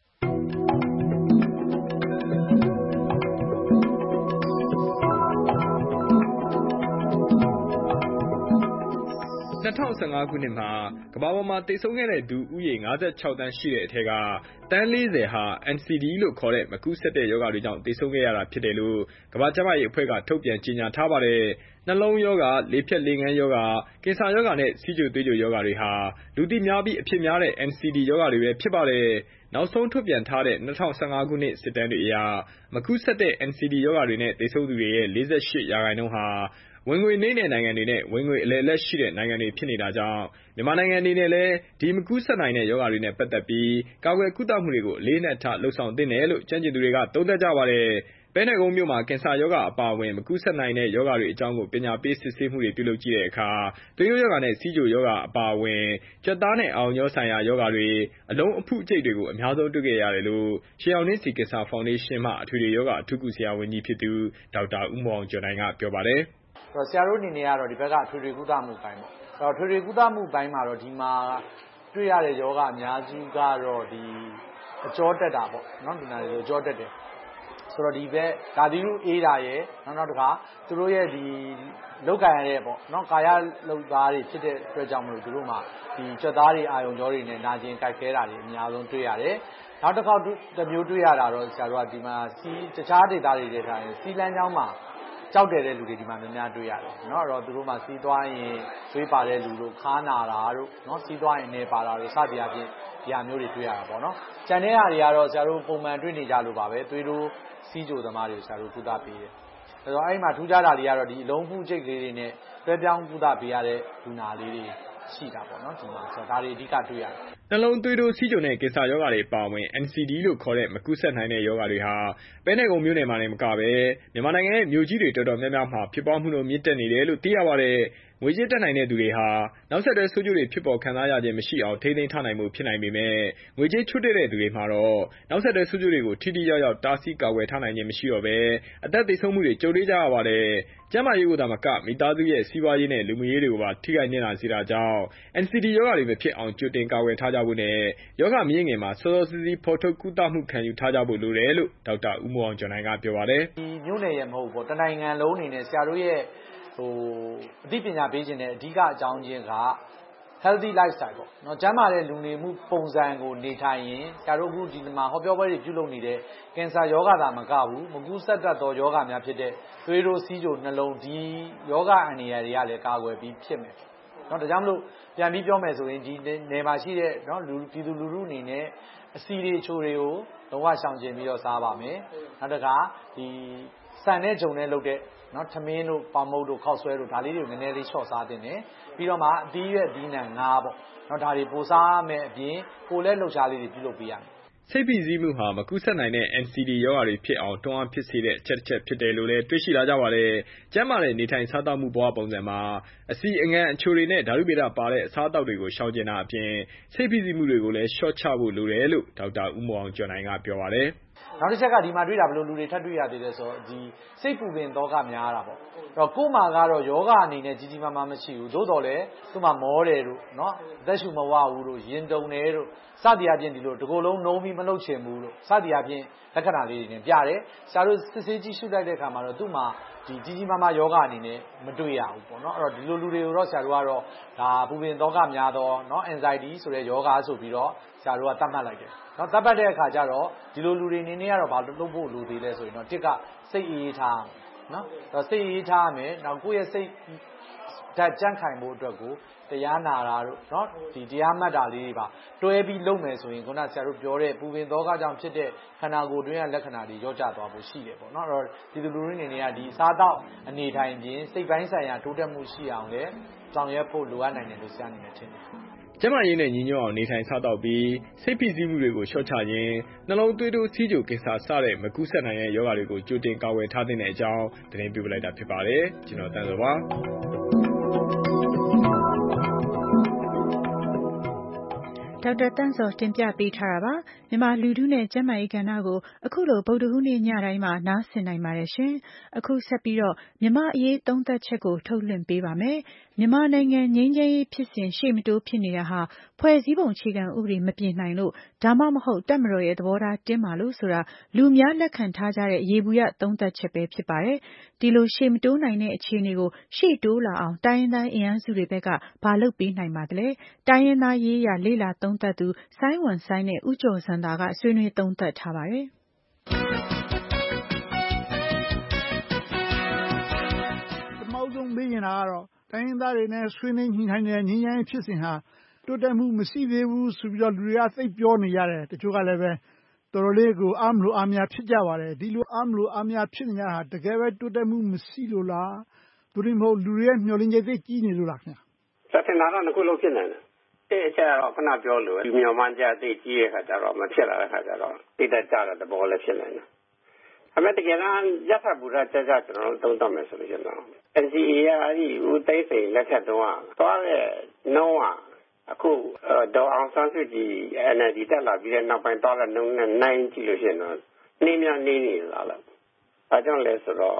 ၂၀၁၅ခုနှစ်မှာကမ္ဘာပေါ်မှာသေဆုံးခဲ့တဲ့သူဦးရေ၅၆သန်းရှိတဲ့အထက်ကတန်း၄၀ဟာ အန် စီ ဒီ လို့ခေါ်တဲ့မကူးစက်တဲ့ရောဂါတွေကြောင့်သေဆုံးခဲ့ရတာဖြစ်တယ်လို့ကမ္ဘာ့ကျန်းမာရေးအဖွဲ့ကထုတ်ပြန်ကြေညာထားပါတယ်။နှလုံးရောဂါ၊လေဖြတ်လေငန်းရောဂါ၊ကင်ဆာရောဂါနဲ့ဆီးချိုသွေးချိုရောဂါတွေဟာလူသိများပြီးအဖြစ်များတဲ့ အန် စီ ဒီ ရောဂါတွေပဲဖြစ်ပါတယ်။နောက်ဆုံးထုတ်ပြန်ထားတဲ့၂၀၁၅ခုနှစ်စစ်တမ်းတွေအရမကူးစက်တဲ့ အန် စီ ဒီ ရောဂါတွေနဲ့သေဆုံးသူတွေရဲ့၄၈ရာခိုင်နှုန်းဟာဝင်ငွေနိမ့်တဲ့နိုင်ငံတွေနဲ့ဝင်ငွေအလယ်အလတ်ရှိတဲ့နိုင်ငံတွေဖြစ်နေတာကြောင့်မြန်မာနိုင်ငံအနေနဲ့လည်းဒီမကူးစက်နိုင်တဲ့ရောဂါတွေနဲ့ပတ်သက်ပြီးကာကွယ်ကုသမှုတွေကိုအလေးနက်ထားလှုံ့ဆော်သင့်တယ်လို့ကျွမ်းကျင်သူတွေကသုံးသပ်ကြပါတယ်။ပဲနယ်ကုန်းမြို့မှာကင်ဆာရောဂါအပါအဝင်မကူးစက်နိုင်တဲ့ရောဂါတွေအကြောင်းကိုပညာပေးစစ်ဆေးမှုတွေပြုလုပ်ကြည့်တဲ့အခါသွေးတိုးရောဂါနဲ့ဆီးချိုရောဂါအပါအဝင်ကြက်သားနဲ့အာရုံကြောဆိုင်ရာရောဂါတွေအလုံးအဖုအကျိတ်တွေကိုအများဆုံးတွေ့ခဲ့ရတယ်လို့ရှေးအောင်နှင်းစီကင်ဆာဖောင်ဒေးရှင်းမှအထွေထွေရောဂါအထူးကုဆရာဝန်ကြီးဖြစ်သူဒေါက်တာဦးမောင်ကျော်နိုင်ကပြောပါတယ်။ဆရာတို့အနေနဲ့ကတော့ဒီဘက်ကအထွေထွေကုသမှုပိုင်းပေါ့။ထွေထွေကုသမှုပိုင်းမှာတော့ဒီမှာတွေ့ရတဲ့ရောဂါအများစုကတော့ဒီအကြောတက်တာပေါ့နော်ဒီနာတွေအကြောတက်တယ်ဆိုတော့ဒီဘက်ဓာတိရုအေးတာရယ်နောက်နောက်တစ်ခါသူတို့ရဲ့ဒီလောက်ကန်ရတဲ့ပေါ့နော်ကာယလောက်သားတွေဖြစ်တဲ့အတွက်ကြောင့်မလို့သူတို့မှာဒီကြွက်သားတွေအာယုံကြောတွေနဲ့နာကျင်ကြိုက်ခဲတာတွေအများဆုံးတွေ့ရတယ်နောက်တစ်ခါတစ်မျိုးတွေ့ရတာတော့ဆရာတို့ကဒီမှာစီးတခြားဒေသတွေတဲ့ထားရင်စီးလန်းချောင်းမှာကြောက်တယ်တဲ့လူတွေဒီမှာများများတွေ့ရတယ်เนาะအဲ့တော့သူတို့မှာစီးသွားရင်သွေးပါတဲ့လူတို့ခါနာတာတို့เนาะစီးသွားရင်နေပါတာတို့စသည်အပြင်ဒီဟာမျိုးတွေတွေ့ရတာပေါ့เนาะကျန်တဲ့ဟာတွေကတော့ဆရာတို့ပုံမှန်တွေ့နေကြလို့ပါပဲသွေးတို့စီးကြိုသမားတွေဆရာတို့ကုသပေးတယ်အဲ့တော့အဲ့မှာထူးခြားတာတွေကတော့ဒီအလုံးဖူးချိတ်လေးတွေနဲ့တွဲပြောင်းကုသပေးရတဲ့လူနာလေးတွေရှိတာပေါ့နော်ဒီမှာဆိုတော့ဒါတွေအဓိကတွေ့ရတယ်နှလုံးသွေးတိုးဆီးချိုနဲ့ကင်ဆာရောဂါတွေပါဝင် အန် စီ ဒီ လို့ခေါ်တဲ့မကူးစက်နိုင်တဲ့ရောဂါတွေဟာပဲနယ်ကုန်းမြို့နယ်မှာလည်းမကပဲမြန်မာနိုင်ငံရဲ့မြို့ကြီးတွေတော်တော်များများမှာဖြစ်ပွားမှုနှုန်းမြင့်တက်နေတယ်လို့သိရပါတယ်။ငွေကြေးတက်နိုင်တဲ့သူတွေဟာနောက်ဆက်တွဲဆိုးကျိုးတွေဖြစ်ပေါ်ခံစားရခြင်းမရှိအောင်ထိန်းသိမ်းထားနိုင်မှုဖြစ်နိုင်ပေမဲ့ငွေကြေးချွတ်တဲ့သူတွေမှာတော့နောက်ဆက်တွဲဆိုးကျိုးတွေကိုထိထိရောက်ရောက်တားဆီးကာကွယ်ထားနိုင်ခြင်းမရှိတော့ဘဲအသက်သေဆုံးမှုတွေကြုံနေကြရပါတယ်။ကျန်းမာရေးကိုသာမကမိသားစုရဲ့စီးပွားရေးနဲ့လူမှုရေးတွေကိုပါထိခိုက်နေတာစေတာကြောင့် အန် စီ ဒီ ရောဂါတွေမဖြစ်အောင်ကြိုတင်ကာကွယ်ထားကြဖို့နဲ့ရောဂါမမြင့်ခင်မှာစောစောစီးစီးဖော်ထုတ်ကုသမှုခံယူထားကြဖို့လိုတယ်လို့ဒေါက်တာဦးမောင်ကျော်နိုင်ကပြောပါတယ်။ဒီမြို့နယ်ရဲ့မဟုတ်ပေါ့တနိုင်ငံလုံးအနေနဲ့ဆရာတို့ရဲ့ဟိုအသိပညာပေးခြင်းနဲ့အဓိကအကြောင်းချင်းက healthy lifestyle ပေါ့နော်ကျန်းမာတဲ့လူနေမှုပုံစံကိုနေထိုင်ရင်ဆရာတို့အခုဒီမှာဟောပြောပွဲတွေပြုလုပ်နေတဲ့ကင်ဆာရောဂါသာမကဘူးမကူးစက်တတ်သောရောဂါများဖြစ်တဲ့သွေးတိုးဆီးချိုနှလုံးဒီရောဂါအန္တရာယ်တွေကလည်းကာကွယ်ပြီးဖြစ်မယ်နော်ဒါကြောင့်မလို့ပြန်ပြီးပြောမယ်ဆိုရင်ဒီနယ်မှာရှိတဲ့နော်လူပြည်သူလူထုအနေနဲ့အစီတွေချိုတွေကိုလုံးဝရှောင်ကျဉ်ပြီးတော့စားပါမယ်နောက်တစ်ခါဒီဆန်နဲ့ဂျုံနဲ့လုပ်တဲ့နော်ထမင်းတို့ပေါင်မုတ်တို့ခောက်ဆွဲတို့ဒါလေးတွေကိုနည်းနည်းလေးချော့စားတင်တယ်ပြီးတော့မှအသီးရွက်သီးနှံငါးပေါ့နော်ဒါတွေပိုစားမယ်အပြင်ကိုလည်းလှုပ်ရှားလေးတွေပြုလုပ်ပေးရမယ်စိတ်ဖိစီးမှုဟာမကူးစက်နိုင်တဲ့ အန် စီ ဒီ ရောဂါတွေဖြစ်အောင်တွန်းအားဖြစ်စေတဲ့အချက်တစ်ချက်ဖြစ်တယ်လို့လည်းတွေ့ရှိလာကြပါတယ်။ကျန်းမာတဲ့နေထိုင်စားသောက်မှုဘဝပုံစံမှာအစီအငံအချိုတွေနဲ့ဓာတုဗေဒပါတဲ့အစားအသောက်တွေကိုရှောင်ကျဉ်တာအပြင်စိတ်ဖိစီးမှုတွေကိုလည်းလျှော့ချဖို့လိုတယ်လို့ဒေါက်တာဦးမောင်ကျော်နိုင်ကပြောပါတယ်။နောက်တစ်ချက်ကဒီမှာတွေ့တာဘယ်လိုလူတွေထပ်တွေ့ရသေးလဲဆိုတော့ဒီစိတ်ပူပင်သောကများတာပေါ့တော့ကို့မှာကတော့ယောဂအနေနဲ့ကြီးကြီးမားမားမရှိဘူးသို့တော်လည်းသူ့မှာမောတယ်လို့နော်အသက်ရှူမဝဘူးလို့ရင်တုန်တယ်လို့စသည်အပြင်ဒီလိုတကိုယ်လုံးနှုံးပြီးမလုပ်ချင်ဘူးလို့စသည်အပြင်လက္ခဏာလေးတွေနဲ့ပြတယ်ဆရာတို့စစ်ဆေးကြည့်ရှုလိုက်တဲ့အခါမှာတော့သူ့မှာဒီကြီးကြီးမားမားယောဂအနေနဲ့မတွေ့ရဘူးပေါ့နော်အဲ့တော့ဒီလိုလူတွေကိုတော့ဆရာတို့ကတော့ဒါပူပင်သောကများသောနော် anxiety ဆိုတဲ့ယောဂဆိုပြီးတော့ဆရာတို့ကသတ်မှတ်လိုက်တယ်နော်သတ်မှတ်တဲ့အခါကျတော့ဒီလိုလူတွေအနေနဲ့ကတော့ဘာလို့လုပ်ဖို့လိုသေးလဲဆိုရင်တော့တစ်ကစိတ်အေးထားနော်တော့စိတ်အေးထားမယ်နောက်ကိုယ့်ရဲ့စိတ်ဓာတ်ကြန့်ခိုင်ဖို့အတွက်ကိုတရားနာတာတို့เนาะဒီတရားမှတ်တာလေးတွေပါတွဲပြီးလုပ်မယ်ဆိုရင်ခုနဆရာတို့ပြောတဲ့ပူပင်သောကကြောင့်ဖြစ်တဲ့ခန္ဓာကိုယ်တွင်းရဲ့လက္ခဏာတွေရောကျသွားဖို့ရှိတယ်ပေါ့เนาะအဲ့တော့ဒီလူလူရင်းနေနေကဒီစားတော့အနေထိုင်ခြင်းစိတ်ပိုင်းဆိုင်ရာတိုးတက်မှုရှိအောင်လည်းဆောင်ရွက်ဖို့လိုအပ်နိုင်တယ်လို့ဆရာအနေနဲ့ထင်တယ်ကျန်းမာရေးနဲ့ညီညွတ်အောင်နေထိုင်စားတော့ပြီးစိတ်ဖိစီးမှုတွေကိုလျှော့ချခြင်းနှလုံးသွေးတိုးဆီးချိုကင်ဆာစတဲ့မကူးစက်နိုင်တဲ့ရောဂါတွေကိုကြိုတင်ကာကွယ်ထားတဲ့အကြောင်းသတင်းပေးပို့လိုက်တာဖြစ်ပါတယ်ကျွန်တော်တန်းစောပါဒေါက်တာတန်းစောတင်ပြပေးထားတာပါမြန်မာလူထုနဲ့ကျန်းမာရေးကဏ္ဍကိုအခုလိုဗုဒ္ဓဟူးနေ့ညတိုင်းမှာနားဆင်နိုင်ပါတယ်ရှင်အခုဆက်ပြီးတော့မြန်မာအရေးသုံးသပ်ချက်ကိုထုတ်လွှင့်ပေးပါမယ်မြန်မာနိုင်ငံငြိမ်းချမ်းရေးဖြစ်စဉ်ရှေ့မတိုးဖြစ်နေတာဟာဖွဲ့စည်းပုံအခြေခံဥပဒေမပြင်နိုင်လို့ဒါမှမဟုတ်တပ်မတော်ရဲ့သဘောထားတင်းမာလို့ဆိုတာလူများလက်ခံထားကြတဲ့ရေဘူးရသုံးသပ်ချက်ပဲဖြစ်ပါတယ်ဒီလိုရှေ့မတိုးနိုင်တဲ့အခြေအနေကိုရှေ့တိုးလာအောင်တိုင်းရင်းသားအင်အားစုတွေဘက်ကဘာလုပ်ပေးနိုင်ပါသလဲတိုင်းရင်းသားရေးရာလေ့လာသုံးသပ်သူဆိုင်းဝမ်ဆိုင်းနဲ့ဦးကျော်စံသာကဆွေးနွေးသုံးသပ်ထားပါတယ်ပထမဆုံးမေးချင်တာကတော့တိုင်းရင်းသားတွေနဲ့ဆွေးနွေးညှိနှိုင်းတဲ့ငြိမ်းချမ်းရေးဖြစ်စဉ်ဟာတိုးတက်မှုမရှိသေးဘူးဆိုပြီးတော့လူတွေကသိပြောနေကြတယ်တချို့ကလည်းပဲတော်တော်လေးကိုအားမလို့အားများဖြစ်ကြပါတယ်ဒီလိုအားမလို့အားများဖြစ်နေကြတာတကယ်ပဲတိုးတက်မှုမရှိလို့လားသူတို့မဟုတ်လူတွေရဲ့မျှော်လင့်ချက်သိကြီးနေလို့လားခင်ဗျာစက်တင်တာတော့ငါတို့လုံးဖြစ်နေတယ်တဲ့အချက်တော့ခဏပြောလို့ဒီမျောမှန်းကြသိကြီးရဲ့ခါကျတော့မဖြစ်လာတဲ့ခါကျတော့တိတ်တက်ကြတဲ့သဘောလည်းဖြစ်နေတယ်အမေတကယ်တော့ရဖတ်ဘူးတော့ကြကြကျွန်တော်တို့သုံးသပ်မယ်ဆိုလို့ကျွန်တော် N C A ကအဲ့ဒီဦးသိန်းစိန်လက်ထက်တုန်းကသွားတဲ့နှုံးကအခုဒေါ်အောင်ဆန်းစုကြည် N L D တက်လာပြီးတဲ့နောက်ပိုင်းသွားတဲ့နှုံးနဲ့နိုင်ကြည့်လို့ရှိရင်တော့နေမြနေနေလာလို့အဲကြောင့်လဲဆိုတော့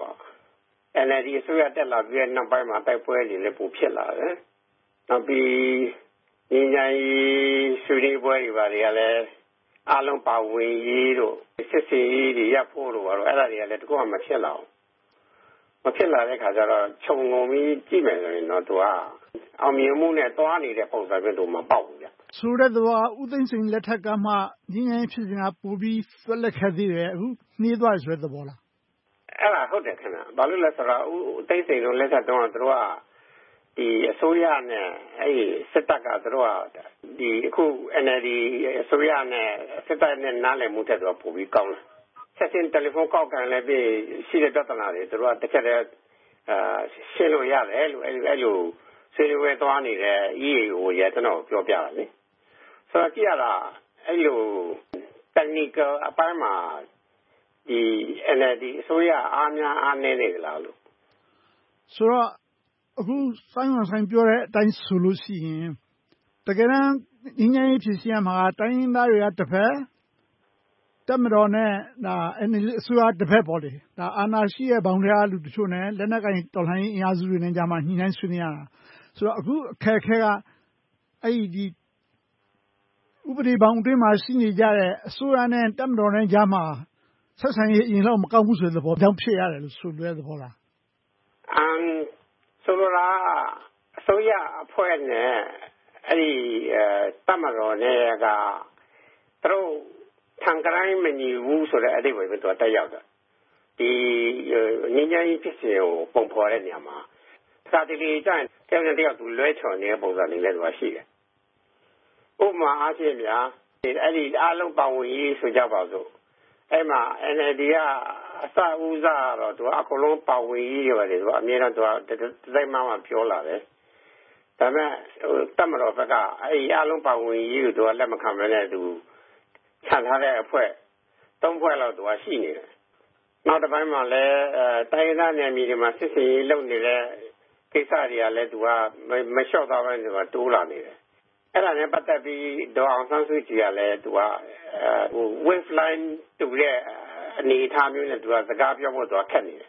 N L D အစိုးရတက်လာပြီးတဲ့နောက်ပိုင်းမှာတိုက်ပွဲတွေလည်းပိုဖြစ်လာတယ်နောက်ပြီးညီညာရေးဆွေးနွေးပွဲတွေပါတွေကလည်းအလုံးပါဝင်ရေးတို့စစ်စီရေးတွေရပ်ဖို့တို့ကတော့အဲ့ဒါတွေကလည်းတကူမှမဖြစ်လာဘူးမဖြစ်လာတဲ့ခါကျတော့ခြုံငုံပြီးကြည့်မယ်ဆိုရင်တော့သူကအောင်မြင်မှုနဲ့တွားနေတဲ့ပုံစံမျိုးတော့မပေါက်ဘူးဗျဆိုတဲ့တော့ဦးသိန်းစိန်လက်ထက်ကမှညီညာရေးဖြစ်စဉ်ကပိုပြီးဆွက်လက်ခဲ့သေးတယ်အခုနှေးသွားဆိုတဲ့သဘောလားအဲ့ဒါဟုတ်တယ်ခင်ဗျဘာလို့လဲဆိုတော့ဦးသိန်းစိန်တို့လက်ထက်တုန်းကသူတို့ကဒီအစိုးရနဲ့အဲ့စစ်တပ်ကသူတို့ကဒီအခု N L D အစိုးရနဲ့စစ်တပ်နဲ့နားလည်မှုတက်တော့ပိုပြီးကောင်းတယ်ဆက်ရှင်တယ်လီဖုန်းကောက်ကန်လည်းပြီးရှိတဲ့ပြဿနာတွေသူတို့ကတစ်ချက်တည်းအာရှင်းလို့ရတယ်လို့အဲ့အဲ့လိုဆွေးနွေးသွားနေတဲ့ E A O ရဲ့ကျွန်တော်ပြောပြတာလေဆိုတော့ကြည့်ရတာအဲ့လို technical အပိုင်းမှာဒီ N L D အစိုးရအားများအားနည်းနေကြလားလို့ဆိုတော့အခုဆိုင်းဝမ်ဆိုင်းပြောတဲ့အတိုင်းဆိုလို့ရှိရင်တကယ်တမ်းညီညာရေးဖြစ်စီရမှာတိုင်းရင်းသားတွေကတစ်ဖက်တပ်မတော်နဲ့ဒါ N L D အစိုးရတစ်ဖက်ပေါ့လေဒါအာဏာရှိရဲ့ဘောင်ထဲကလူတချို့နဲ့လက်နက်ကင်တော်လှန်ရေးအင်အားစုတွေနဲ့ကြားမှာညှိနှိုင်းဆွေးနွေးရတာဆိုတော့အခုအခက်အခဲကအဲ့ဒီဥပဒေဘောင်အတွင်းမှာရှိနေကြတဲ့အစိုးရနဲ့တပ်မတော်နဲ့ကြားမှာဆက်ဆံရေးအရင်တော့မကောင်းဘူးဆိုတဲ့သဘောကြောင့်ဖြစ်ရတယ်လို့ဆိုလွဲသဘောလားအမ်ဆိုလိုတာအစိုးရအဖွဲ့နဲ့အဲ့ဒီတပ်မတော်နဲ့ကသူတို့ထံကရိုင်းမညီဘူးဆိုတဲ့အဓိပ္ပာယ်ပဲသူတက်ရောက်တာဒီငင်းကြီးဖြစ်စဉ်ကိုပုံဖော်တဲ့နေရာမှာသာတိလေးကျရင်တယောက်နဲ့တယောက်သူလွဲချော်နေတဲ့ပုံစံတွေလည်းသူကရှိတယ်ဥပမာအားဖြင့်ဗျာအဲ့ဒီအားလုံးပါဝင်ရေးဆိုကြပါစို့အဲ့မှာ N L D ကအစဦးစားတော့သူအကုန်လုံးပါဝင်ရေးရတယ်သူကအများတော့သူကတိုင်မှမှပြောလာတယ်ဒါပေမဲ့တပ်မတော်ဘက်ကအဲ့ဒီအားလုံးပါဝင်ရေးကိုသူကလက်မခံဘဲနဲ့သူခြံထားတဲ့အဖွဲ့သုံးဖွဲ့လောက်သူကရှိနေတယ်နောက်တစ်ပိုင်းမှာလည်းတိုင်းရင်းသားနယ်မြေတွေမှာစစ်စင်ရေးလုပ်နေတဲ့ကိစ္စတွေကလည်းသူကမလျှော့သွားဘဲသူကတိုးလာနေတယ်အဲ့ဒါနဲ့ပတ်သက်ပြီးဒေါ်အောင်ဆန်းစုကြည်ကလည်းသူကဟို wave line တူတဲ့အနေအထားမျိုးနဲ့သူကစကားပြောဖို့သူကခက်နေတယ်ဥ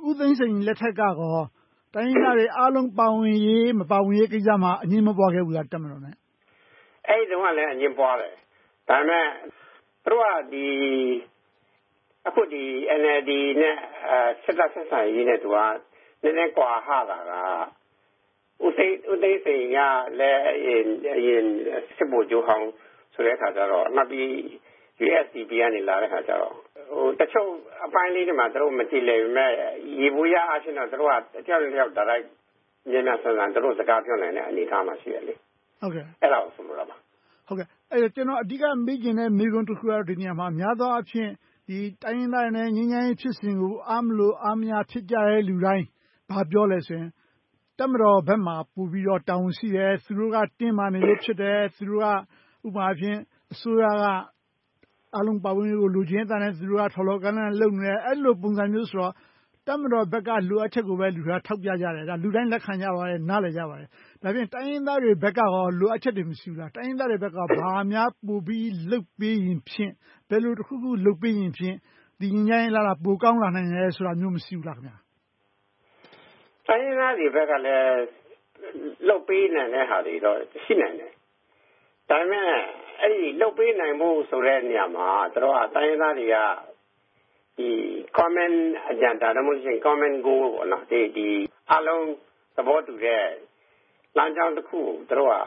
ဦးသိန်းစိန်လက်ထက်ကကောတိုင်းရင်းသားတွေအားလုံးပါဝင်ရေးမပါဝင်ရေးကိစ္စမှာအငြင်းမပွားခဲ့ဘူးလားတပ်မတော်နဲ့အဲ့ဒီတော့လည်းအငြင်းပွားတယ်ဒါပေမဲ့သူတို့ကဒီအခုဒီ N L D နဲ့စစ်တပ်ဆက်ဆံရေးနဲ့သူကနည်းနည်းကွာဟတာကဦးသိန်းဦးသိန်းစိန်ကလည်းအရင်အရင်စစ်ဗိုလ်ချုပ်ဟောင်းဆိုတဲ့အခါကျတော့နောက်ပြီး U S D P ကနေလာတဲ့အခါကျတော့ဟိုတချို့အပိုင်းလေးတွေမှာသူတို့မကြည့်လေမဲ့ရေဘူးရအချင်းတော့သူတို့ကကြောက်လျောက်တာလိုက်ညံ့ဆန်ဆန်သူတို့စကားပြောနိုင်တဲ့အနေအထားမှာရှိရလေဟုတ်ကဲ့အဲ့ဒါကိုဆိုလိုတာပါဟုတ်ကဲ့အဲ့တော့ကျွန်တော်အဓိကမေးချင်တဲ့မေးခွန်းတစ်ခုကတော့ဒီနေရာမှာများသောအားဖြင့်ဒီတိုင်းရင်းသားနဲ့ငြိမ်းချမ်းရေးဖြစ်စဉ်ကိုအားမလို့အားမရဖြစ်ကြတဲ့လူတိုင်းဘာပြောလဲဆိုရင်တပ်မတော်ဘက်မှာပူပြီးတော့တောင်းရှိတယ်သူတို့ကတင်းမာနေလို့ဖြစ်တယ်သူတို့ကဥပမာဖြင့်အစိုးရကအလုံးပါဝင်ကိုလူချင်းတန်းနဲ့သူတို့ကထော်လော်ကန်းနဲ့လုံနေတယ်အဲ့လိုပုံစံမျိုးဆိုတော့တပ်မတော်ဘက်ကလိုအပ်ချက်ကိုပဲလူတွေကထောက်ပြကြတယ်ဒါလူတိုင်းလက်ခံကြပါတယ်နားလည်ကြပါတယ်ဒါဖြင့်တိုင်းရင်းသားတွေဘက်ကရောလိုအပ်ချက်တွေမရှိဘူးလားတိုင်းရင်းသားတွေဘက်ကဘာများပူပြီးလှုပ်ပြီးရင်ဖြင့်ဘယ်လိုတစ်ခုခုလှုပ်ပြီးရင်ဖြင့်ဒီငြိမ်းချမ်းရေးလာတာပိုကောင်းလာနိုင်တယ်ဆိုတာမျိုးမရှိဘူးလားခင်ဗျာတိုင်းရင်းသားတွေဘက်ကလည်းလှုပ်ပြီးနိုင်တဲ့ဟာတွေတော့ရှိနိုင်တယ်ဒါပေမဲ့အဲ့ဒီလှုပ်ပေးနိုင်ဖို့ဆိုတဲ့နေရာမှာတို့ကတိုင်းရင်းသားတွေကဒီ common agenda ဒါမှမဟုတ် common goal ပေါ့နော်ဒီဒီအလုံးသဘောတူတဲ့လမ်းကြောင်းတစ်ခုတို့က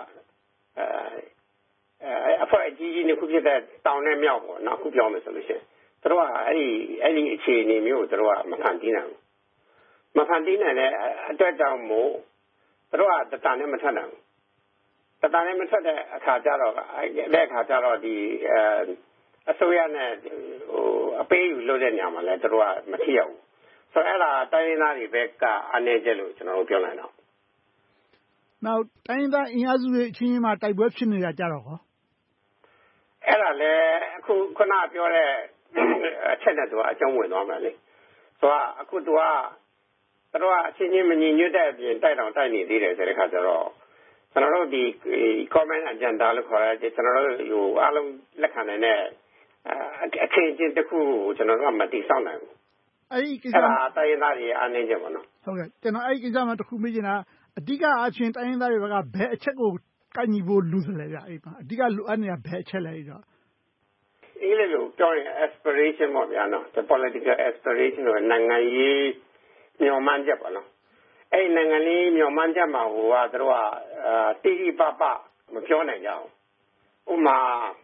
အဲအဖွဲ့အကြီးကြီးတစ်ခုဖြစ်တဲ့တောင်နဲ့မြောက်ပေါ့နော်အခုပြောမယ်ဆိုလို့ရှိရင်တို့ကအဲ့ဒီအဲ့ဒီအခြေအနေမျိုးတို့ကမဖန်တီးနိုင်ဘူးမဖန်တီးနိုင်တဲ့အတွက်ကြောင့်မို့တို့ကတတန်နဲ့မထက်နိုင်ဘူးတတန်နဲ့မထွက်တဲ့အခါကျတော့တဲ့အခါကျတော့ဒီအစိုးရနဲ့ဟိုအပေးယူလို့တဲ့နေရာမှာလဲတို့ကမထီရဘူးဆိုတော့အဲ့ဒါတိုင်းရင်းသားတွေဘက်ကအနေကျလို့ကျွန်တော်တို့ပြောနိုင်တော့နောက်တိုင်းရင်းသားအင်အားစုတွေအချင်းချင်းမှာတိုက်ပွဲဖြစ်နေတာကြတော့ဟောအဲ့ဒါလဲအခုခုနပြောတဲ့အချက်နဲ့တို့ကအကျုံးဝင်သွားမယ်လေဆိုတော့အခုတို့ကတို့ကအချင်းချင်းမညီညွတ်တဲ့အပြင်တိုက်တောင်တိုက်နေသေးတယ်ဆိုတဲ့အခါကျတော့ကျွန်တော်တို့ဒီ common agenda လို့ခေါ်ရဲကျွန်တော်တို့ဟိုအားလုံးလက်ခံနိုင်တဲ့အခင်းအကျင်းတစ်ခုကိုကျွန်တော်တို့ကမတိဆောက်နိုင်ဘူးအဲ့ဒီကိစ္စအဲ့ဒါတိုင်းရင်းသားတွေအားနည်းချက်ပေါ့နော်ဟုတ်ကဲ့ကျွန်တော်အဲ့ဒီကိစ္စမှာတစ်ခုမေးချင်တာအဓိကအချင်းတိုင်းရင်းသားတွေဘက်ကဘယ်အချက်ကိုကိုက်ညီဖို့လူစလဲဗျအဲ့မှာအဓိကလိုအပ်နေတာဘယ်အချက်လဲအဲ့တော့အေးလေလို့ပြောရင် aspiration ပေါ့ဗျာနော် the political aspiration ကိုနိုင်ငံရေးညှော်မှန်းချက်ပေါ့နော်အဲ့နိုင်ငံလေးမြော်မှန်းချက်မှာဟိုကတို့ကတိတိပပမပြောနိုင်ကြဘူးဥမာ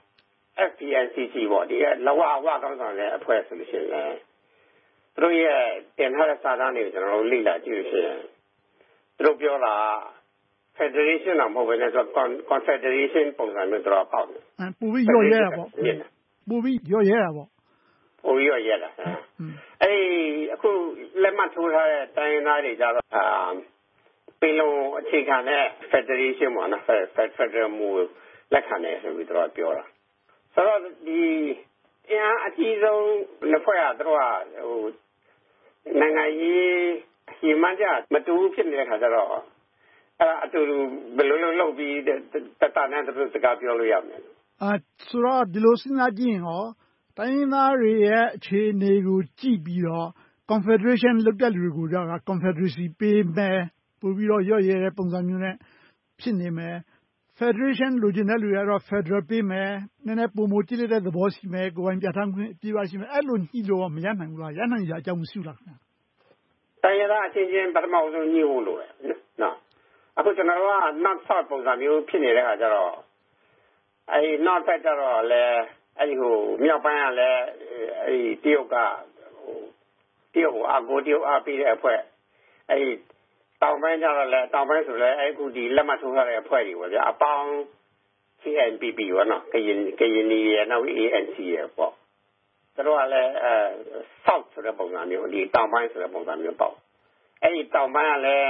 F P N C C ပေါ့ဒီလောကဝကောင်းဆောင်တဲ့အဖွဲ့ဆိုလို့ရှိရင်တို့ရဲ့တင်ထားတဲ့စာတမ်းတွေကိုကျွန်တော်တို့လေ့လာကြည့်လို့ရှိရင်တို့ပြောတာ Federation တော့မဟုတ်ဘဲနဲ့ဆို Confederation ပုံစံမျိုးတို့ပေါက်တယ်အဲပူပြီးရော့ရဲတာပေါ့ပူပြီးရော့ရဲတာပေါ့ပူပြီးရော့ရဲတာအဲ့အခုလက်မှတ်ထိုးထားတဲ့တိုင်းရင်းသားတွေကြတော့အာပင်လုံအခြေခံတဲ့ Federation ပေါ့နော် Federal မူလက်ခံတယ်ဆိုပြီးတော့ပြောတာဆိုတော့ဒီအင်အားအကြီးဆုံးနှစ်ဖွဲ့ကတို့ကဟိုနိုင်ငံရေးရှင်းမှန်းကြမတူဖြစ်နေတဲ့ခါကျတော့အဲ့အတူတူဘယ်လိုလုပ်လုပ်ပြီးတတနဲ့တူစကားပြောလို့ရမယ်အာဆိုတော့ဒီလိုစဉ်းစားကြည့်ရင်ဟောတိုင်းရင်းသားတွေရဲ့အခြေအနေကိုကြည့်ပြီးတော့ Confederation လုပ်တဲ့လူတွေကိုတော့ Confederacy ပေးမယ်ပို့ပြီးတော့ရော့ရဲတဲ့ပုံစံမျိုးနဲ့ဖြစ်နေမယ် Federation လိုချင်တဲ့လူတွေကတော့ Federal ပေးမယ်နည်းနည်းပုံမကြည့်လိုက်တဲ့သဘောရှိမယ်ကိုယ်ပိုင်ပြဋ္ဌာန်းခွင့်အပြည့်အဝရှိမယ်အဲ့လိုညှိလို့မရနိုင်ဘူးလားရနိုင်ကြအကြောင်းမရှိဘူးလားခင်ဗျာတိုင်းရသားအချင်းချင်းပထမဆုံးညှိဖို့လိုတယ်နော်အခုကျွန်တော်တို့က not south ပုံစံမျိုးဖြစ်နေတဲ့အခါကျတော့အဲဒီ north ဘက်ကျတော့လည်းအဲဒီဟိုမြောက်ပိုင်းကလည်းအဲဒီတရုတ်ကဟိုတရုတ်ကိုအကိုတရုတ်အားပေးတဲ့အဖွဲ့အဲဒီတောင်ပိုင်းကျတော့လည်းတောင်ပိုင်းဆိုလည်းအခုဒီလက်မှတ်ထိုးထားတဲ့အဖွဲ့တွေပေါ့ဗျာအပေါင်း C N P P ပေါ့နော်ကရင်ကရင်နီရနောက် A N C ရပေါ့သူတို့ကလည်းအဲ south ဆိုတဲ့ပုံစံမျိုးဒီတောင်ပိုင်းဆိုတဲ့ပုံစံမျိုးပေါ့အဲဒီတောင်ပိုင်းကလည်း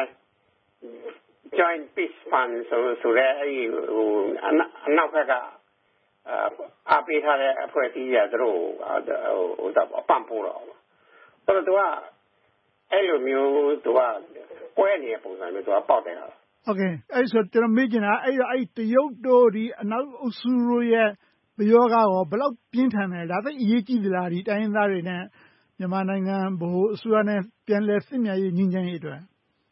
joint peace fund ဆိုဆိုတဲ့အဲဒီဟိုအနောက်ဘက်ကအားပေးထားတဲ့အဖွဲ့အစည်းရသူတို့ဟိုဟိုပန့်ပို့တော့ဆိုတော့သူကအဲ့လိုမျိုးသူကပွဲနေတဲ့ပုံစံမျိုးသူကပေါက်တယ်ဟာโอเคအဲ့ဆိုကျွန်တော်မေးချင်တာအဲ့တော့အဲ့တရုတ်တို့ဒီအနောက်အုပ်စုတို့ရဲ့ဘယောကရောဘယ်လောက်ပြင်းထန်တယ်ဒါသိအရေးကြီးသလားဒီတိုင်းရင်းသားတွေနဲ့မြန်မာနိုင်ငံဗဟိုအစိုးရနဲ့ပြန်လည်သင့်မြတ်ရေးငြိမ်းချမ်းရေးအတွက်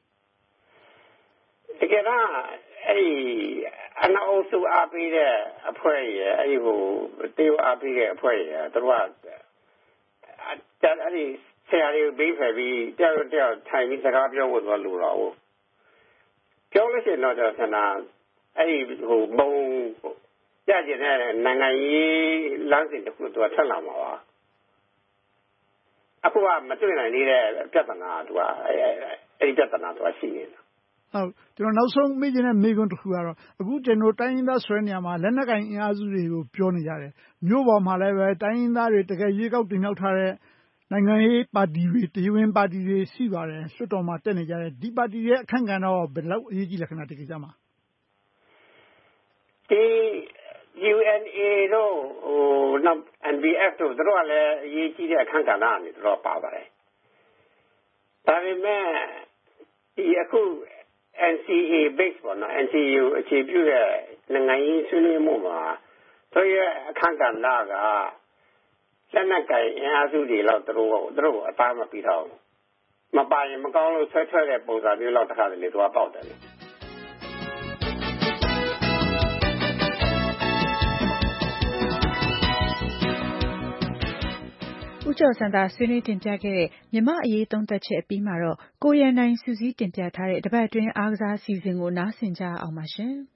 တကယ်တော့အဲ့ဒီအနောက်အုပ်စုအားပေးတဲ့အဖွဲ့ရဲ့အဲ့ဒီဟိုတေဝအားပေးတဲ့အဖွဲ့ရဲ့သူတို့ကအဲ့ဒီဆရာတွေကိုဘေးဖယ်ပြီးတယောက်တယောက်ထိုင်ပြီးစကားပြောဖို့တော့လိုတော့ဘူးပြောလို့ရှိရင်တော့ကျွန်တော်ဆန္ဒအဲ့ဒီဟိုဘုံကြကြတဲ့နိုင်ငံရေးလမ်းစဉ်တစ်ခုသူကထွက်လာမှာပါအခုကမတွေ့နိုင်သေးတဲ့ပြဿနာသူကအဲ့ဒီပြဿနာသူကရှိနေတာဟုတ်ကျွန်တော်နောက်ဆုံးမေးချင်တဲ့မေးခွန်းတစ်ခုကတော့အခုကျွန်တော်တိုင်းရင်းသားဆွဲနေရမှာလက်နက်ကင်အင်အားစုတွေကိုပြောနေကြတယ်မြို့ပေါ်မှာလည်းပဲတိုင်းရင်းသားတွေတကယ်ရွေးကောက်တင်မြှောက်ထားတဲ့နိုင်ငံရေးပါတီတွေတရားဝင်ပါတီတွေရှိပါတယ်လွှတ်တော်မှာတက်နေကြတယ်ဒီပါတီရဲ့အခန့်ကဏ္ဍတော့ဘယ်လောက်အရေးကြီးလဲခဏတကယ်ကြမှာဒီ U N A တို့ဟို N B F တို့တို့ကလည်းအရေးကြီးတဲ့အခန့်ကဏ္ဍအနေနဲ့တော့ပါပါတယ်ဒါပေမဲ့ဒီအခု N C A base ပေါ့နော် N C A ကိုအခြေပြုတဲ့နိုင်ငံရေးဆွေးနွေးမှုမှာသူရဲ့အခန့်ကဏ္ဍကလက်နက်ကိုင်အင်အားစုတွေလောက်သူတို့သူတို့အသားမပြီးတော့မပါရင်မကောင်းလို့ဆွဲထွက်တဲ့ပုံစံမျိုးလောက်တစ်ခါတလေသူကပေါက်တယ်ဦးကျော်စံသာဆွေးနွေးတင်ပြခဲ့တဲ့မြမအရေးသုံးသက်ချက်အပြီးမှာတော့ကိုရန်နိုင်စူးစီးတင်ပြထားတဲ့တပတ်အတွင်းအားကစားအစီအစဉ်ကိုနားဆင်ကြအောင်ပါရှင်။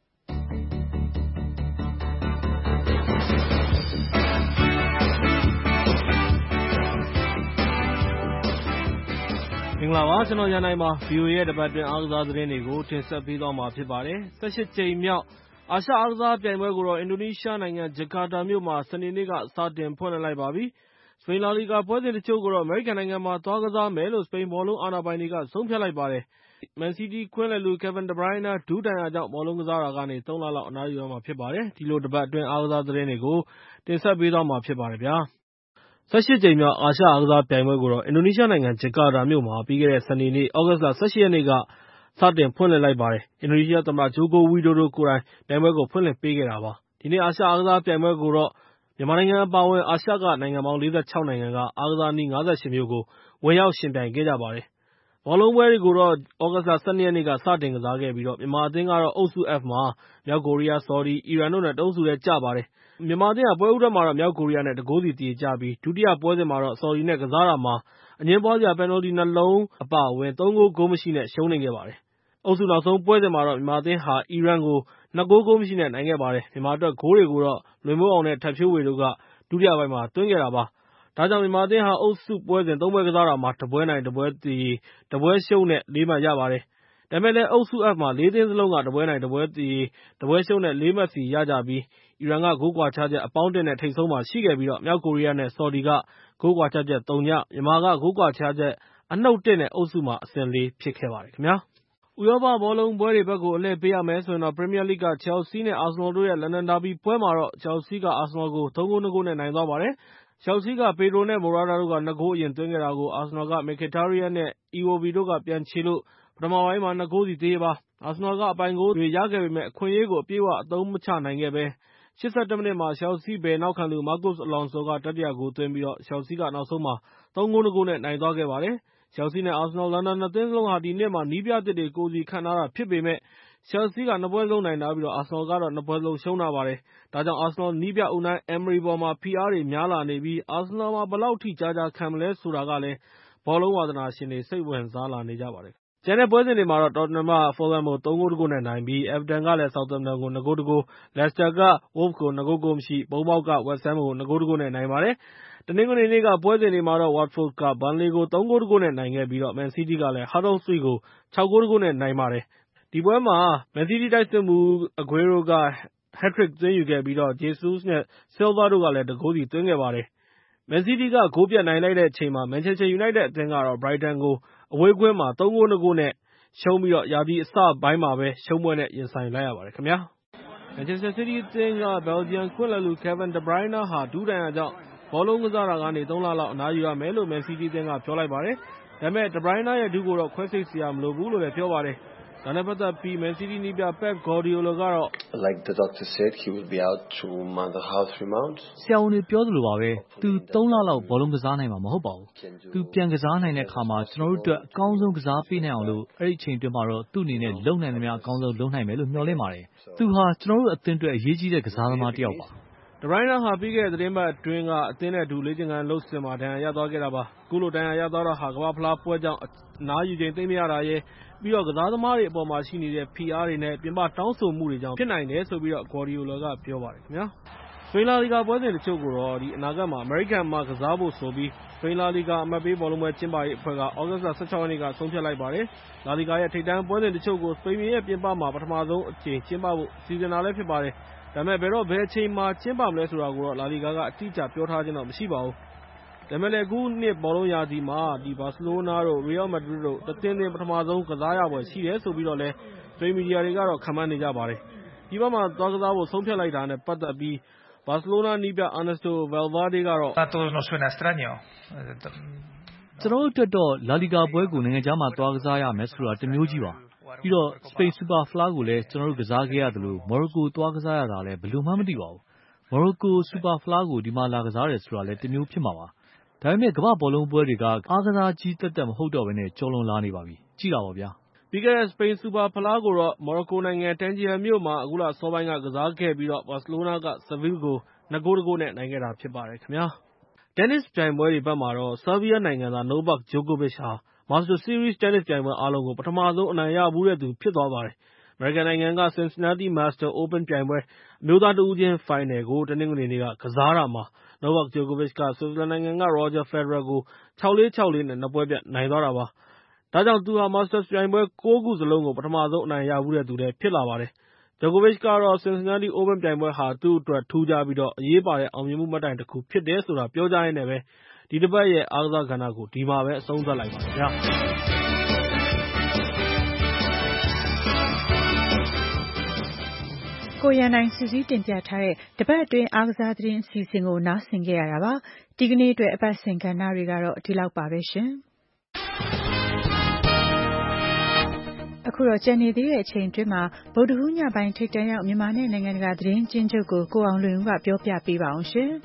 မင်္ဂလာပါကျွန်တော်ရန်နိုင်ပါ ဗီအိုအေ ရဲ့တပတ်အတွင်းအားကစားသတင်းတွေကိုတင်ဆက်ပေးသွားမှာဖြစ်ပါတယ်။၁၈ ကြိမ်မြောက်အာရှအားကစားပြိုင်ပွဲကိုတော့အင်ဒိုနီးရှားနိုင်ငံဂျကာတာမြို့မှာစနေနေ့ကစတင်ဖွင့်လှစ်လိုက်ပါပြီ။စပိန်လာလီဂါပွဲစဉ်တချို့ကိုတော့အမေရိကန်နိုင်ငံမှာသွားကစားမယ်လို့စပိန်ဘောလုံးအာဏာပိုင်တွေကဆုံးဖြတ်လိုက်ပါတယ်။ မန်စီးတီးကွင်းလယ်လူ Kevin De Bruyne ဒူးဒဏ်ရာကြောင့်ဘောလုံးကစားတာကနေသုံးလလောက်အနားယူရမှာဖြစ်ပါတယ်။ဒီလိုတပတ်အတွင်းအားကစားသတင်းတွေကိုတင်ဆက်ပေးသွားမှာဖြစ်ပါတယ်ဗျာ။၁၈ ကြိမ်မြောက်အာရှအားကစားပြိုင်ပွဲကိုတော့အင်ဒိုနီးရှားနိုင်ငံဂျကာတာမြို့မှာပြီးခဲ့တဲ့စနေနေ့သြဂုတ်လ၁၈ ရက်နေ့ကစတင်ဖွင့်လှစ်လိုက်ပါတယ်။အင်ဒိုနီးရှားသမ္မတဂျိုကိုဝီဒိုဒိုကိုယ်တိုင်ပြိုင်ပွဲကိုဖွင့်လှစ်ပေးခဲ့တာပါ။ဒီနေ့အာရှအားကစားပြိုင်ပွဲကိုတော့မြန်မာနိုင်ငံအပါအဝင်အာရှကနိုင်ငံပေါင်း၄၆ နိုင်ငံကအားကစားနည်း၅၈ မျိုးကိုဝင်ရောက်ယှဉ်ပြိုင်ခဲ့ကြပါတယ်။ဘောလုံးပွဲတွေကိုတော့သြဂုတ်လ၁၂ ရက်နေ့ကစတင်ကစားခဲ့ပြီးမြန်မာအသင်းကတော့အုပ်စု F မှာမြောက်ကိုရီးယား၊ဆော်ဒီ၊အီရန်တို့နဲ့တုံးစုထဲကျပါတယ်။မြန်မာအသင်းဟာပွဲဦးထွက်မှာတော့မြောက်ကိုရီးယားနဲ့တဂိုးစီသရေကျပြီးဒုတိယပွဲစဉ်မှာတော့ဆော်ဒီနဲ့ကစားတာမှာအငြင်းပွားစရာပယ်နယ်လ်တီနှစ်လုံးအပါအဝင်သုံးဂိုးဂိုးမရှိနဲ့ရှုံးနိမ့်ခဲ့ပါတယ်။အုပ်စုနောက်ဆုံးပွဲစဉ်မှာတော့မြန်မာအသင်းဟာအီရန်ကိုနှစ်ဂိုးဂိုးမရှိနဲ့နိုင်ခဲ့ပါတယ်။မြန်မာအတွက်ဂိုးတွေကိုတော့လွင်မိုးအောင်နဲ့ထပ်ဖြိုးဝေတို့ကဒုတိယပိုင်းမှာသွင်းခဲ့တာပါ။ဒါကြောင့်မြန်မာအသင်းဟာအုပ်စုပွဲစဉ်သုံးပွဲကစားတာမှာတပွဲနိုင်တပွဲသရေတပွဲရှုံးနဲ့လေးမှတ်ရပါတယ်။ဒါပေမဲ့လည်းအုပ်စု F မှာလေးသင်းစလုံးကတပွဲနိုင်တပွဲသရေတပွဲရှုံးနဲ့လေးမှတ်စီရကြပြီးအီရန်ကဂိုးကွာခြားချက်အပေါင်းတစ်နဲ့ထိပ်ဆုံးမှာရှိခဲ့ပြီးမြောက်ကိုရီးယားနဲ့ဆော်ဒီကဂိုးကွာခြားချက်သုည၊မြန်မာကဂိုးကွာခြားချက်အနှုတ်တစ်နဲ့အုပ်စုမှာအဆင့်လေးဖြစ်ခဲ့ပါတယ်ခင်ဗျာ။ဥရောပဘောလုံးပွဲတွေဘက်ကိုအလှည့်ပေးရမယ်ဆိုရင်တော့ပရီးမီးယားလိဂ်ကချယ်လ်ဆီးနဲ့အာဆနယ်တို့ရဲ့လန်ဒန်ဒါဘီပွဲမှာတော့ချယ်လ်ဆီးကအာဆနယ်ကိုသုံးဂိုး၂ ဂိုးနဲ့နိုင်သွားပါတယ်။ချယ်လ်ဆီးကပေဒရိုနဲ့မိုရာတာတို့ကနှစ်ဂိုးအရင်သွင်းခဲ့တာကိုအာဆနယ်ကမစ်ခီတာရီယန်နဲ့အီဝိုဘီတို့ကပြန်ချေလို့ပထမပိုင်းမှာနှစ်ဂိုးစီသရေပါ။အာဆနယ်ကအပိုင်ဂိုးတွေရခဲ့ပေမဲ့အခွင့်အရေးကိုအပြည့်အဝအသုံးမချနိုင်ခဲ့ဘဲ၈၁ မိနစ်မှာချယ်လ်ဆီးဘယ်နောက်ခံလူမာကုစ်အလွန်ဆိုကတတိယဂိုးသွင်းပြီးချယ်လ်ဆီးကနောက်ဆုံးမှာသုံးဂိုး၂ ဂိုးနဲ့နိုင်သွားခဲ့ပါတယ်။ချယ်လ်ဆီးနဲ့အာဆနယ်လန်ဒန်နှစ်သင်းစလုံးဟာဒီနှစ်မှာနည်းပြသစ်တွေကိုယ်စီခန့်ထားတာဖြစ်ပေမဲ့ချယ်လ်ဆီးကနှစ်ပွဲစလုံးနိုင်ထားပြီးအာဆနယ်ကတော့နှစ်ပွဲစလုံးရှုံးထားပါတယ်။ဒါကြောင့်အာဆနယ်နည်းပြအူနိုင်းအမ်မရီပေါ်မှာဖိအားတွေများလာနေပြီးအာဆနယ်မှာဘယ်လောက်ထိကြာကြာခံမလဲဆိုတာကလည်းဘောလုံးဝါသနာရှင်တွေစိတ်ဝင်စားလာနေကြပါတယ်။ကျန်တဲ့ပွဲစဉ်တွေမှာတော့တော်တနမ်ကဖူလ်ဟမ်ကိုသုံးဂိုး၁ ဂိုးနဲ့နိုင်ပြီးအဲဗာတန်ကလည်းဆောက်သမ်ပ်တန်ကို၂ ဂိုး၁ ဂိုး၊လက်စတာကဝို့လ်ဗ်ကို၂ ဂိုးဂိုးမရှိ၊ဘုန်းမောက်ကဝက်စ်ဟမ်းကို၂ ဂိုး၁ ဂိုးနဲ့နိုင်ပါတယ်။တနင်္ဂနွေနေ့ကပွဲစဉ်တွေမှာတော့ဝတ်ဖို့ဒ်ကဘန်လေကိုသုံးဂိုး၁ ဂိုးနဲ့နိုင်ခဲ့ပြီးမန်စီးတီးကလည်းဟာဒ်ဒေါ့ဆွီကိုခြောက်ဂိုး၁ ဂိုးနဲ့နိုင်ပါတယ်။ဒီပွဲမှာမန်စီးတီးတိုက်စစ်မှူးအဂွေးရိုးကဟက်ထရစ်သွင်းယူခဲ့ပြီးဂျေဆူးစ်နဲ့ဆဲလ်ဗာတို့ကလည်းတဂိုးစီသွင်းခဲ့ပါတယ်။မန်စီးတီးကဂိုးပြတ်နိုင်လိုက်တဲ့အချိန်မှာမန်ချက်စတာယူနိုက်တက်အသင်းကတော့ဘရိုက်တန်ကိုအဝေးကွင်းမှာသုံးဂိုး၂ ဂိုးနဲ့ရှုံးပြီးရာသီအစပိုင်းမှာပဲရှုံးပွဲနဲ့ရင်ဆိုင်လိုက်ရပါတယ်ခင်ဗျာ။မန်ချက်စတာစီးတီးအသင်းကဘယ်လ်ဂျီယမ်ကွင်းလယ်လူ Kevin De Bruyne ဟာဒူးဒဏ်ရာကြောင့်ဘောလုံးကစားတာကနေသုံးလလောက်အနားယူရမယ်လို့မန်စီးတီးအသင်းကပြောလိုက်ပါတယ်။ဒါပေမဲ့ De Bruyne ရဲ့ဒူးကိုတော့ခွဲစိတ်စရာမလိုဘူးလို့လည်းပြောပါတယ်။ဒါနဲ့ပတ်သက်ပြီး Man City နည်းပြ Pep Guardiola ကတော့ Like the doctor said, he will be out to month and a half, three months. ဆရာဝန်တွေပြောသလိုပါပဲ။ သူသုံးလလောက်ဘောလုံးကစားနိုင်မှာမဟုတ်ပါဘူး။ သူပြန်ကစားနိုင်တဲ့အခါမှာကျွန်တော်တို့အတွက်အကောင်းဆုံးကစားပေးနိုင်အောင်လို့အဲ့ဒီအချိန်အတွင်းမှာတော့သူ့အနေနဲ့လုံနိုင်သမျှအကောင်းဆုံးလုပ်နိုင်မယ်လို့မျှော်လင့်ပါတယ်။သူဟာကျွန်တော်တို့အသင်းအတွက်အရေးကြီးတဲ့ကစားသမားတစ်ယောက်ပါ။ De Bruyne ဟာပြီးခဲ့တဲ့သတင်းပတ်အတွင်းကအသင်းနဲ့အတူလေ့ကျင့်ခန်းလုပ်စဉ်မှာဒဏ်ရာရသွားခဲ့တာပါ။အခုလိုဒဏ်ရာရသွားတာဟာကမ္ဘာ့ဖလားပွဲကြောင့်အနားယူချိန်သိမ့်မရတာရယ်ပြီးတော့ကစားသမားတွေအပေါ်မှာရှိနေတဲ့ဖိအားတွေနဲ့ပြင်ပတောင်းဆိုမှုတွေကြောင့်ဖြစ်နိုင်တယ်ဆိုပြီးတော့ Guardiola ကပြောပါတယ်ခင်ဗျာ။စပိန်လာလီဂါပွဲစဉ်တချို့ကိုတော့ဒီအနာဂတ်မှာအမေရိကန်မှာကစားဖို့ဆိုပြီးစပိန်လာလီဂါအမှတ်ပေးဘောလုံးပွဲကျင်းပရေးအဖွဲ့ကဩဂုတ်လ ၁၆ ရက်နေ့ကဆုံးဖြတ်လိုက်ပါတယ်။လာလီဂါရဲ့ထိပ်တန်းပွဲစဉ်တချို့ကိုစပိန်ရဲ့ပြင်ပမှာပထမဆုံးအကြိမ်ကျင်းပဖို့စီစဉ်တာလည်းဖြစ်ပါတယ်။ဒါပေမဲ့ဘယ်တော့ဘယ်အချိန်မှာကျင်းပမလဲဆိုတာကိုတော့လာလီဂါကအတိအကျပြောထားခြင်းတော့မရှိပါဘူး။ဒါပေမဲ့လည်းအခုနှစ်ဘောလုံးရာသီမှာဒီဘာစီလိုနာတို့ရီယယ်မက်ဒရစ်တို့တသင်းသင်းပထမဆုံးကစားရပွဲရှိတယ်ဆိုပြီးတော့လည်းစပိန်မီဒီယာတွေကတော့ခန့်မှန်းနေကြပါတယ်။ဒီဘက်မှာသွားကစားဖို့ဆုံးဖြတ်လိုက်တာနဲ့ပတ်သက်ပြီးဘာစီလိုနာနီးပြအာနက်စတိုဗယ်ဗာဒေကတော့ကျွန်တော်တို့အတွက်တော့လာလီဂါပွဲကိုနိုင်ငံခြားမှာသွားကစားရမယ်ဆိုတာတမျိုးကြီးပါ။ပြီးတော့စပိန်စူပါဖလားကိုလည်းကျွန်တော်တို့ကစားခဲ့ရသလိုမော်ရိုကိုသွားကစားရတာလည်းဘယ်လိုမှမသိပါဘူး။မော်ရိုကိုစူပါဖလားကိုဒီမှာလာကစားတယ်ဆိုတာလည်းတမျိုးဖြစ်မှာပါ။ဒါပေမဲ့ကမ္ဘာဘောလုံးပွဲတွေကအားကစားကြီးတက်တက်မဟုတ်တော့ဘဲနဲ့ကျော်လွန်လာနေပါပြီ။ကြည့်တာပါဗျာ။ပြီးခဲ့တဲ့စပိန်စူပါဖလားကိုတော့မော်ရိုကိုနိုင်ငံတန်ဂျီယန်မြို့မှာအခုလအစောပိုင်းကကစားခဲ့ပြီးတော့ဘာစီလိုနာကဆဗီးကိုနှစ်ဂိုးတစ်ဂိုးနဲ့နိုင်ခဲ့တာဖြစ်ပါတယ်ခင်ဗျာ။တင်းနစ်ပြိုင်ပွဲတွေဘက်မှာတော့ဆာဗီးယားနိုင်ငံသား Novak Djokovic ဟာ Master Series တင်းနစ်ပြိုင်ပွဲအားလုံးကိုပထမဆုံးအနိုင်ရဖူးတဲ့သူဖြစ်သွားပါတယ်။အမေရိကန်နိုင်ငံက Cincinnati Master Open ပြိုင်ပွဲအမျိုးသားတဦးချင်းဖိုင်နယ်ကိုတနင်္ဂနွေနေ့ကကစားတာမှာ Novak Djokovic ကဆွစ်ဇာလန်နိုင်ငံက Roger Federer ကို ခြောက်လေး ခြောက်လေး နဲ့နှစ်ပွဲပြတ်နိုင်သွားတာပါ။ဒါကြောင့်သူဟာ Masters ပြိုင်ပွဲကိုးခုစလုံးကိုပထမဆုံးအနိုင်ရဖူးတဲ့သူလည်းဖြစ်လာပါတယ်။ Djokovic ကတော့ Cincinnati Open ပြိုင်ပွဲဟာသူ့အတွက်ထူးခြားပြီးတော့အရေးပါတဲ့အောင်မြင်မှုမှတ်တိုင်တစ်ခုဖြစ်တယ်ဆိုတာပြောကြားရင်းနဲ့ပဲဒီတစ်ပတ်ရဲ့အားကစားကဏ္ဍကိုဒီမှာပဲအဆုံးသတ်လိုက်ပါတယ်ဗျာကိုရန်နိုင်စုစည်းတင်ပြထားတဲ့တပတ်အတွင်းအားကစားသတင်းအစီအစဉ်ကိုနားဆင်ကြရတာပါဒီကနေ့အတွက်အပတ်စဉ်ကဏ္ဍတွေကတော့ဒီလောက်ပါပဲရှင်အခုတော့ကြံနေသေးတဲ့အချိန်အတွင်းမှာဗုဒ္ဓဟူးညပိုင်းထိပ်တန်းရောက်မြန်မာနဲ့နိုင်ငံတကာသတင်းကျဉ်းချုပ်ကိုကိုအောင်လွင်ဦးကပြောပြပေးပါအောင်ရှင်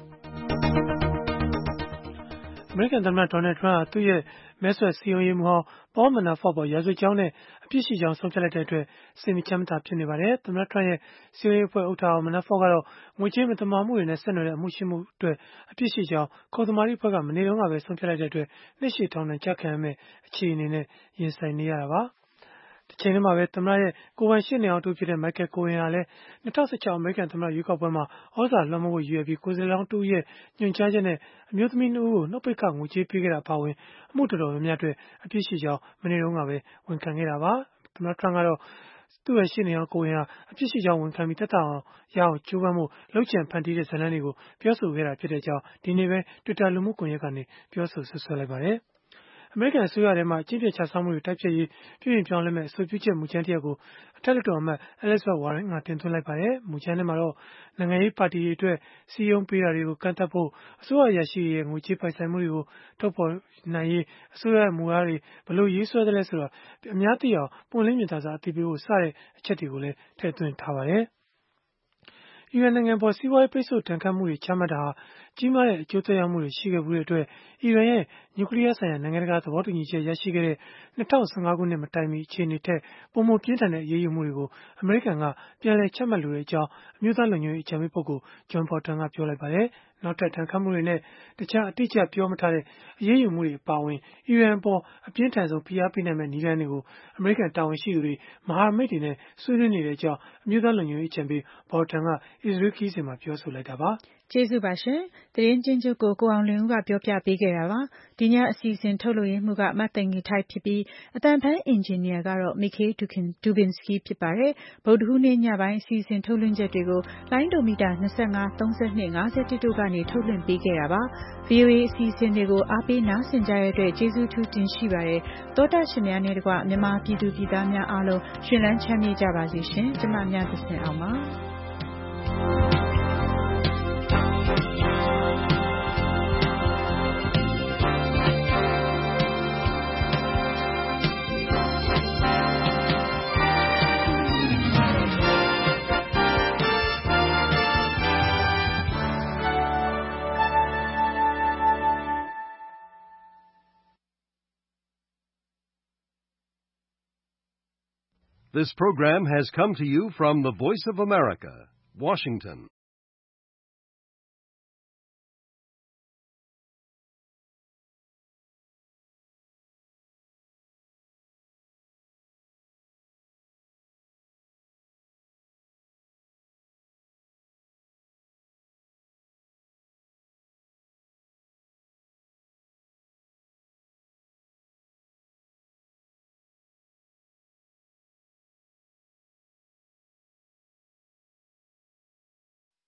အမေရိကန်သမ္မတဒေါ်နယ်ထရန့်ဟာသူ့ရဲ့မဲဆွယ်စည်းရုံးရေးမှူးဟောင်းပေါမန်နာဖော့ပေါ်ရာဇဝတ်ကြောင်းနဲ့အပြစ်ရှိကြောင်းဆုံးဖြတ်လိုက်တဲ့အတွက်စိတ်မချမ်းမသာဖြစ်နေပါတယ်။သမ္မတထရန့်ရဲ့စည်းရုံးရေးအဖွဲ့ဥက္ကဋ္ဌဟောင်းမန်နာဖော့ကတော့ငွေကြေးမသမာမှုတွေနဲ့ဆက်နွယ်တဲ့အမှုရှိမှုအတွက်အပြစ်ရှိကြောင်းခေါ်သမာဓိအဖွဲ့ကမနေ့တုန်းကပဲဆုံးဖြတ်လိုက်တဲ့အတွက်နှစ်ရှည်ထောင်ဒဏ်ကျခံရမယ့်အခြေအနေနဲ့ရင်ဆိုင်နေရတာပါ။တချိန်တည်းမှာပဲသမ္မတရဲ့ကိုယ်ပိုင်ရှေ့နေအောင်တူဖြစ်တဲ့ Michael Cohen ဟာလည်း၂၀၁၆အမေရိကန်သမ္မတရွေးကောက်ပွဲမှာဩဇာလွှမ်းမိုးဖို့ရည်ရွယ်ပြီးကိုယ်စားလှယ်လောင်းတဦးရဲ့ညွှန်ကြားချက်နဲ့အမျိုးသမီးနှစ်ဦးကိုနှုတ်ပိတ်ခငွေကြေးပေးခဲ့တာအပါအဝင်အမှုတော်တော်များများအတွက်အပြစ်ရှိကြောင်းမနေ့တုန်းကပဲဝန်ခံခဲ့တာပါ။သမ္မတထရန့်ကတော့သူ့ရဲ့ရှေ့နေဟောင်းကိုဝင်ဟာအပြစ်ရှိကြောင်းဝန်ခံပြီးသက်သာအောင်ရအောင်ကြိုးပမ်းမှုလှုပ်ချံဖန်တီးတဲ့ဇာတ်လမ်းတွေကိုပြောဆိုခဲ့တာဖြစ်ကြောင်းဒီနေ့ပဲ Twitter လူမှုကွန်ရက်ကနေပြောဆိုဆွဆွဲလိုက်ပါတယ်။အမေရိကန်အစိုးရထဲမှာအကျင့်ပျက်ခြစားမှုတွေတိုက်ဖျက်ရေးပြုပြင်ပြောင်းလဲမဲ့အဆိုပြုချက်မူကြမ်းတစ်ရပ်ကိုအထက်လွှတ်တော်အမတ် Elizabeth Warren ကတင်သွင်းလိုက်ပါတယ်။မူကြမ်းထဲမှာတော့နိုင်ငံရေးပါတီတွေအတွက်စီယုံပေးတာတွေကိုကန့်သတ်ဖို့အစိုးရရရှိရဲ့ငွေကြေးပိုင်ဆိုင်မှုတွေကိုထုတ်ဖော်နိုင်ရေးအစိုးရမူအားတွေဘယ်လိုရေးဆွဲသလဲဆိုတာအများသိအောင်ပွင့်လင်းမြင်သာစွာအသိပေးဖို့စတဲ့အချက်တွေကိုလည်းထည့်သွင်းထားပါတယ်။အီရန်နိုင်ငံပေါ်စီးပွားရေးပိတ်ဆို့ဒဏ်ခတ်မှုတွေချမှတ်တာဟာကြီးမားတဲ့အကျိုးသက်ရောက်မှုတွေရှိခဲ့မှုတွေအတွက်အီရန်ရဲ့နျူကလ িয়ার ဆိုင်ရာနိုင်ငံတကာသဘောတူညီချက်ရရှိခဲ့တဲ့၂၀၁၅ခုနှစ်မတိုင်မီအခြေအနေထက်ပိုမိုပြင်းထန်တဲ့အရေးယူမှုတွေကိုအမေရိကန်ကပြန်လည်ချမှတ်လိုတဲ့အကြောင်းအမျိုးသားလုံခြုံရေးအကြံပေးပုဂ္ဂိုလ် John Bolton ကပြောလိုက်ပါတယ်။နောက်ထပ်ဒဏ်ခတ်မှုတွေနဲ့တခြားအတိအကျပြောမထားတဲ့အရေးယူမှုတွေအပါအဝင်အီရန်အပေါ်အပြင်းထန်ဆုံးဖိအားပေးနိုင်မယ့်နည်းလမ်းတွေကိုအမေရိကန်တာဝန်ရှိသူတွေမဟာမိတ်တွေနဲ့ဆွေးနွေးနေတဲ့အကြောင်းအမျိုးသားလုံခြုံရေးအကြံပေး Bolton ကအစ္စရေးခရီးစဉ်မှာပြောဆိုလိုက်တာပါ။ကျေးဇူးပါရှင်။သတင်းကျဉ်းချုပ်ကိုကိုအောင်လွင်ဦးကပြောပြပေးခဲ့တာပါ။ဒီညအစီအစဉ်ထုတ်လွှင့်ရေးမှူးကမတ်သိင်္ဂီထိုက်ဖြစ်ပြီးအတန်ဖန်အင်ဂျင်နီယာကတော့ Mikhail Dubinsky ဖြစ်ပါတယ်။ဗုဒ္ဓဟူးနေ့ညပိုင်းအစီအစဉ်ထုတ်လွှင့်ချက်တွေကိုလိုင်းဒိုမီတာ၂၅ ၃၂ ၅၁တို့ကနေထုတ်လွှင့်ပေးခဲ့တာပါ။ဗွီအိုအေအစီအစဉ်တွေကိုအားပေးနားဆင်ကြတဲ့အတွက်ကျေးဇူးထူးတင်ရှိပါတယ်။သောတာရှင်များနဲ့တကွမြန်မာပြည်သူပြည်သားများအားလုံးရှင်လန်းချမ်းမြေ့ကြပါစေရှင်။ကျမမြတ်သစင်အောင်ပါ။ This program has come to you from the Voice of America, Washington.